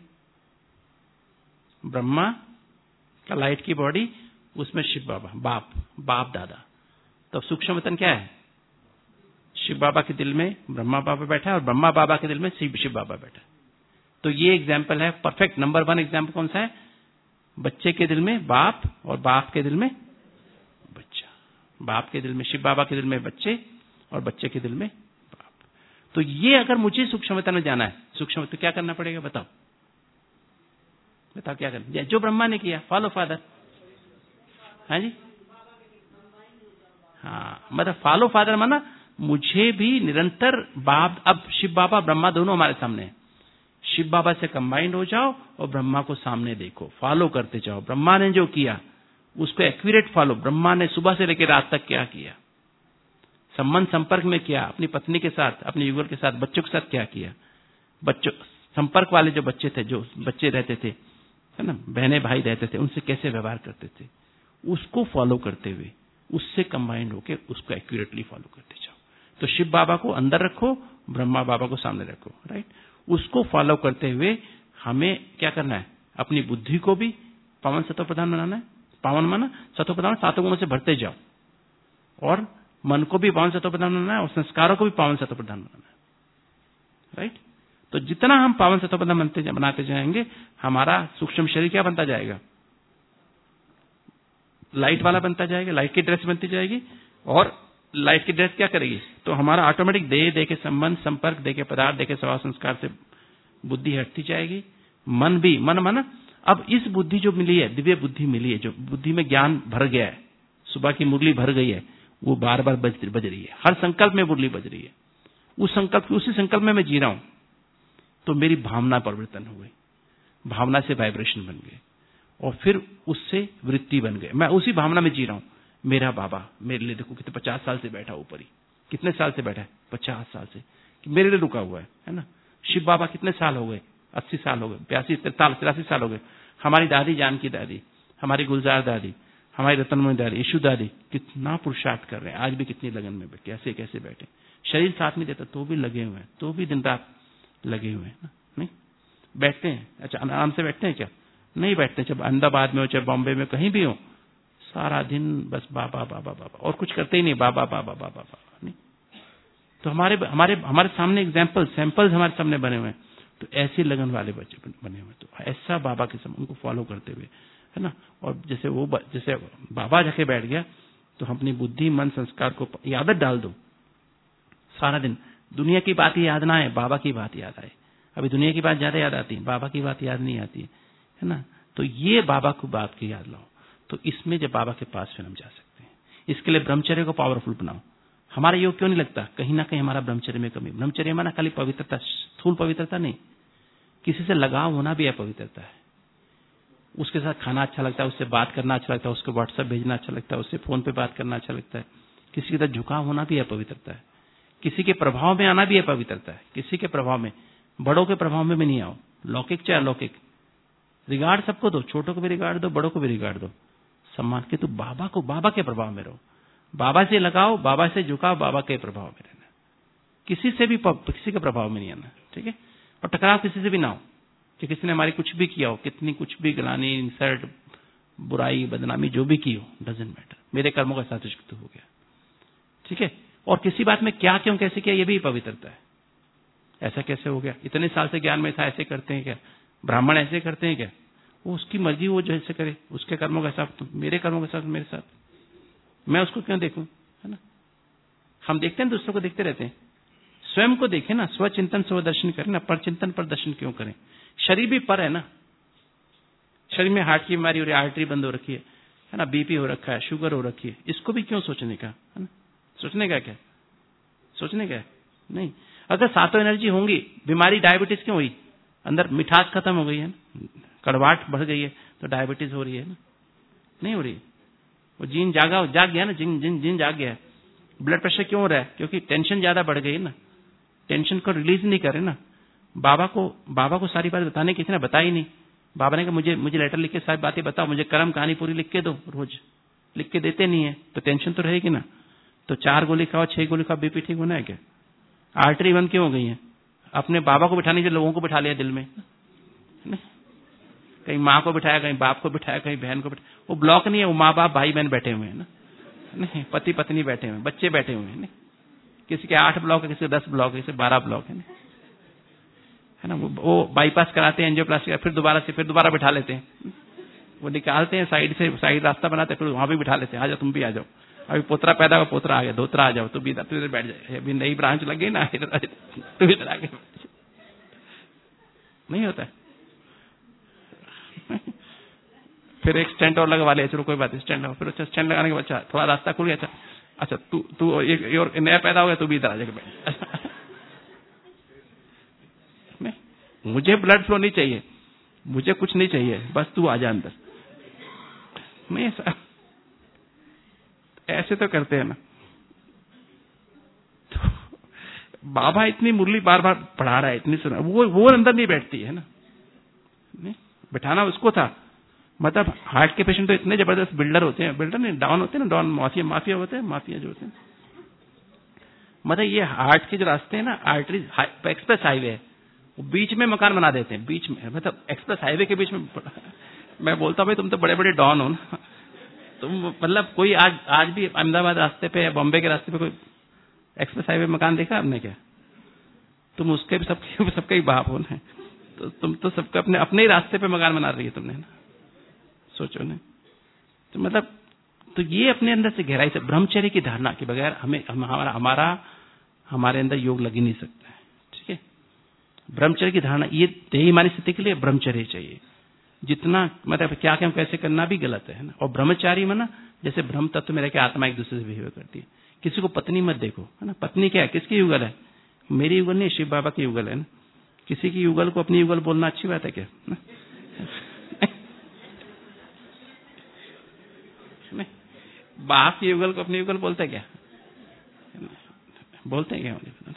ब्रह्मा का लाइट की बॉडी, उसमें शिव बाबा, बाप बाप दादा। तो सूक्ष्म वतन क्या है? शिव बाबा के दिल में ब्रह्मा बाबा बैठा है, और ब्रह्मा बाबा के दिल में शिव शिव बाबा बैठा है। तो ये एग्जाम्पल है परफेक्ट। नंबर वन एग्जाम्पल कौन सा है? बच्चे के दिल में बाप और बाप के दिल में बच्चा। बाप के दिल में शिव बाबा के दिल में बच्चे, और बच्चे के दिल में बाप। तो ये अगर मुझे सूक्ष्मता में जाना है, सूक्ष्म तो क्या करना पड़ेगा बताओ? बताओ क्या करना? जो ब्रह्मा ने किया, फॉलो फादर। हाँ जी, हाँ, मतलब फॉलो फादर माना मुझे भी निरंतर बाप, अब शिव बाबा ब्रह्मा दोनों हमारे सामने हैं। शिव बाबा से कंबाइंड हो जाओ और ब्रह्मा को सामने देखो, फॉलो करते जाओ। ब्रह्मा ने जो किया उसको एक्यूरेट फॉलो। ब्रह्मा ने सुबह से लेकर रात तक क्या किया, संबंध संपर्क में किया, अपनी पत्नी के साथ, अपने युगल के साथ, बच्चों के साथ क्या किया, बच्चों संपर्क वाले जो बच्चे थे, जो बच्चे रहते थे, है ना, बहने भाई रहते थे, उनसे कैसे व्यवहार करते थे, उसको फॉलो करते हुए, उससे कंबाइंड होकर उसको एक्यूरेटली फॉलो करते जाओ। तो शिव बाबा को अंदर रखो, ब्रह्मा बाबा को सामने रखो, राइट। उसको फॉलो करते हुए हमें क्या करना है? अपनी बुद्धि को भी पावन सत्व प्रधान बनाना है। पावन माना सत्व प्रधान, सातों गुणों से भरते जाओ। और मन को भी पावन सत्व प्रधान बनाना है, और संस्कारों को भी पावन सत्व प्रधान बनाना है, राइट। तो जितना हम पावन सत्व प्रधान बनते बनाते जाएंगे, हमारा सूक्ष्म शरीर क्या बनता जाएगा? लाइट वाला बनता जाएगा, लाइट की ड्रेस बनती जाएगी। और लाइट की ड्रेस क्या करेगी? तो हमारा ऑटोमेटिक देह देह के संबंध संपर्क, देह के पदार्थ, देह के स्वभाव संस्कार से बुद्धि हटती जाएगी। मन भी, मन माना अब इस बुद्धि जो मिली है, दिव्य बुद्धि मिली है, जो बुद्धि में ज्ञान भर गया है, सुबह की मुरली भर गई है, वो बार बार बज, बज रही है। हर संकल्प में मुरली बज रही है। उस संकल्प, उसी संकल्प में मैं जी रहा हूं, तो मेरी भावना परिवर्तन हो गई, भावना से वाइब्रेशन बन गए, और फिर उससे वृत्ति बन गए। मैं उसी भावना में जी रहा हूं। मेरा बाबा मेरे लिए देखो कितने पचास साल से बैठा ऊपर ही, कितने साल से बैठा है? पचास साल से मेरे लिए रुका हुआ है, है ना। शिव बाबा कितने साल हो गए? अस्सी साल हो गए, बयासी तिरासी साल हो गए। हमारी दादी जानकी दादी, हमारी गुलजार दादी, हमारी रतनमणि दादी, यशु दादी कितना पुरुषार्थ कर रहे हैं, आज भी कितनी लगन में बैठे, कैसे कैसे बैठे। शरीर साथ नहीं देता तो भी लगे हुए हैं, तो भी दिन रात लगे हुए हैं ना। नहीं बैठते हैं? अच्छा, आराम से बैठते हैं क्या? नहीं बैठते। जब अहमदाबाद में हो, चाहे बॉम्बे में, कहीं भी हो, सारा दिन बस बाबा बाबा बाबा, और कुछ करते ही नहीं, बाबा बाबा बाबा बाबा। नहीं तो हमारे हमारे हमारे सामने एग्जाम्पल सैंपल्स हमारे सामने बने हुए हैं। तो ऐसी लगन वाले बच्चे बने हुए, तो ऐसा बाबा के समय उनको फॉलो करते हुए, है ना। और जैसे वो जैसे बाबा जाके बैठ गया, तो हम अपनी बुद्धि मन संस्कार को आदत डाल दो। सारा दिन दुनिया की बात याद ना आए, बाबा की बात याद आए। अभी दुनिया की बात ज्यादा याद आती है, बाबा की बात याद नहीं आती है, है ना। तो ये बाबा को बात की याद लाओ। तो इसमें जब बाबा के पास फिर हम जा सकते हैं। इसके लिए ब्रह्मचर्य को पावरफुल बनाओ। हमारा योग क्यों नहीं लगता? कहीं ना कहीं हमारा ब्रह्मचर्य में कमी। ब्रह्मचर्य माना खाली पवित्रता, स्थूल पवित्रता नहीं, किसी से लगाव होना भी अपवित्रता है। उसके साथ खाना अच्छा लगता है, उससे बात करना अच्छा लगता है, उसको व्हाट्सएप भेजना अच्छा लगता है, उससे फोन पे बात करना अच्छा लगता है। किसी की तरफ झुकाव होना भी अपवित्रता है। किसी के प्रभाव में आना भी अपवित्रता है। किसी के प्रभाव में, बड़ों के प्रभाव में भी नहीं आओ, लौकिक चाहे अलौकिक। रिगार्ड सबको दो, छोटों को भी रिगार्ड दो, बड़ों को भी रिगार्ड दो, सम्मान के। तो बाबा को, बाबा के प्रभाव में रहो, बाबा से लगाओ, बाबा से झुकाओ, बाबा के प्रभाव में रहना। किसी से भी, किसी के प्रभाव में नहीं आना, ठीक है। और टकराव किसी से भी ना हो कि किसी ने हमारी कुछ भी किया हो, कितनी कुछ भी गलानी, इंसल्ट, बुराई, बदनामी जो भी की हो, डजंट मैटर, मेरे कर्मों का साथ हो गया, ठीक है। और किसी बात में क्या, क्यों, कैसे किया, ये भी पवित्रता है। ऐसा कैसे हो गया, इतने साल से ज्ञान में था, ऐसे करते हैं क्या? ब्राह्मण ऐसे करते हैं क्या? वो उसकी मर्जी, वो जैसे करे, उसके कर्मों का साथ, मेरे कर्मों के साथ मेरे साथ, मैं उसको क्यों देखूं, है ना। हम देखते हैं, दूसरों को देखते रहते हैं, स्वयं को देखें ना, स्वचिंतन स्व दर्शन करें ना, पर चिंतन पर दर्शन क्यों करें? शरीर भी पर है ना, शरीर में हार्ट की बीमारी हो रही है, आर्टरी बंद हो रखी है, है ना, बीपी हो रखा है, शुगर हो रखी है, इसको भी क्यों सोचने का, है ना। सोचने का क्या, सोचने का नहीं। अगर सातों एनर्जी होंगी, बीमारी डायबिटीज क्यों हुई? अंदर मिठास खत्म हो गई है ना, कड़वाहट बढ़ गई है, तो डायबिटीज हो रही है ना, नहीं हो रही। वो जीन जागा, जाग गया ना, जिन जिन जिन जाग गया है। ब्लड प्रेशर क्यों हो रहा है? क्योंकि टेंशन ज्यादा बढ़ गई है ना, टेंशन को रिलीज नहीं करे ना। बाबा को, बाबा को सारी बात बताने की थी ना, बताई नहीं। बाबा ने कहा मुझे मुझे लेटर लिख के सारी बातें बताओ, मुझे कर्म कहानी पूरी लिख के दो, रोज लिख के देते नहीं है, तो टेंशन तो रहेगी ना। तो चार गोली खाओ, छह गोली खाओ, बीपी ठीक होना है क्या? आर्टरी बंद क्यों हो गई है? अपने बाबा को बिठाने के लोगों को बिठा लिया दिल में, कहीं माँ को बिठाया, कहीं बाप को बिठाया, कहीं बहन को बिठाया। वो ब्लॉक नहीं है, वो माँ बाप भाई बहन बैठे हुए हैं ना, नहीं, पति पत्नी बैठे हुए हैं, बच्चे बैठे हुए हैं, नहीं, किसी के आठ ब्लॉक है, किसी के दस ब्लॉक है, किसी बारह ब्लॉक है, है ना। वो, वो बाईपास कराते हैं, एंजियोप्लास्टी, फिर दोबारा से फिर दोबारा बिठा लेते हैं, वो निकालते हैं साइड से, साइड रास्ता बनाते हैं, फिर वहां भी बिठा लेते हैं, आ जाओ तुम भी आ जाओ, अभी पोतरा पैदा हुआ, पोतरा आ गया, धोतरा आ जाओ, तू भी इधर बैठ जाए, अभी नई ब्रांच लग गई ना, तू इधर आ गया, नहीं होता है। फिर एक स्टैंड और लगवा ले, चलो कोई बात नहीं, स्टैंड लगा, फिर अच्छा स्टैंड लगाने के बाद अच्छा थोड़ा रास्ता खुल गया, अच्छा अच्छा तू तू एक और नया पैदा हो गया, तू भी इधर आ जाएगा बैठ। नहीं, मुझे ब्लड फ्लो नहीं चाहिए, मुझे कुछ नहीं चाहिए, बस तू आ जा अंदर। नहीं, ऐसा ऐसे तो करते हैं ना। तो बाबा इतनी मुरली बार बार पढ़ा रहा है, इतनी सुना, वो वो अंदर नहीं बैठती है ना, नहीं बैठाना उसको था। मतलब हार्ट के पेशेंट तो इतने जबरदस्त बिल्डर होते हैं, बिल्डर नहीं, डाउन होते हैं ना, डाउन माफिया माफिया होते हैं, माफिया जो होते हैं। मतलब ये हार्ट के जो रास्ते हैं ना, आर्टरी एक्सप्रेस हाईवे है, वो बीच में मकान बना देते हैं, बीच में, मतलब एक्सप्रेस हाईवे के बीच में। मैं बोलता हूँ भाई तुम तो बड़े बड़े डॉन हो ना, तुम मतलब कोई आज आज भी अहमदाबाद रास्ते पे या बॉम्बे के रास्ते पे कोई एक्सप्रेस हाईवे मकान देखा आपने क्या? तुम उसके भी सबके सबके ही बाप हो ना, तो तुम तो सबके अपने अपने ही रास्ते पे मकान बना रही है तुमने ना, सोचो ना। तो मतलब तो ये अपने अंदर से गहराई से ब्रह्मचर्य की धारणा के बगैर हमें हमारा हमारा हमारे अंदर योग लग ही नहीं सकता है, ठीक है। ब्रह्मचर्य की धारणा, ये देहिमानी स्थिति के लिए ब्रह्मचर्य चाहिए। जितना मतलब क्या क्या कैसे करना भी गलत है ना। और ब्रह्मचारी में ना, जैसे ब्रह्म तत्व में रह के आत्मा एक दूसरे से बिहेव करती है। किसी को पत्नी मत देखो, है ना। पत्नी क्या है, किसकी युगल है? मेरी युगल नहीं, शिव बाबा की युगल है ना। किसी की युगल को अपनी युगल बोलना अच्छी बात है क्या? बाप की युगल को अपनी युगल बोलते क्या? बोलते हैं क्या?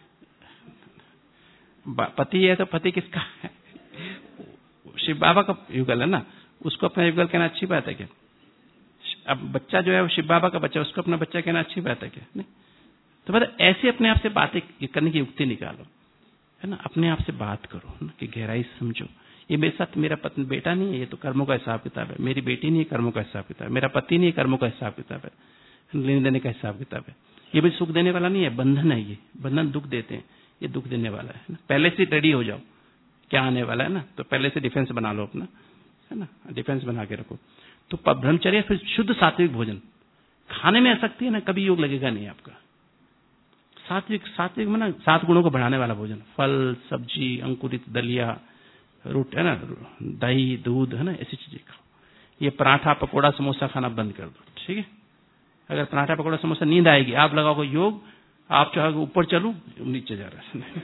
पति है तो पति किसका है? शिव बाबा का युगल है ना, उसको अपना युगल कहना अच्छी बात है क्या? अब बच्चा जो है वो शिव बाबा का बच्चा, उसको अपना बच्चा कहना अच्छी बात है क्या? नहीं। तो मतलब ऐसे अपने आप से बातें करने की युक्ति निकालो, है ना। अपने आप से बात करो ना, कि गहराई समझो। ये मेरे साथ मेरा पत्नी बेटा नहीं है, ये तो कर्मों का हिसाब किताब है। मेरी बेटी नहीं है, कर्मों का हिसाब किताब है। मेरा पति नहीं है, कर्मों का हिसाब किताब है, लेने देने का हिसाब किताब है। ये भी सुख देने वाला नहीं है, बंधन है। ये बंधन दुख देते हैं, ये दुख देने वाला है। पहले से रेडी हो जाओ, क्या आने वाला है ना। तो पहले से डिफेंस बना लो अपना, है ना, डिफेंस बना के रखो। तो ब्रह्मचर्य फिर शुद्ध सात्विक भोजन। खाने में आसक्ति है ना, कभी योग लगेगा नहीं आपका। सात्विक सात्विक में ना, सात गुणों को बढ़ाने वाला भोजन, फल सब्जी, अंकुरित दलिया, रोटी, है ना, दही दूध, है ना, ऐसी चीजें खाओ। ये पराठा पकोड़ा समोसा खाना बंद कर दो, ठीक है। अगर पराठा पकोड़ा समोसा नींद आएगी, आप लगाओगे योग, आप चाहोगे ऊपर चलूं, नीचे जा रहा है,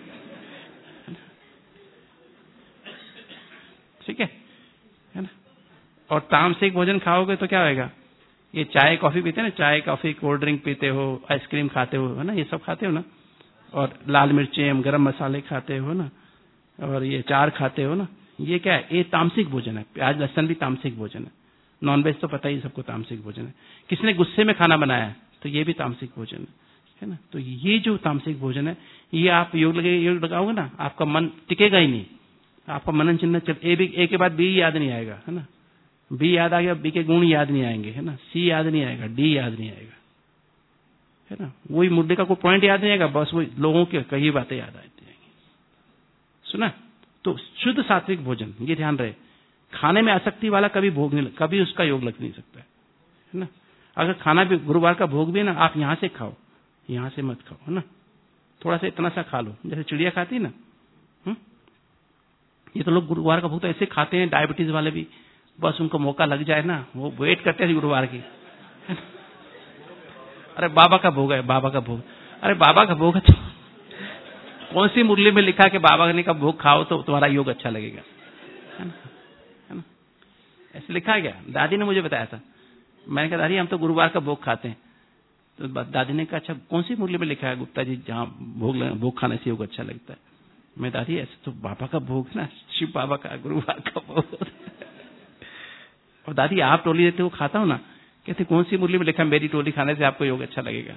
ठीक है, है ना। और तामसिक भोजन खाओगे तो क्या होगा, ये चाय कॉफी पीते हैं ना, चाय कॉफी कोल्ड ड्रिंक पीते हो, आइसक्रीम खाते हो, है ना, ये सब खाते हो ना, और लाल मिर्चें गरम मसाले खाते हो ना, और ये चार खाते हो ना, ये क्या है, ये तामसिक भोजन है। प्याज लहसुन भी तामसिक भोजन है। नॉनवेज तो पता ही सबको तामसिक भोजन है। किसने गुस्से में खाना बनाया है तो ये भी तामसिक भोजन है, है ना। तो ये जो तामसिक भोजन है, ये आप योग लगे योग लगाओगे ना, आपका मन टिकेगा ही नहीं, आपका मनन चिंतन चल, ए भी ए के बाद बी याद नहीं आएगा, है ना। बी याद आ गया, बी के गुण याद नहीं आएंगे, है ना। सी याद नहीं आएगा, डी याद नहीं आएगा, है ना। वही मुद्दे का कोई पॉइंट याद नहीं आएगा, बस वही लोगों की कई बातें याद आती आएंगी। सुना। तो शुद्ध सात्विक भोजन, ये ध्यान रहे, खाने में आसक्ति वाला कभी भोग नहीं, कभी उसका योग लग नहीं सकता है ना। अगर खाना भी गुरुवार का भोग भी है ना, आप यहां से खाओ, यहां से मत खाओ, है ना। थोड़ा सा इतना सा खा लो, जैसे चिड़िया खाती है ना। हुँ? ये तो लोग गुरुवार का भोग तो ऐसे खाते हैं, डायबिटीज वाले भी, बस उनको मौका लग जाए ना, वो वेट करते हैं गुरुवार की। अरे बाबा का भोग है, बाबा का भोग, अरे बाबा का भोग है तो कौन सी मुरली में लिखा कि बाबा ने का भोग खाओ तो तुम्हारा योग अच्छा लगेगा, है ना, है ना। ऐसे लिखा है क्या? दादी ने मुझे बताया था। मैंने कहा दादी हम तो गुरुवार का भोग खाते हैं। तो दादी ने कहा अच्छा कौन सी मुरली में लिखा है गुप्ता जी जहाँ भोग भोग खाने से योग अच्छा लगता है? मैं दादी ऐसे तो बाबा का भोग ना, शिव बाबा का गुरुवार का भोग। और दादी आप टोली देते हो खाता हो ना, कहते कौन सी मुरली में लिखा है मेरी टोली खाने से आपको योग अच्छा लगेगा?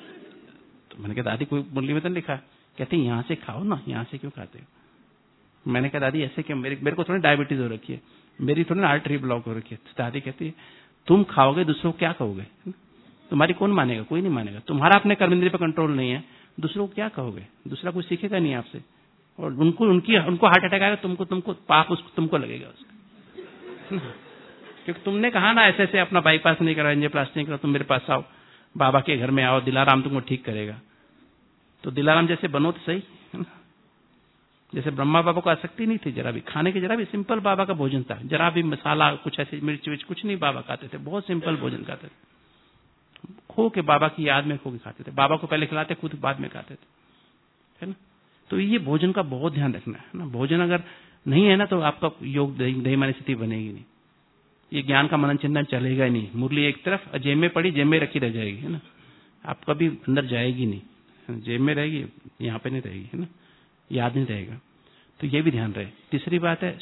तो मैंने कहा दादी कोई मुरली में तो लिखा। कहते यहाँ से खाओ ना, यहाँ से क्यों खाते हो? मैंने कहा दादी ऐसे क्यों, मेरे मेरे को थोड़ी डायबिटीज हो रखी है, मेरी थोड़ी ना आर्टरी ब्लॉक हो रखी है। तो दादी कहती है तुम खाओगे दूसरों को क्या कहोगे, तुम्हारी कौन मानेगा, कोई नहीं मानेगा। तुम्हारा अपने कर्म इंद्रिय पर कंट्रोल नहीं है, दूसरों को क्या कहोगे, दूसरा कुछ सीखेगा नहीं आपसे। और उनको उनकी उनको हार्ट अटैक आएगा, तुमको तुमको पाप उसको तुमको लगेगा उसका, क्योंकि तुमने कहा ना ऐसे ऐसे अपना बाईपास नहीं करा, एंजियोप्लास्टी नहीं करा, तुम मेरे पास आओ, बाबा के घर में आओ, दिलाराम तुमको ठीक करेगा। तो दिलाराम जैसे बनो तो सही, है ना। जैसे ब्रह्मा बाबा को आसक्ति नहीं थी जरा भी, खाने की जरा भी, सिंपल बाबा का भोजन था, जरा भी मसाला कुछ ऐसे मिर्च विर्च कुछ नहीं बाबा खाते थे, बहुत सिंपल भोजन खाते थे, खो के बाबा की याद में खो के खाते थे, बाबा को पहले खिलाते खुद बाद में खाते थे, है ना। तो ये भोजन का बहुत ध्यान रखना है ना। भोजन अगर नहीं है ना तो आपका योग दही मानी स्थिति बनेगी नहीं, ये ज्ञान का मनन चिंतन चलेगा ही नहीं। मुरली एक तरफ जेब में पड़ी, जेब में रखी रह जाएगी, है ना, आप कभी अंदर जाएगी नहीं, जेब में रहेगी, यहाँ पे नहीं रहेगी, है ना, याद नहीं रहेगा। तो ये भी ध्यान रहे। तीसरी बात है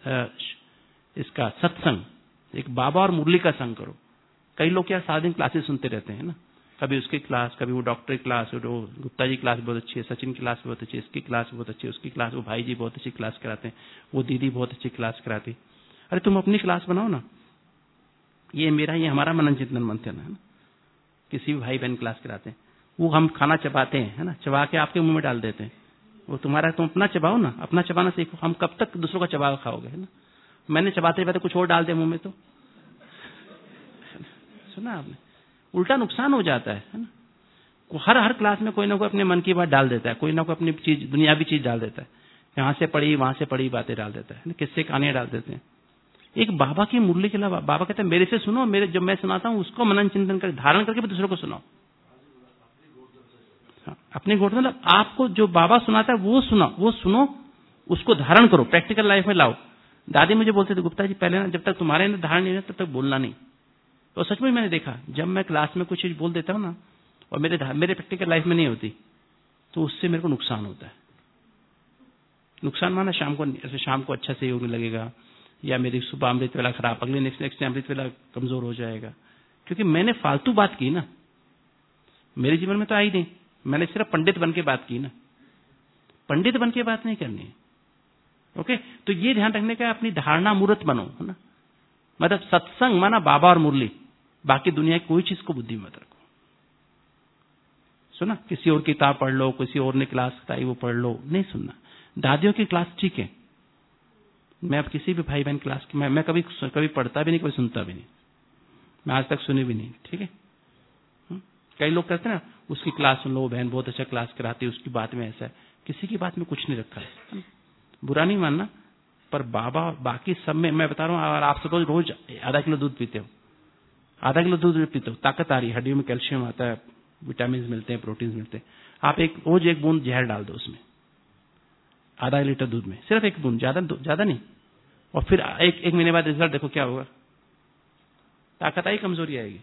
इसका सत्संग, एक बाबा और मुरली का संग करो। कई लोग क्या सारा दिन क्लासेस सुनते रहते हैं ना, कभी उसकी क्लास, कभी वो डॉक्टर की क्लास, वो गुप्ता जी क्लास बहुत अच्छी है, सचिन की क्लास बहुत अच्छी है, इसकी क्लास बहुत अच्छी है, उसकी क्लास, वो भाई जी बहुत अच्छी क्लास कराते हैं, वो दीदी बहुत अच्छी क्लास कराती। अरे तुम अपनी क्लास बनाओ ना, ये मेरा ये हमारा मनन चिंतन मंथन है ना। किसी भी भाई बहन क्लास कराते हैं, वो हम खाना चबाते हैं, है ना, चबा के आपके मुंह में डाल देते हैं, वो तुम्हारा तुम अपना चबाओ ना, अपना चबाना सीखो। हम कब तक दूसरों का चबा खाओगे, है ना। मैंने चबाते चबाते कुछ और डाल दिया मुंह में तो सुना आपने, उल्टा नुकसान हो जाता है, है ना। हर हर क्लास में कोई ना कोई अपने मन की बात डाल देता है, कोई ना कोई अपनी चीज दुनियावी चीज डाल देता है, यहाँ से पढ़ी वहां से पढ़ी बातें डाल देता है, किससे कहानियां डाल देते हैं। एक बाबा की मुरली के अलावा बाबा कहते हैं मेरे से सुनो, मेरे जब मैं सुनाता हूँ उसको मनन चिंतन कर धारण करके दूसरों को सुनाओ। हाँ, अपने गोद में मतलब आपको जो बाबा सुनाता है वो सुनो, वो सुनो, उसको धारण करो, प्रैक्टिकल लाइफ में लाओ। दादी मुझे बोलते थे गुप्ता जी पहले ना जब तक तुम्हारे अंदर धारण नहीं है तब तक बोलना नहीं। तो सच में मैंने देखा, जब मैं क्लास में कुछ चीज बोल देता हूँ ना और मेरे मेरे प्रैक्टिकल लाइफ में नहीं होती तो उससे मेरे को नुकसान होता है। नुकसान माना शाम को ऐसे शाम को अच्छा से योग नहीं लगेगा, या मेरी सुबह अमृत वेला खराब, अगले नेक्स्ट नेक्स्ट अमृत वेला कमजोर हो जाएगा, क्योंकि मैंने फालतू बात की ना, मेरे जीवन में तो आई नहीं, मैंने सिर्फ पंडित बन के बात की ना, पंडित बन के बात नहीं करनी है। ओके, तो ये ध्यान रखने का अपनी धारणा मूर्त बनो, है ना। मतलब सत्संग माना बाबा और मुरली, बाकी दुनिया की कोई चीज को बुद्धि में मत रखो। सुना, किसी और किताब पढ़ लो, किसी और ने क्लास बताई वो पढ़ लो, नहीं सुनना। दादियों की क्लास ठीक है, मैं अब किसी भी भाई बहन क्लास की मैं, मैं कभी कभी पढ़ता भी नहीं, कभी सुनता भी नहीं, मैं आज तक सुनी भी नहीं, ठीक है। कई लोग कहते हैं ना उसकी क्लास सुन लो, बहन बहुत अच्छा क्लास कराती है, उसकी बात में ऐसा है, किसी की बात में कुछ नहीं रखा है, बुरा नहीं मानना, पर बाबा और बाकी सब में मैं बता रहा हूँ, अगर आप सपोज रोज आधा किलो दूध पीते हो, आधा किलो दूध पीते हो, ताकत आ रही है, हड्डियों में कैल्शियम आता है, विटामिन मिलते हैं, प्रोटीन मिलते हैं, आप एक रोज एक बूंद जहर डाल दो उसमें, आधा लीटर दूध में, सिर्फ एक बूंद, ज्यादा ज्यादा नहीं, और फिर एक एक महीने बाद रिजल्ट देखो क्या होगा। ताकत आई, कमजोरी आएगी,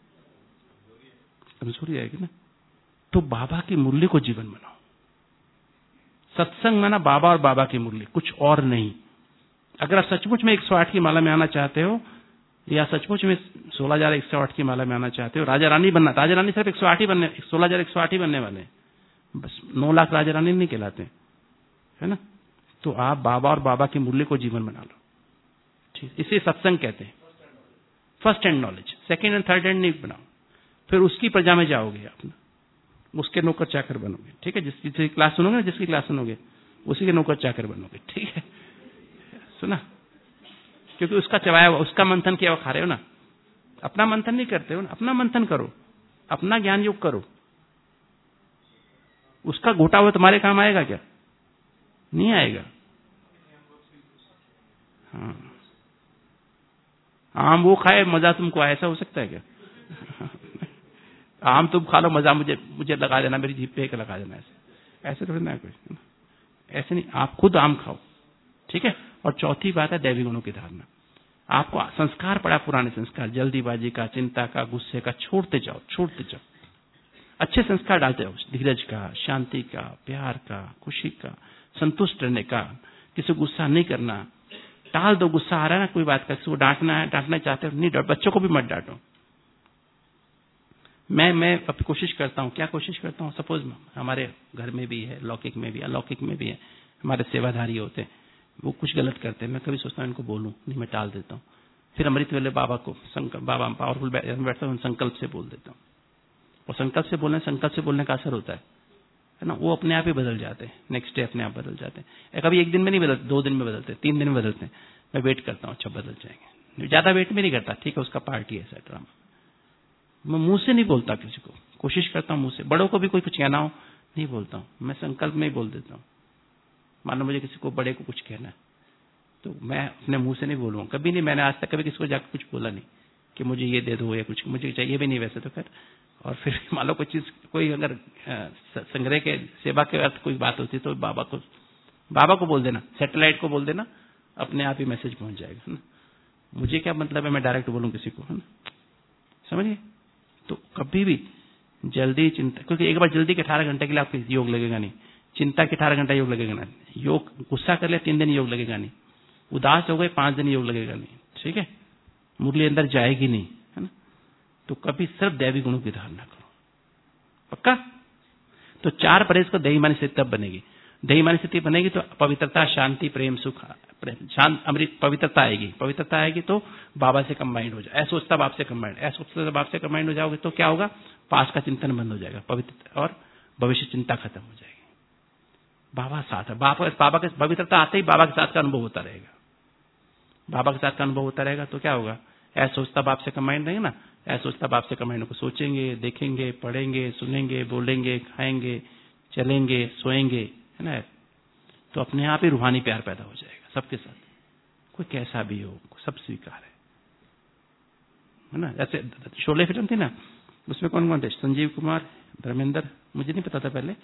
कमजोरी आएगी ना। तो बाबा की मुरली को जीवन बनाओ। सत्संग माना बाबा और बाबा की मुरली, कुछ और नहीं। अगर आप सचमुच में एक सौ आठ की माला में आना चाहते हो, या सचमुच में सोलह हजार एक सौ आठ की माला में आना चाहते हो, राजा रानी बनना, राजा रानी सिर्फ एक सौ आठ ही बनने, सोलह हजार एक सौ आठ ही बनने वाले हैं, बस नौ लाख राजा रानी नहीं कहलाते, है ना। तो आप बाबा और बाबा की मुरली को जीवन बना लो, ठीक। इसे सत्संग कहते हैं, first hand knowledge. Second and third hand नहीं बनाओ, फिर उसकी प्रजा में जाओगे, अपना उसके नौकर चाकर बनोगे, ठीक है। जिसकी जिसकी क्लास सुनोगे ना, जिसकी क्लास सुनोगे उसी के नौकर चाकर बनोगे, ठीक है। सुना, क्योंकि उसका चबाया हुआ, उसका मंथन किया हुआ खा रहे हो ना। अपना मंथन नहीं करते हो ना, अपना मंथन करो, अपना ज्ञान योग करो। उसका घोटा हुआ तुम्हारे काम आएगा क्या? नहीं आएगा। हाँ, आम वो खाए, मजा तुमको आए, ऐसा हो सकता है क्या? आम तुम खा लो, मजा मुझे मुझे लगा देना, मेरी जीभ पे एक लगा देना, ऐसे ऐसे तो ना, कोई ऐसे नहीं। आप खुद आम खाओ, ठीक है। और चौथी बात है दैवी गुणों की धारणा। आपको संस्कार पड़ा, पुराने संस्कार, जल्दीबाजी का, चिंता का, गुस्से का, छोड़ते जाओ, छोड़ते जाओ। अच्छे संस्कार डालते जाओ, धीरज का, शांति का, प्यार का, खुशी का, संतुष्ट रहने का, किसी को गुस्सा नहीं करना। टाल दो, गुस्सा आ रहा है ना, कोई बात का, किसी को डांटना है, डांटना चाहते हो नहीं डांटो, बच्चों को भी मत डांटो। मैं मैं अब कोशिश करता हूँ, क्या कोशिश करता हूँ, सपोज हमारे घर में भी है, लौकिक में भी, अलौकिक में भी है, हमारे सेवाधारी होते हैं, वो कुछ गलत करते हैं, मैं कभी सोचता हूँ इनको बोलूं नहीं, मैं टाल देता हूँ। फिर अमृत वेले बाबा को संकल्प, बाबा पावरफुल बैठता हूँ, संकल्प से बोल देता हूँ। और संकल्प से बोलने संकल्प से बोलने का असर होता है, है ना। वो अपने आप ही बदल जाते हैं, नेक्स्ट डे अपने आप बदल जाते हैं। कभी एक दिन में नहीं बदलते, दो दिन में बदलते, तीन दिन में बदलते हैं। मैं वेट करता हूँ, अच्छा बदल जाएंगे, ज्यादा वेट में नहीं करता, ठीक है, उसका पार्टी है ड्रामा। मैं मुंह से नहीं बोलता किसी को, कोशिश करता हूँ मुंह से। बड़ों को भी कोई कुछ कहना हो नहीं बोलता हूँ, मैं संकल्प में ही बोल देता हूँ। मान लो मुझे किसी को बड़े को कुछ कहना है, तो मैं अपने मुंह से नहीं बोलूंगा, कभी नहीं। मैंने आज तक कभी किसी को जाकर कुछ बोला नहीं कि मुझे ये दे दो या कुछ मुझे चाहिए भी नहीं वैसे तो खैर। और फिर मान लो कोई चीज, कोई अगर संग्रह के सेवा के अर्थ कोई बात होती तो बाबा को बाबा को बोल देना, सैटेलाइट को बोल देना, अपने आप ही मैसेज पहुंच जाएगा, है ना। मुझे क्या मतलब है मैं डायरेक्ट बोलूं किसी को, है ना, समझिए। तो कभी भी जल्दी चिंता, क्योंकि एक बार जल्दी के अठारह घंटे के लिए आपको योग लगेगा नहीं, चिंता के अठारह घंटा योग लगेगा नहीं, योग गुस्सा कर लिया तीन दिन योग लगेगा नहीं, उदास हो गए पांच दिन योग लगेगा नहीं, ठीक है, मुरली अंदर जाएगी नहीं, है ना। तो कभी सिर्फ दैवी गुणों की धारणा करो, पक्का। तो चार परहेज को दही मानी स्थिति तब बनेगी, दही मानी स्थिति बनेगी तो पवित्रता, शांति, प्रेम, सुख, शांत, अमृत, पवित्रता आएगी। पवित्रता आएगी तो बाबा से कंबाइंड हो जाए, ऐसोचता बाप से कंबाइंड, ऐसोचता बाप से कंबाइंड हो जाओगे तो क्या होगा, पास का चिंतन बंद हो जाएगा, पवित्र और भविष्य चिंता खत्म हो जाएगी। बाबा साथ है, बाबा बाबा के पवित्रता आते ही बाबा के साथ का अनुभव होता रहेगा, बाबा के साथ का अनुभव होता रहेगा तो क्या होगा, ऐसोचता बाप से कंबाइंड रहेंगे ना, ऐसोचता बाप से कंबाइंड को सोचेंगे, देखेंगे, पढ़ेंगे, सुनेंगे, बोलेंगे, खाएंगे, चलेंगे, सोएंगे, है ना। तो अपने आप ही रूहानी प्यार पैदा हो जाएगा सबके साथ, कोई कैसा भी हो, सब स्वीकार है, है ना। जैसे शोले फिल्म थी ना, उसमें कौन कौन थे, संजीव कुमार, धर्मेंद्र, मुझे नहीं पता था पहले,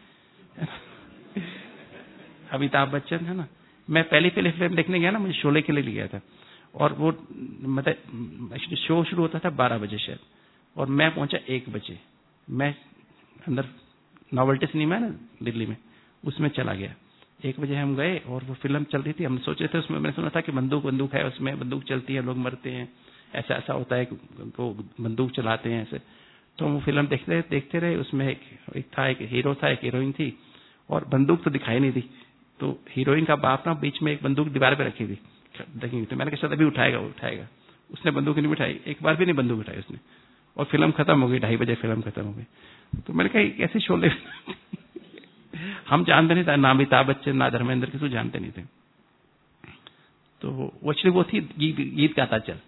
अमिताभ बच्चन, है ना। मैं पहली पहली फिल्म देखने गया ना, मुझे शोले के लिए गया था, और वो मतलब शो शुरू होता था बारह बजे शायद, और मैं पहुंचा एक बजे। मैं अंदर नॉवेल्टी सिनेमा है ना दिल्ली में, उसमें चला गया। एक बजे हम गए और वो फिल्म चल रही थी, हम सोच रहे थे उसमें, मैंने सुना था कि बंदूक बंदूक है उसमें, बंदूक चलती है, लोग मरते हैं, ऐसा ऐसा होता है, वो बंदूक चलाते हैं ऐसे। तो हम वो फिल्म देखते देखते रहे, उसमें एक, एक था, एक हीरो था, एक हीरोइन थी, और बंदूक तो दिखाई नहीं दी। तो हीरोइन का बाप ना बीच में एक बंदूक दीवार पे रखी थी, देखी तो मैंने कहा शायद अभी उठाएगा, वो उठाएगा, उसने बंदूक नहीं उठाई, एक बार भी नहीं बंदूक उठाई उसने, और फिल्म खत्म हो गई, ढाई बजे फिल्म खत्म हो गई। तो मैंने कहा कैसे शोले हम जानते नहीं था, ना अमिताभ बच्चन ना धर्मेंद्र, किसी जानते नहीं थे। तो वो एक्चुअली वो थी गीत गीत गाता चल,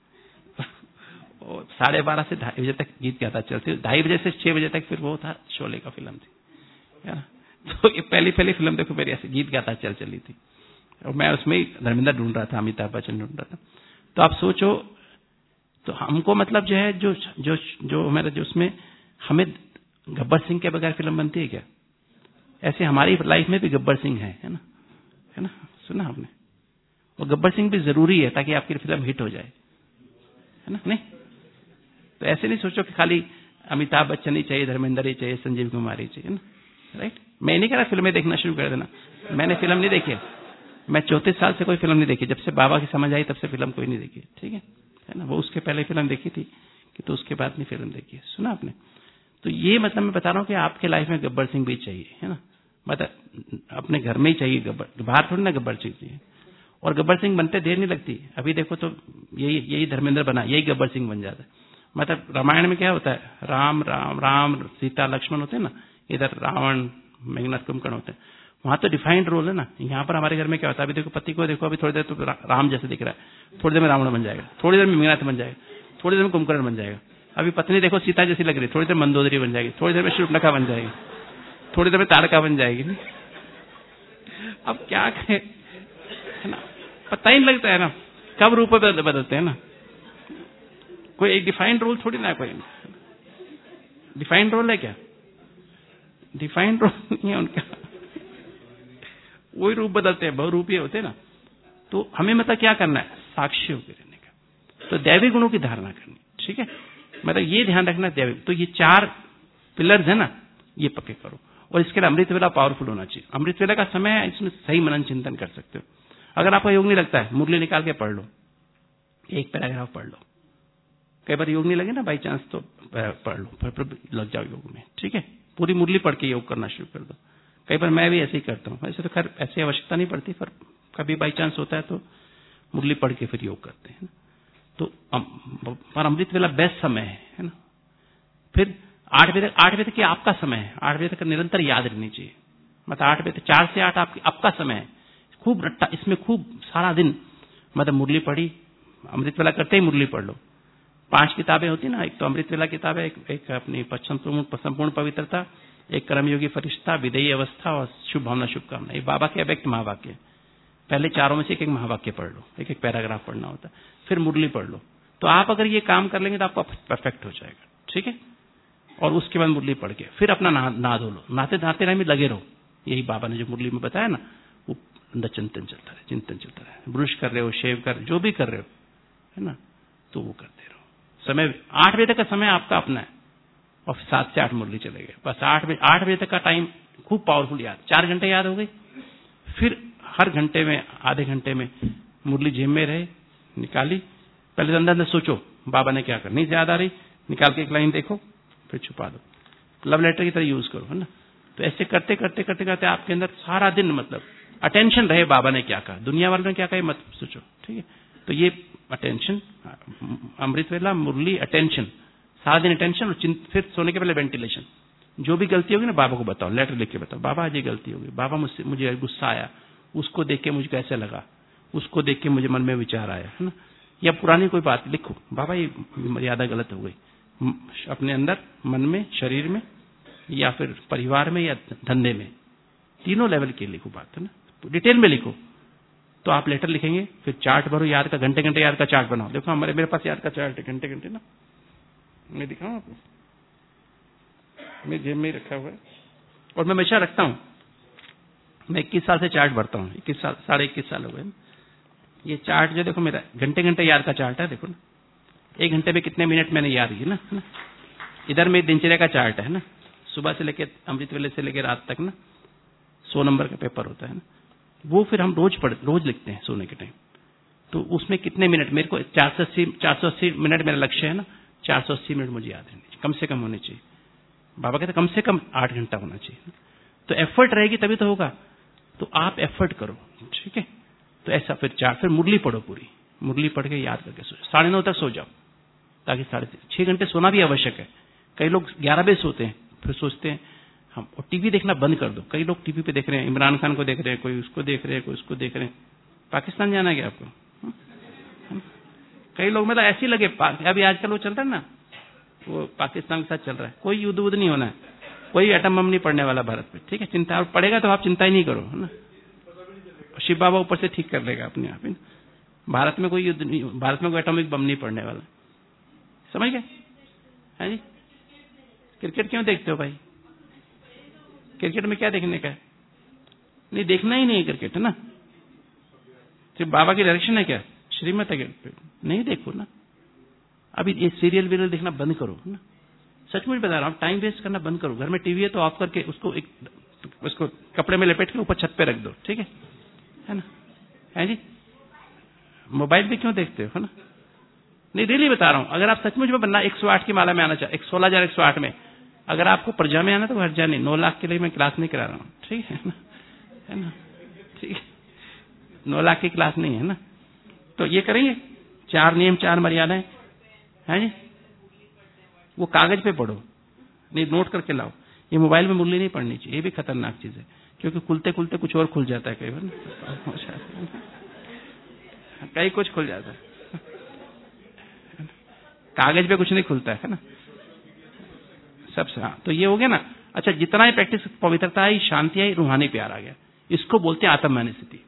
और साढ़े बारह से ढाई बजे तक गीत गाता चलती, ढाई बजे से छह बजे तक फिर वो था शोले का फिल्म थी, है ना। तो ये पहली पहली फिल्म देखो मेरी ऐसे गीत गाता चल चली थी। और मैं उसमें धर्मेंद्र ढूंढ रहा था, अमिताभ बच्चन ढूंढ रहा था। तो आप सोचो, तो हमको मतलब जो है जो जो जो हमारे जो उसमें हमें गब्बर सिंह के बगैर फिल्म बनती है क्या? ऐसे हमारी लाइफ में भी गब्बर सिंह है, है ना, है ना, सुना आपने? और गब्बर सिंह भी जरूरी है ताकि आपकी फिल्म हिट हो जाए, है ना? नहीं तो ऐसे नहीं सोचो कि खाली अमिताभ बच्चन ही चाहिए, धर्मेंद्र ही चाहिए, संजीव कुमार ही चाहिए, ना, राइट? मैं नहीं कह रहा फिल्में देखना शुरू कर देना, मैंने फिल्म नहीं देखी, मैं चौंतीस साल से कोई फिल्म नहीं देखी, जब से बाबा की समझ आई तब से फिल्म कोई नहीं देखी, ठीक है, है ना? वो उसके पहले फिल्म देखी थी कि तो उसके बाद नहीं फिल्म देखी है, सुना आपने? तो ये मतलब मैं बता रहा हूँ कि आपके लाइफ में गब्बर सिंह भी चाहिए, है ना, मतलब अपने घर में ही चाहिए गब्बर, बाहर थोड़ी ना गब्बर सिंह चाहिए। और गब्बर सिंह बनते देर नहीं लगती, अभी देखो तो यही यही धर्मेंद्र बना, यही गब्बर सिंह बन जाता है। मतलब रामायण में क्या होता है, राम राम राम सीता लक्ष्मण होते हैं ना, इधर रावण मेघनाथ कुंभकर्ण होते हैं, वहां तो डिफाइंड रोल है ना। यहाँ पर हमारे घर में क्या होता है, अभी देखो पति को देखो, अभी थोड़ी देर तो राम जैसे दिख रहा है, थोड़ी देर में रावण बन जाएगा, थोड़ी देर में मेघनाथ बन जाएगा, थोड़ी देर में कुंभकर्ण बन जाएगा। अभी पत्नी देखो सीता जैसी लग रही है, थोड़ी देर मंदोदरी बन जाएगी, थोड़ी देर में शूर्पणखा बन जाएगी, थोड़ी देर में तारका बन जाएगी। अब क्या करें, है ना, पता ही नहीं लगता है ना कब रूप बदलते हैं ना। कोई एक डिफाइंड रोल थोड़ी ना, कोई डिफाइंड रोल है क्या? डिफाइंड रोल नहीं है उनका, वही रूप बदलते हैं, बहुरूपीय होते हैं ना। तो हमें मतलब क्या करना है, साक्षी होकर रहने का, तो दैवी गुणों की धारणा करनी, ठीक है, मतलब ये ध्यान रखना दैवी। तो ये चार पिलर्स है ना, ये पक्के करो। और इसके लिए अमृत वेला पावरफुल होना चाहिए। अमृत वेला का समय है, इसमें सही मनन चिंतन कर सकते हो। अगर आपको योग नहीं लगता है, मुरली निकाल के पढ़ लो, एक पैराग्राफ पढ़ लो। कई बार योग नहीं लगे ना बाई चांस, तो पढ़ लो, फिर लग जाओ योग में, ठीक है। पूरी मुरली पढ़ के योग करना शुरू कर दो। कई बार मैं भी ऐसे ही करता हूँ, वैसे तो खैर ऐसी आवश्यकता नहीं पड़ती, पर कभी बाई चांस होता है तो मुरली पढ़ के फिर योग करते हैं। तो पर अमृत वेला बेस्ट समय है, है ना। फिर आठ बजे तक, आठ बजे तक की आपका समय है, आठ बजे तक निरंतर याद रहनी चाहिए। मतलब आठ बजे तक, चार से आठ आपकी आपका समय है। खूब रट्टा, इसमें खूब सारा दिन मतलब मुरली पढ़ी, अमृत वेला करते ही मुरली पढ़ लो। पांच किताबें होती ना, एक तो अमृत वेला किताब है, एक, एक अपनी पश्चिम संपूर्ण पवित्रता, एक कर्मयोगी फरिश्ता, विदेयी अवस्था और शुभ भावना शुभकामना। ये बाबा के अव्यक्त महावाक्य। पहले चारों में से एक एक महावाक्य पढ़ लो, एक एक पैराग्राफ पढ़ना होता है, फिर मुरली पढ़ लो। तो आप अगर ये काम कर लेंगे तो आपका परफेक्ट हो जाएगा, ठीक है। और उसके बाद मुरली पढ़ के फिर अपना नहा नहा धो लो, नहाते नहाते रहे में लगे रहो। यही बाबा ने जो मुरली में बताया ना, वो अंदर चिंतन चलता रहे, चिंतन चलता रहे। ब्रुश कर रहे हो, शेव कर, जो भी कर रहे हो, है ना, तो वो करते रहो। समय आठ बजे तक का समय आपका अपना है, और सात से आठ मुरली चले गए। बस आठ बजे आठ बजे तक का टाइम खूब पावरफुल याद, चार घंटे याद हो गई। फिर हर घंटे में, आधे घंटे में मुरली जेब में रहे, निकाली, पहले अंदर अंदर सोचो बाबा ने क्या करनी, याद आ रही, निकाल के एक लाइन देखो, फिर छुपा दो। लव लेटर की तरह यूज करो, है ना। तो ऐसे करते करते करते करते आपके अंदर सारा दिन मतलब अटेंशन रहे, बाबा ने क्या कहा, दुनिया वालों ने क्या कहा मत सोचो, ठीक है। तो ये अटेंशन, अमृत वेला, मुरली, अटेंशन, सारा दिन अटेंशन। और फिर सोने के पहले वेंटिलेशन। जो भी गलती होगी ना बाबा को बताओ, लेटर लिख के बताओ, बाबा आज ये गलती होगी, बाबा मुझसे मुझे गुस्सा आया, उसको देख के मुझे कैसे लगा, उसको देख के मुझे मन में विचार आया, है ना। या पुरानी कोई बात लिखो, बाबा ये मर्यादा गलत हो गई, अपने अंदर, मन में, शरीर में, या फिर परिवार में, या धंधे में, तीनों लेवल के लिखो बात, है ना। डिटेल में लिखो। तो आप लेटर लिखेंगे, फिर चार्ट भरो याद का, घंटे घंटे याद का चार्ट बनाओ। देखो हमारे मेरे पास याद का चार्ट है, घंटे घंटे ना, मैं दिखाऊं आपको, मेरे जेब में ही रखा हुआ है, और मैं हमेशा रखता हूं। मैं इक्कीस साल से चार्ट भरता हूं, इक्कीस साल, साढ़े इक्कीस साल हो गए। ये चार्ट जो देखो मेरा घंटे घंटे याद का चार्ट है, देखो ना, एक घंटे में कितने मिनट मैंने याद की ना, ना? इधर में दिनचर्या का चार्ट है ना, सुबह से लेकर अमृत वेले से लेकर रात तक ना, सौ नंबर का पेपर होता है ना, वो फिर हम रोज पढ़ रोज लिखते हैं सोने के टाइम। तो उसमें कितने मिनट, मेरे को चार सौ अस्सी चार सौ अस्सी मिनट मेरा लक्ष्य है ना, चार सौ अस्सी मिनट मुझे याद रहने चाहिए, कम से कम होने चाहिए। बाबा कहते कम से कम आठ घंटा होना चाहिए। तो एफर्ट रहेगी तभी तो होगा। तो आप एफर्ट करो, ठीक है। तो ऐसा फिर चार, फिर मुरली पढ़ो, पूरी मुरली पढ़ के याद करके सो, साढ़े नौ तक सो जाओ, ताकि साढ़े छह घंटे सोना भी आवश्यक है। कई लोग ग्यारह बजे सोते हैं, फिर सोचते हैं हम, और टीवी देखना बंद कर दो। कई लोग टीवी पे देख रहे हैं, इमरान खान को देख रहे हैं, कोई उसको देख रहे हैं, कोई उसको देख रहे हैं। पाकिस्तान जाना है क्या आपको? हुँ? हुँ? कई लोग मतलब ऐसे लगे, अभी आजकल वो चल रहा है ना, वो पाकिस्तान के साथ चल रहा है। कोई युद्ध वुद्ध नहीं होना है, कोई एटम बम नहीं पड़ने वाला भारत पे, ठीक है। चिंता पड़ेगा तो आप चिंता ही नहीं करो, है ना। शिव बाबा ऊपर से ठीक कर लेगा अपने आप ही। भारत में कोई युद्ध नहीं, भारत में कोई एटॉमिक बम नहीं पड़ने वाला, समझ गए? है जी। क्रिकेट क्यों देखते हो भाई? क्रिकेट में क्या देखने का है? नहीं, देखना ही नहीं है क्रिकेट, है ना। सिर्फ बाबा की डायरेक्शन है क्या? श्रीमत है, नहीं देखो ना। अभी ये सीरियल वीरियल देखना बंद करो ना, सचमुच बता रहा हूँ। टाइम वेस्ट करना बंद करो। घर में टीवी है तो ऑफ करके उसको एक उसको कपड़े में लपेट के ऊपर छत पे रख दो, ठीक है, है ना। है जी। मोबाइल पे क्यों देखते हो, है ना। नहीं, रियली बता रहा हूँ, अगर आप सचमुच में बनना एक सौ आठ की माला में आना चाहे, एक सोलह हजार एक सौ आठ में, अगर आपको प्रजा में आना तो हट जाए, नहीं। नौ लाख के लिए मैं क्लास नहीं करा रहा हूँ, ठीक है ना, है ना, ठीक है। नौ लाख की क्लास नहीं है ना। तो ये करेंगे, चार नियम चार मर्यादाएं, है जी। वो कागज पे पढ़ो, नहीं नोट करके लाओ। ये मोबाइल में मुरली नहीं पढ़नी चाहिए, ये भी खतरनाक चीज है, क्योंकि खुलते खुलते कुछ और खुल जाता है कई बार, कई कुछ खुल जाता है। कागज पे कुछ नहीं खुलता है ना, सबसे। हाँ, तो ये हो गया ना। अच्छा, जितना ही प्रैक्टिस, पवित्रता आई, शांति आई, रूहानी प्यार आ गया, इसको बोलते हैं आत्ममानी स्थिति।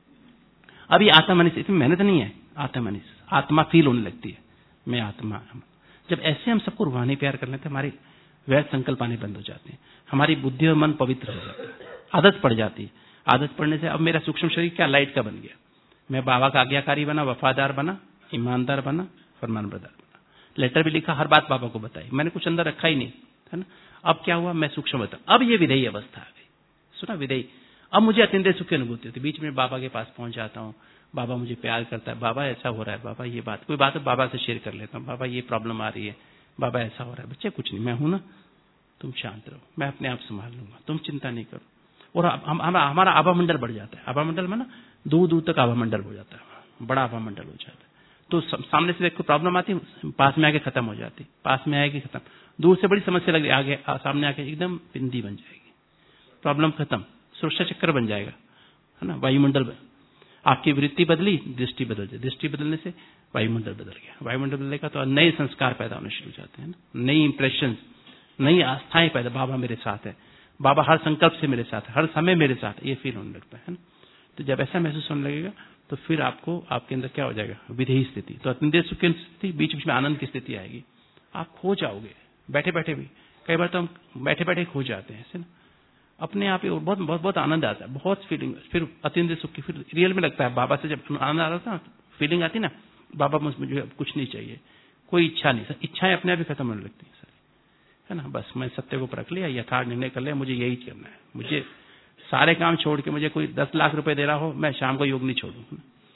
अभी आत्ममानी स्थिति में मेहनत नहीं है, आत्ममानी, आत्मा फील होने लगती है, मैं आत्मा। जब ऐसे हम सबको रूहानी प्यार कर लेते हैं, हमारी वैध संकल्प आने बंद हो जाते हैं, हमारी बुद्धि और मन पवित्र हो जाता है, आदत पड़ जाती है। आदत पड़ने से अब मेरा सूक्ष्म शरीर क्या लाइट का बन गया, मैं बाबा का आज्ञाकारी बना, वफादार बना, ईमानदार बना, फरमानबरदार बना। लेटर भी लिखा, हर बात बाबा को बताई, मैंने कुछ अंदर रखा ही नहीं, है ना। अब क्या हुआ, मैं सूक्ष्म बता। अब ये विधेयी अवस्था आ गई, सुना, विधेयी। अब मुझे अत्यंत सुख की अनुभूति होती है। बीच में बाबा के पास पहुंच जाता हूँ, बाबा मुझे प्यार करता है, बाबा ऐसा हो रहा है, बाबा ये बात, कोई बात है बाबा से शेयर कर लेता हूँ, बाबा ये प्रॉब्लम आ रही है, बाबा ऐसा हो रहा है। बच्चे कुछ नहीं, मैं हूं ना, तुम शांत रहो, मैं अपने आप संभाल लूंगा, तुम चिंता नहीं करो। और हम, हम, हमारा आभा मंडल बढ़ जाता है। आभा मंडल में ना दूर दूर तक आभा मंडल हो जाता है, बड़ा आभा मंडल हो जाता है। तो सामने से कोई प्रॉब्लम आती है, पास में आके खत्म हो जाती, पास में आएगी खत्म। दूर से बड़ी समस्या लग रही, आगे सामने आके एकदम बिंदी बन जाएगी, प्रॉब्लम खत्म, सुरक्षा चक्र बन जाएगा, है ना। वायुमंडल, आपकी वृत्ति बदली, दृष्टि बदल जाए, दृष्टि बदलने से वायुमंडल बदल गया, वायुमंडल बदलेगा तो नए संस्कार पैदा होने शुरू हो जाते हैं, नई इंप्रेशन, नई आस्थाएं पैदा। बाबा मेरे साथ है, बाबा हर संकल्प से मेरे साथ है, हर समय मेरे साथ है, ये फील होने लगता है ना। तो जब ऐसा महसूस होने लगेगा तो फिर आपको, आपके अंदर क्या हो जाएगा, विधेयी स्थिति। तो अत्यंत सुख की स्थिति, बीच बीच में आनंद की स्थिति आएगी, आप खो जाओगे बैठे बैठे भी। कई बार तो हम बैठे बैठे खो जाते हैं ऐसे ना, अपने आप ही बहुत बहुत बहुत आनंद आता है, बहुत फीलिंग। फिर अत्यंत सुख की, फिर रियल में लगता है बाबा से जब आनंद आ रहा था, फीलिंग आती ना, बाबा मुझे कुछ नहीं चाहिए, कोई इच्छा नहीं, इच्छाएं अपने आप ही खत्म होने लगती है सारी, है ना। बस मैं सत्य को परख लिया, यथार्थ निर्णय कर लिया, मुझे यही करना है, मुझे सारे काम छोड़ के, मुझे कोई दस लाख रुपए दे रहा हो, मैं शाम को योग नहीं छोड़ू।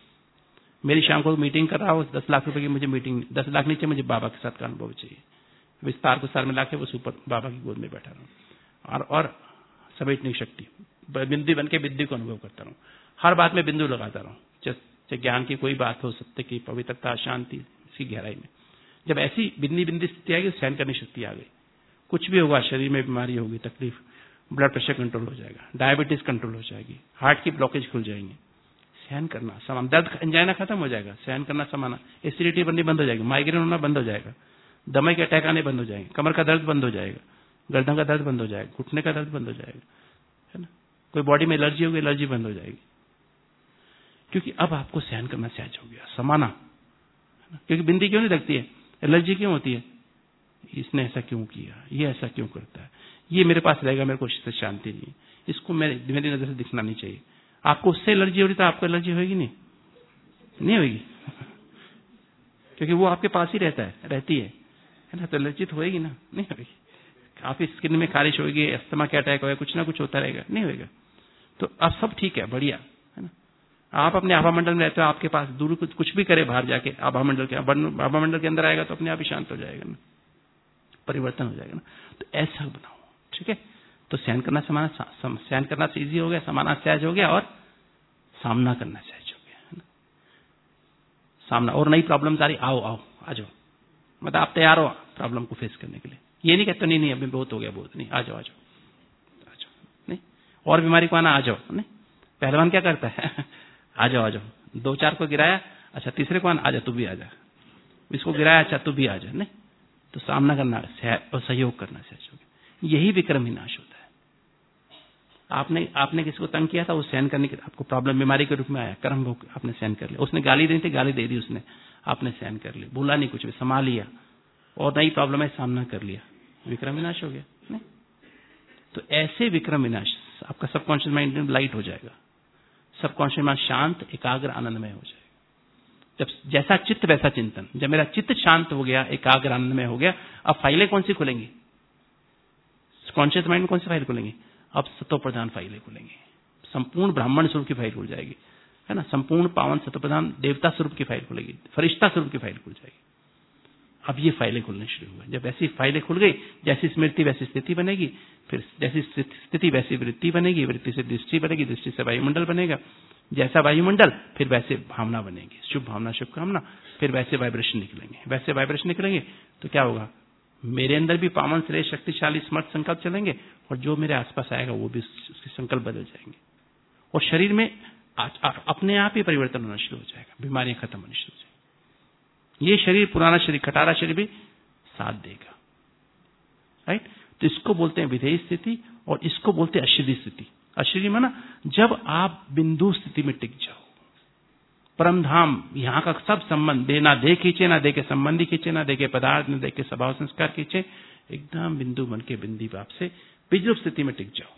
मेरी शाम को मीटिंग कर रहा हो, दस लाख रुपए की मुझे मीटिंग, दस लाख नीचे मुझे बाबा के साथ का अनुभव चाहिए, विस्तार को सार मिला के वो ऊपर बाबा की गोद में बैठा रहूं, और और समेटने की शक्ति, बिंदु बन के बिंदु को अनुभव करता रहूं, हर बात में बिंदु लगाता रहूं, चाहे ज्ञान की कोई बात हो, सत्य की, पवित्रता, शांति, इसकी गहराई में। जब ऐसी बिंदी बिंदी स्थिति आएगी, सहन करने की शक्ति आ गई। कुछ भी होगा, शरीर में बीमारी होगी, तकलीफ, ब्लड प्रेशर कंट्रोल हो जाएगा, डायबिटीज कंट्रोल हो जाएगी, हार्ट की ब्लॉकेज खुल जाएंगे, सहन करना समान, दर्द एंजाइना खत्म हो जाएगा, सहन करना समाना, एसिडिटी बननी बंद हो जाएगी, माइग्रेन होना बंद हो जाएगा, दमे के अटैक आने बंद हो जाएंगे, कमर का दर्द बंद हो जाएगा, गर्दन का दर्द बंद हो जाएगा, घुटने का दर्द बंद हो जाएगा, है ना। कोई बॉडी में एलर्जी होगी, एलर्जी बंद हो जाएगी, क्योंकि अब आपको सहन करना सहज हो गया, समाना। क्योंकि बिंदी क्यों नहीं लगती है, एलर्जी क्यों होती है, इसने ऐसा क्यों किया, ये ऐसा क्यों करता है, ये मेरे पास रहेगा, मेरे को उससे शांति नहीं, इसको मेरी मेरी नजर से दिखना नहीं चाहिए। आपको उससे एलर्जी हो रही तो आपको एलर्जी होगी नहीं, नहीं होगी, क्योंकि वो आपके पास ही रहता है, रहती है, है ना। तो एलर्जी तो होगी ना, नहीं होगी। आपकी स्किन में खारिश होगी, अस्थमा के अटैक होगा, कुछ ना कुछ होता रहेगा, नहीं होगा। तो अब सब ठीक है, बढ़िया, है ना। आप अपने आभा मंडल में रहते हो, आपके पास दूर कुछ कुछ भी करे बाहर जाके, आभा मंडल के आभा मंडल के अंदर आएगा तो अपने आप ही शांत हो जाएगा ना, परिवर्तन हो जाएगा ना। तो ऐसा बनाओ, ठीक है। तो सहन करना समाना, सहन करना से इजी हो गया, समाना सहज हो गया, और सामना करना सहज हो गया, है ना। सामना, और नई प्रॉब्लम आ रही, आओ आओ आ जाओ, मतलब आप तैयार हो प्रॉब्लम को फेस करने के लिए। ये नहीं कहते नहीं नहीं अभी बहुत हो गया, बहुत नहीं, आ जाओ आ जाओ आ जाओ, नहीं और बीमारी को आना, आ जाओ, नहीं। पहलवान क्या करता है आ जाओ आ जाओ, दो चार को गिराया, अच्छा तीसरे को आना, आ जा तू भी आ जा, इसको गिराया, अच्छा तू भी आ जा, नहीं। तो सामना करना और सहयोग करना सहज हो गया, यही विक्रम विनाश होता है। आपने आपने किसी को तंग किया था, वो सहन करने के आपको प्रॉब्लम बीमारी के रूप में आया, कर्म भोग आपने सहन कर लिया। उसने गाली दी थी, गाली दे दी उसने, आपने सहन कर लिया, बोला नहीं कुछ भी, संभाल लिया और नई प्रॉब्लम है सामना कर लिया, विक्रम विनाश हो गया। नहीं? तो ऐसे विक्रम विनाश आपका सबकॉन्शियस माइंड लाइट हो जाएगा, सबकॉन्शियस माइंड शांत, एकाग्र, आनंदमय हो जाएगा। जब जैसा चित्त वैसा चिंतन, जब मेरा चित्त शांत हो गया, एकाग्र, आनंदमय हो गया, अब फाइलें कौन सी खुलेंगी? कॉन्शियस माइंड में कौन सी फाइल खुलेंगी? अब सतो प्रधान फाइलें खुलेंगी, संपूर्ण ब्राह्मण स्वरूप की फाइल खुल जाएगी, है ना, संपूर्ण पावन सतो प्रधान देवता स्वरूप की फाइल खुलेगी, फरिश्ता स्वरूप की फाइल खुल जाएगी। अब ये फाइलें खुलने शुरू हुए। जब ऐसी फाइलें खुल गई, जैसी स्मृति वैसी स्थिति बनेगी, फिर जैसी स्थिति वैसी वृत्ति बनेगी, वृत्ति से दृष्टि बनेगी, दृष्टि से वायुमंडल बनेगा, जैसा वायुमंडल फिर वैसे भावना बनेगी, शुभ भावना, शुभ कामना, फिर वैसे वाइब्रेशन निकलेंगे, वैसे वाइब्रेशन निकलेंगे तो क्या होगा? मेरे अंदर भी पावन, श्रेष्ठ, शक्तिशाली, स्मर्थ संकल्प चलेंगे और जो मेरे आसपास आएगा वो भी उसके संकल्प बदल जाएंगे और शरीर में अपने आप ही परिवर्तन होना शुरू हो जाएगा, बीमारियां खत्म होनी शुरू हो जाएगी। ये शरीर, पुराना शरीर, खटारा शरीर भी साथ देगा, राइट? तो इसको बोलते हैं विधेय स्थिति और इसको बोलते हैं अशरीरी स्थिति। अशरीरी माना जब आप बिंदु स्थिति में टिक जाओ, परम धाम, यहाँ का सब संबंध, दे ना दे खींचे, ना दे के संबंधी खींचे, ना दे के पदार्थ, ना दे के स्वभाव संस्कार खींचे, एकदम बिंदु बन के बिंदी भाव से विद्रुप स्थिति में टिक जाओ।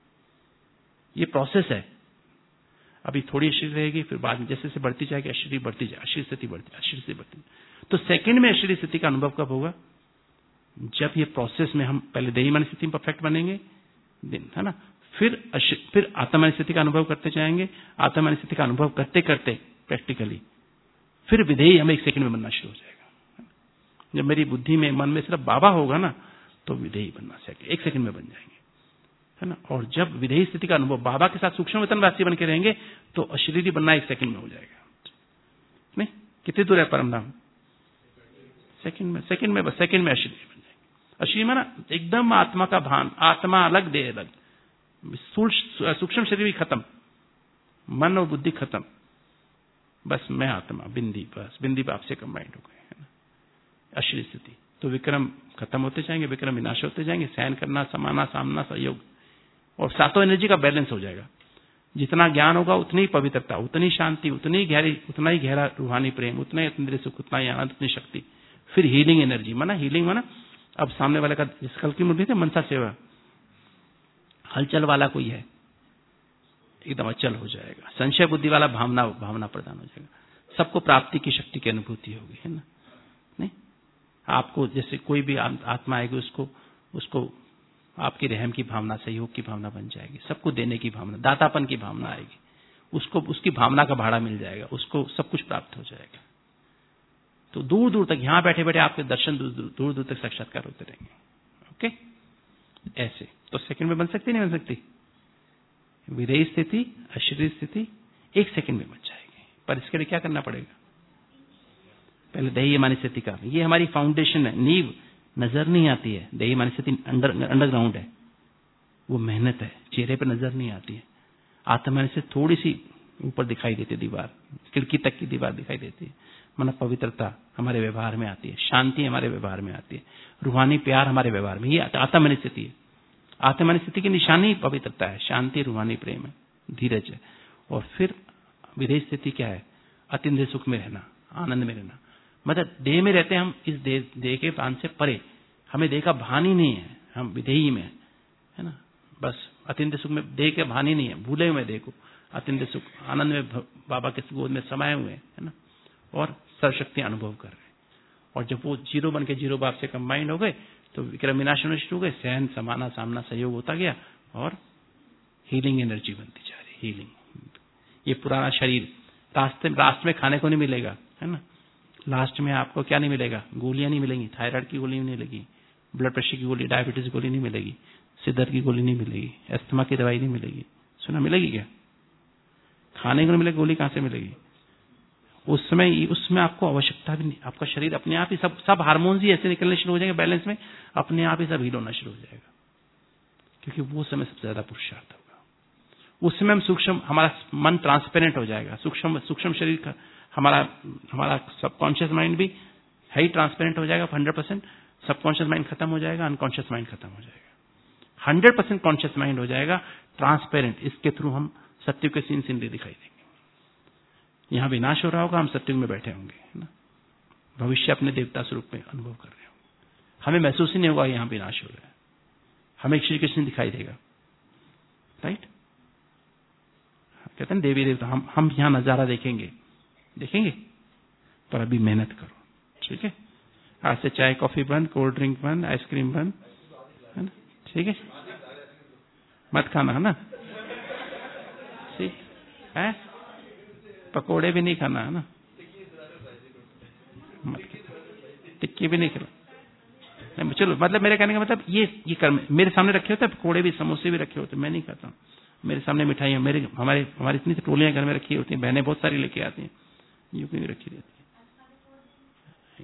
ये प्रोसेस है। अभी थोड़ी अशरीरी रहेगी, फिर बाद में जैसे जैसे बढ़ती जाएगी अशरीरी बढ़ती जाए, अशरीरी स्थिति बढ़ती, अशरीरी स्थिति बढ़ती। तो सेकंड में अशरीरी स्थिति का अनुभव कब होगा? जब ये प्रोसेस में हम पहले देही मन स्थिति में परफेक्ट बनेंगे, है ना, फिर फिर आत्मन स्थिति का अनुभव करते जाएंगे, आत्मन स्थिति का अनुभव करते करते प्रैक्टिकली फिर विधेयी हमें एक सेकंड में बनना शुरू हो जाएगा। जब मेरी बुद्धि में, मन में सिर्फ बाबा होगा ना, तो विधेयी बनना चाहिए, एक सेकंड में बन जाएंगे, है ना। और जब विधेयी स्थिति का अनुभव बाबा के साथ सूक्ष्म वेतन वासी बन के रहेंगे तो अशरीरी बनना एक सेकंड में हो जाएगा। नहीं, कितनी दूर है परम धाम? सेकंड में, सेकंड में, बस सेकंड में अशरीरी बन जाएंगे। अशरीरी माना एकदम आत्मा का भान, आत्मा अलग, देह अलग, सूक्ष्म शरीर भी खत्म, मन और बुद्धि खत्म, बस मैं आत्मा, बिंदी, बस बिंदी बाप से कंबाइंड हो गए, है ना, अशरीरी स्थिति। तो विक्रम खत्म होते जाएंगे, विक्रम विनाश होते जाएंगे, सहन करना, समाना, सामना, सहयोग, और सातों एनर्जी का बैलेंस हो जाएगा। जितना ज्ञान होगा उतनी पवित्रता, उतनी शांति, उतनी गहरी, उतना ही गहरा रूहानी प्रेम, उतना ही अतीन्द्रिय सुख, उतना ही आनंद, उतनी शक्ति। फिर हीलिंग एनर्जी, माना हीलिंग माना अब सामने वाले का, जिस कल की मुद्दे थे मनसा सेवा, हलचल वाला कोई है, एकदम अचल हो जाएगा। संशय बुद्धि वाला भावना भावना प्रदान हो जाएगा। सबको प्राप्ति की शक्ति की अनुभूति होगी, है ना। नहीं, आपको जैसे कोई भी आत्मा आएगी, उसको उसको आपकी रहम की भावना, सहयोग की भावना बन जाएगी, सबको देने की भावना, दातापन की भावना आएगी, उसको उसकी भावना का भाड़ा मिल जाएगा, उसको सब कुछ प्राप्त हो जाएगा। तो दूर दूर तक, यहां बैठे बैठे आपके दर्शन दूर दूर, दूर, दूर तक साक्षात्कार होते रहेंगे। ओके, ऐसे तो सेकंड में बन सकती नहीं बन सकती? विधेयी स्थिति, अशरीरी स्थिति एक सेकंड में बन जाएगी, पर इसके लिए क्या करना पड़ेगा? पहले देही मानी स्थिति का, ये हमारी फाउंडेशन है, नींव नजर नहीं आती है। देही मानी स्थिति अंडर अंडरग्राउंड है, वो मेहनत है, चेहरे पर नजर नहीं आती है। आत्मा से थोड़ी सी ऊपर दिखाई देती है, दीवार, खिड़की तक की दीवार दिखाई देती है। माना पवित्रता हमारे व्यवहार में आती है, शांति हमारे व्यवहार में आती है, रूहानी प्यार हमारे व्यवहार में, ये आत्मा स्थिति है। आत्मा स्थिति की निशानी पवित्रता है, शांति, रूहानी प्रेम है, धीरज है। और फिर विधेयी स्थिति क्या है? अतीन्द्रिय सुख में रहना, आनंद में रहना। मतलब देह में रहते हैं हम, इस देह देह के प्राण से परे, हमें देह का भान ही नहीं है, हम विधेयी में, है ना। बस अतीन्द्रिय सुख में देह के भान ही नहीं है, भूले हुए देह को, अतीन्द्रिय सुख, आनंद में बाबा के गोद में समाये हुए, है ना, और सर्वशक्ति अनुभव कर रहे हैं। और जब वो जीरो बन के जीरो बाप से कंबाइंड हो गए तो विक्रम विनाश होने शुरू हो गए, सहन, समाना, सामना, सहयोग होता गया और हीलिंग एनर्जी बनती जा रही, हीलिंग। ये पुराना शरीर रास्ते लास्ट में खाने को नहीं मिलेगा, है ना। लास्ट में आपको क्या नहीं मिलेगा? गोलियां नहीं मिलेंगी, थायराइड की गोली नहीं मिलेगी, ब्लड प्रेशर की गोली, डायबिटीज की गोली नहीं मिलेगी, सिर की गोली नहीं मिलेगी, अस्थमा की दवाई नहीं मिलेगी। सुना, मिलेगी क्या? खाने को नहीं मिलेगी, गोली कहां से मिलेगी? उस समय उसमें आपको आवश्यकता भी नहीं, आपका शरीर अपने आप ही सब सब हार्मोन्स ही ऐसे निकलने शुरू हो जाएंगे बैलेंस में, अपने आप ही सब हील होना शुरू हो जाएगा, क्योंकि वो समय सबसे ज्यादा पुरुषार्थ होगा। उस समय हम सूक्ष्म, हमारा मन ट्रांसपेरेंट हो जाएगा, सूक्ष्म सूक्ष्म शरीर का हमारा हमारा सबकॉन्शियस माइंड भी है ही ट्रांसपेरेंट हो जाएगा हंड्रेड परसेंट। सबकॉन्शियस माइंड खत्म हो जाएगा, अनकॉन्शियस माइंड खत्म हो जाएगा। हंड्रेड परसेंट कॉन्शियस माइंड हो जाएगा, ट्रांसपेरेंट। इसके थ्रू हम सत्युग के सीन सीनरी दिखाई देंगे। यहाँ विनाश हो रहा होगा, हम सत्युग में बैठे होंगे, है ना, भविष्य अपने देवता स्वरूप में अनुभव कर रहे होंगे। हमें महसूस ही नहीं होगा यहाँ विनाश हो रहा है, हमें श्री कृष्ण दिखाई देगा। राइट, कहते हैं देवी देवता, हम हम यहाँ नजारा देखेंगे देखेंगे पर अभी मेहनत करो, ठीक है। आज से चाय कॉफी बंद, कोल्ड ड्रिंक बंद, आइसक्रीम बंद, है ना, ठीक है, मत खाना, है ना, ठीक है, पकोड़े भी नहीं खाना, है ना, मत टिक्की भी नहीं खाना। चलो, मतलब मेरे कहने का मतलब ये ये कर्म मेरे सामने रखे होते, पकोड़े भी समोसे भी रखे होते, मैं नहीं खाता हूँ। मेरे सामने मिठाइयाँ, मेरे हमारे हमारी इतनी टोलियां घर में रखी होती हैं, बहनें बहुत सारी लेके आती हैं, यूं भी रखी रहती है,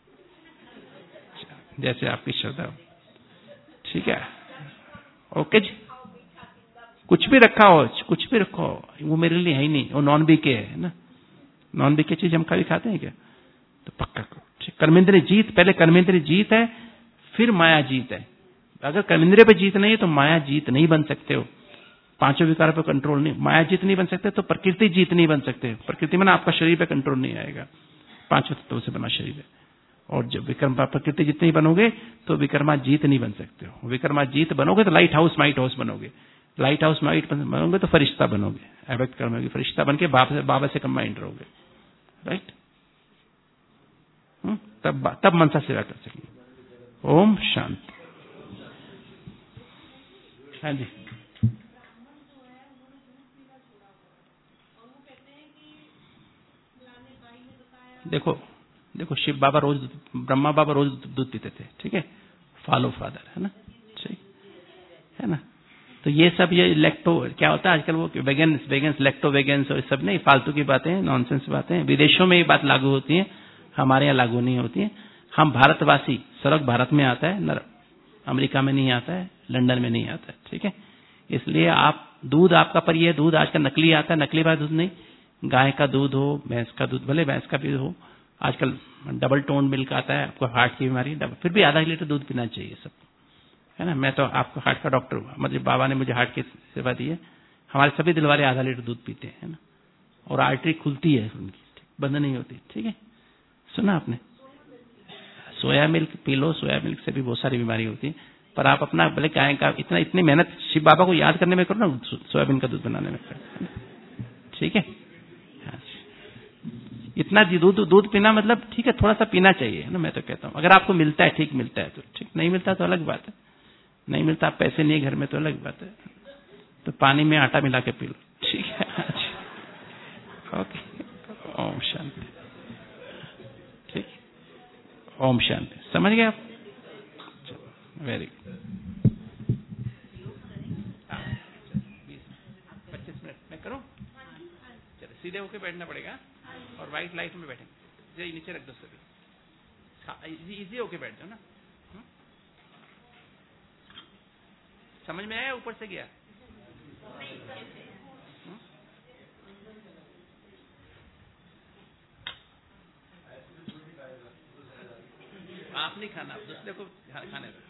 जैसे आपकी श्रद्धा हो, ठीक है। ओके जी, कुछ भी रखा हो, कुछ भी रखो, वो मेरे लिए है ही नहीं, वो नॉन बीके है ना, नॉन बीके चीज हम कभी खाते हैं क्या? तो पक्का करो, ठीक। कर्मेंद्रिय जीत, पहले कर्मेंद्रिय जीत है, फिर माया जीत है। अगर कर्मेंद्रिय पे जीत नहीं है तो माया जीत नहीं बन सकते हो। पांचों विकारों पर कंट्रोल नहीं, माया जीत नहीं बन सकते तो प्रकृति जीत नहीं बन सकते। प्रकृति में ना आपका शरीर पे कंट्रोल नहीं आएगा, पांचों तत्वों से बना शरीर है। और जब विकर्मा प्रकृति जितनी बनोगे तो विकर्मा जीत नहीं बन सकते हो। विकर्मा जीत बनोगे तो लाइट हाउस माइट हाउस बनोगे, लाइट हाउस माइट बनोगे तो फरिश्ता बनोगे, अव्यक्त कर्म में फरिश्ता बन के बाबा से बाबा से कंबाइंड रहोगे। राइट, तब तब मनसा सेवा कर सकेंगे। ओम शांति। हाँ जी, देखो देखो शिव बाबा रोज, ब्रह्मा बाबा रोज दूध पीते थे, ठीक है, फॉलो फादर, है ना, ठीक है ना। तो ये सब ये लेक्टो क्या होता है आजकल, वो वेगन्स वेगन्स लेक्टो वेगन्स और सब नहीं, फालतू की बातें, नॉनसेंस बातें। विदेशों में ये बात लागू होती है, हमारे यहाँ लागू नहीं होती है। हम भारतवासी, स्वर्ग भारत में आता है, नर अमेरिका में नहीं आता है, लंदन में नहीं आता है, ठीक है। इसलिए आप दूध आपका, पर ये दूध आजकल नकली आता है, नकली बात दूध नहीं, गाय का दूध हो, भैंस का दूध, भले भैंस का भी हो, आजकल डबल टोन मिल्क आता है, आपको हार्ट की बीमारी, फिर भी आधा लीटर दूध पीना चाहिए सब, है ना। मैं तो आपको हार्ट का डॉक्टर हूँ, मतलब बाबा ने मुझे हार्ट की सेवा दी है। हमारे सभी दिल वाले आधा लीटर दूध पीते हैं, है ना, और आर्टरी खुलती है उनकी, बंद नहीं होती, ठीक है। सुना आपने, सोया मिल्क पी लो, सोया मिल्क से भी बहुत सारी बीमारी होती है। पर आप अपना भले गाय का इतना इतनी मेहनत शिव बाबा को याद करने में करो ना, सोयाबीन का दूध बनाने में करो, ठीक है। इतना दूध दूध पीना मतलब ठीक है, थोड़ा सा पीना चाहिए ना, मैं तो कहता हूँ। अगर आपको मिलता है ठीक, मिलता है तो ठीक, नहीं मिलता तो अलग बात है। नहीं मिलता, आप पैसे नहीं घर में तो अलग बात है, तो पानी में आटा मिला के पी लो, ठीक है। ओके, ओम शांति, ठीक, ओम शांति। समझ गए आप? Very good. पच्चीस मिनट मैं करूँ? चलो, सीधे होके बैठना पड़ेगा और व्हाइट लाइट में बैठेंगे, नीचे रख दो सभी, इजी इजी होके बैठ जाओ ना। हुँ? समझ में आया? ऊपर से गया? हुँ? आप नहीं खाना, दूसरे को खाने दो।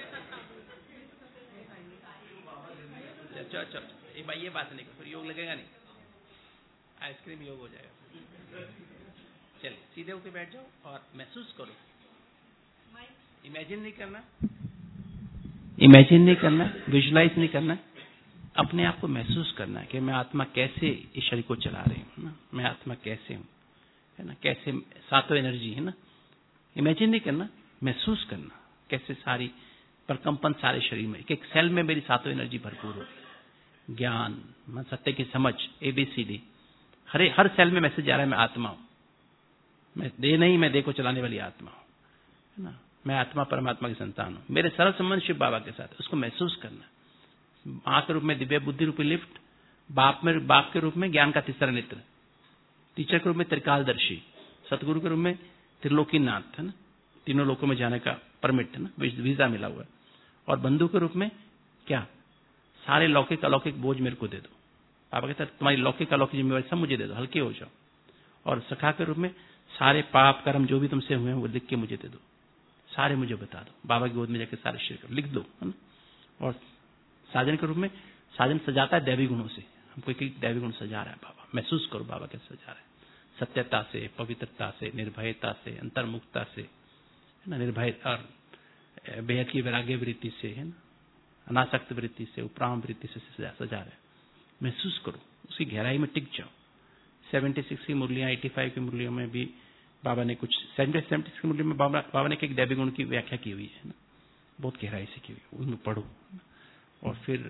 चलो चलो, ये बात नहीं, फिर योग लगेगा नहीं, आइसक्रीम योग हो जाएगा। चलिए सीधे होके बैठ जाओ और महसूस करो, इमेजिन नहीं करना, इमेजिन नहीं करना, विजुलाइज नहीं करना, अपने आप को महसूस करना कि मैं आत्मा कैसे इस शरीर को चला रही हूँ ना, मैं आत्मा कैसे हूँ, है ना, कैसे सातों एनर्जी है ना। इमेजिन नहीं करना, महसूस करना कैसे सारी प्रकंपन सारे शरीर में, एक एक सेल में मेरी सातों एनर्जी भरपूर हो, ज्ञान, सत्य की समझ, एबीसीडी, हर हर सेल में मैसेज आ रहा है मैं आत्मा हूं, मैं देह नहीं, मैं देह को चलाने वाली आत्मा हूं, है ना, मैं आत्मा परमात्मा की संतान हूं, मेरे सरल संबंध शिव बाबा के साथ, उसको महसूस करना। मां के रूप में दिव्य बुद्धि रूपी लिफ्ट, बाप में बाप के रूप में ज्ञान का तीसरा नेत्र, टीचर के रूप में त्रिकालदर्शी, सतगुरु के रूप में त्रिलोकीनाथ, है ना, तीनों लोकों में जाने का परमिट, है ना, वीजा मिला हुआ है। और बंधु के रूप में क्या, सारे लौकिक अलौकिक बोझ मेरे को दे दो, बाबा कहता है तुम्हारी लौकिक अलौकिक जिम्मेवारी सब मुझे दे दो, हल्के हो जाओ। और सखा के रूप में सारे पाप कर्म जो भी तुमसे हुए हैं वो लिख के मुझे दे दो, सारे मुझे बता दो, बाबा की गोद में जाकर सारे शेयर करो, लिख दो, है ना। और साजन के रूप में साजन सजाता है दैवी गुणों से। हमको एक दैवी गुण सजा रहा है बाबा, महसूस करो बाबा कैसे सजा रहा है, सत्यता से, पवित्रता से, निर्भयता से, अंतर्मुखता से, है ना, निर्भय और बेहद की वैराग्य वृत्ति से, है ना, अनासक्त वृत्ति से, उपराम वृत्ति से सजा सजा रहे। महसूस करो, उसकी गहराई में टिक जाओ। छिहत्तर की मुरलियां, पचासी की मुरलियों में भी बाबा ने कुछ सेवेंटी सेवेंटी की मुरलियों में बाबा बाबा ने एक दैवी गुण की व्याख्या की हुई है ना, बहुत गहराई से की हुई है, उनमें पढ़ो। और फिर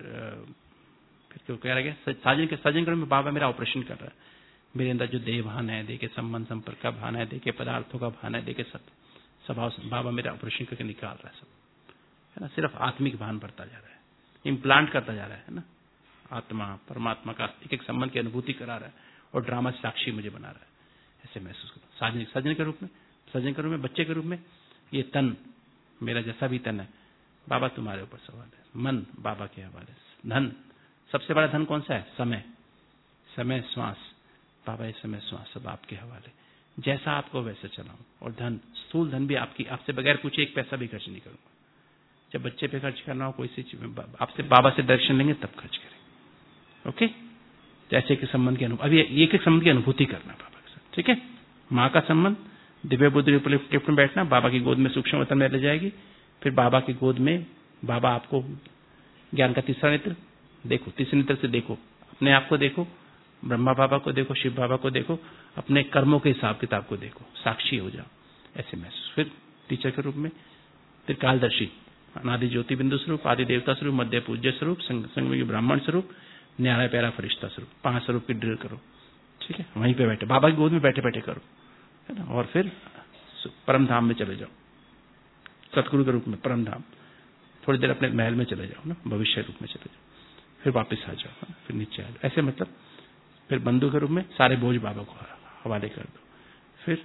फिर क्यों कह रहा है साजन के साजन में बाबा मेरा ऑपरेशन कर रहा है, मेरे अंदर जो देह भान है, देह के संबंध संपर्क का भान है, देह के पदार्थों का भान है, देह के स्वभाव, बाबा मेरा ऑपरेशन करके निकाल रहा है सब, है ना। सिर्फ आत्मिक भान बढ़ता जा रहा है, इम्प्लांट करता जा रहा है ना, आत्मा परमात्मा का एक एक संबंध की अनुभूति करा रहा है और ड्रामा साक्षी मुझे बना रहा है। ऐसे महसूस करो साजन साजन के रूप में, साजन के रूप में, बच्चे के रूप में। ये तन मेरा जैसा भी तन है बाबा तुम्हारे ऊपर सवाल है, मन बाबा के हवाले, धन सबसे बड़ा धन कौन सा है, समय, समय श्वास, बाबा ये समय श्वास सब आपके हवाले, जैसा आपको वैसे चलाऊं। और धन, स्थूल धन भी आपकी, आपसे बगैर पूछे एक पैसा भी खर्च नहीं करूंगा। जब बच्चे पे खर्च करना हो, कोई सी चीज में आपसे बाबा से दर्शन लेंगे तब खर्च करेंगे। ओके, जैसे कि संबंध की अनुभूति, अभी एक एक संबंध की अनुभूति करना बाबा के साथ, ठीक है। माँ का संबंध, दिव्य बुद्धि लिफ्ट में बैठना, बाबा की गोद में सूक्ष्म वतन में ले जाएगी, फिर बाबा की गोद में बाबा आपको ज्ञान का तीसरा नेत्र देखो, तीसरे नेत्र से देखो, अपने आप को देखो, ब्रह्मा बाबा को देखो, शिव बाबा को देखो, अपने कर्मों के हिसाब किताब को देखो, साक्षी हो जाओ, ऐसे महसूस। फिर टीचर के रूप में, फिर कालदर्शी, अनादि ज्योति बिंदु स्वरूप, आदि देवता स्वरूप, मध्य पूज्य स्वरूप, संगम ब्राह्मण स्वरूप, न्याय प्यारा फरिश्ता स्वरूप, पांच स्वरूप की ड्रिल करो, ठीक है। वहीं पे बैठे बाबा की गोद में बैठे बैठे करो, है ना। और फिर परम धाम में चले जाओ, सतगुरु के रूप में परम धाम, थोड़ी देर अपने महल में चले जाओ ना, भविष्य रूप में चले जाओ, फिर वापस आ जाओ, फिर नीचे आ जाओ, ऐसे मतलब। फिर बंधु के रूप में सारे बोझ बाबा को हवाले कर दो। फिर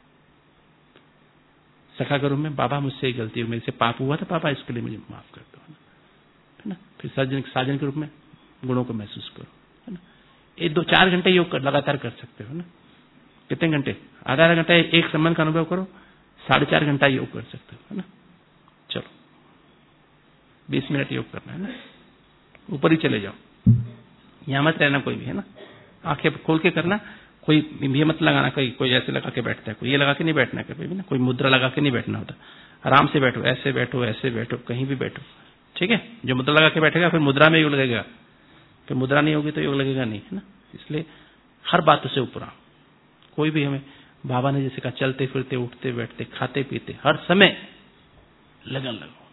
सखा के रूप में, बाबा मुझसे गलती हुई, मेरे से पाप हुआ था बाबा, इसके लिए मुझे माफ कर दो, है ना। फिर साजन साजन के रूप में गुणों को महसूस करो, है ना। एक दो चार घंटे योग लगातार कर सकते हो ना। कितने घंटे, आधा आधा घंटा एक संबंध का अनुभव करो, साढ़े चार घंटा योग कर सकते हो, है ना। चलो बीस मिनट योग करना है ना, ऊपर ही चले जाओ, यहां मत रहना कोई भी, है ना। आंखें खोल के करना, कोई ये मत लगाना, कोई कोई ऐसे लगा के बैठता है, कोई ये लगा के नहीं बैठना कभी भी ना, कोई मुद्रा लगा के नहीं बैठना होता। आराम से बैठो, ऐसे बैठो, ऐसे बैठो, कहीं भी बैठो, ठीक है। जो मुद्रा लगा के बैठेगा फिर मुद्रा में योग लगेगा, फिर मुद्रा नहीं होगी तो योग लगेगा नहीं, है ना। इसलिए हर बात से ऊपर आओ। कोई भी हमें बाबा ने जैसे कहा, चलते फिरते, उठते बैठते, खाते पीते, हर समय लगन लगाओ।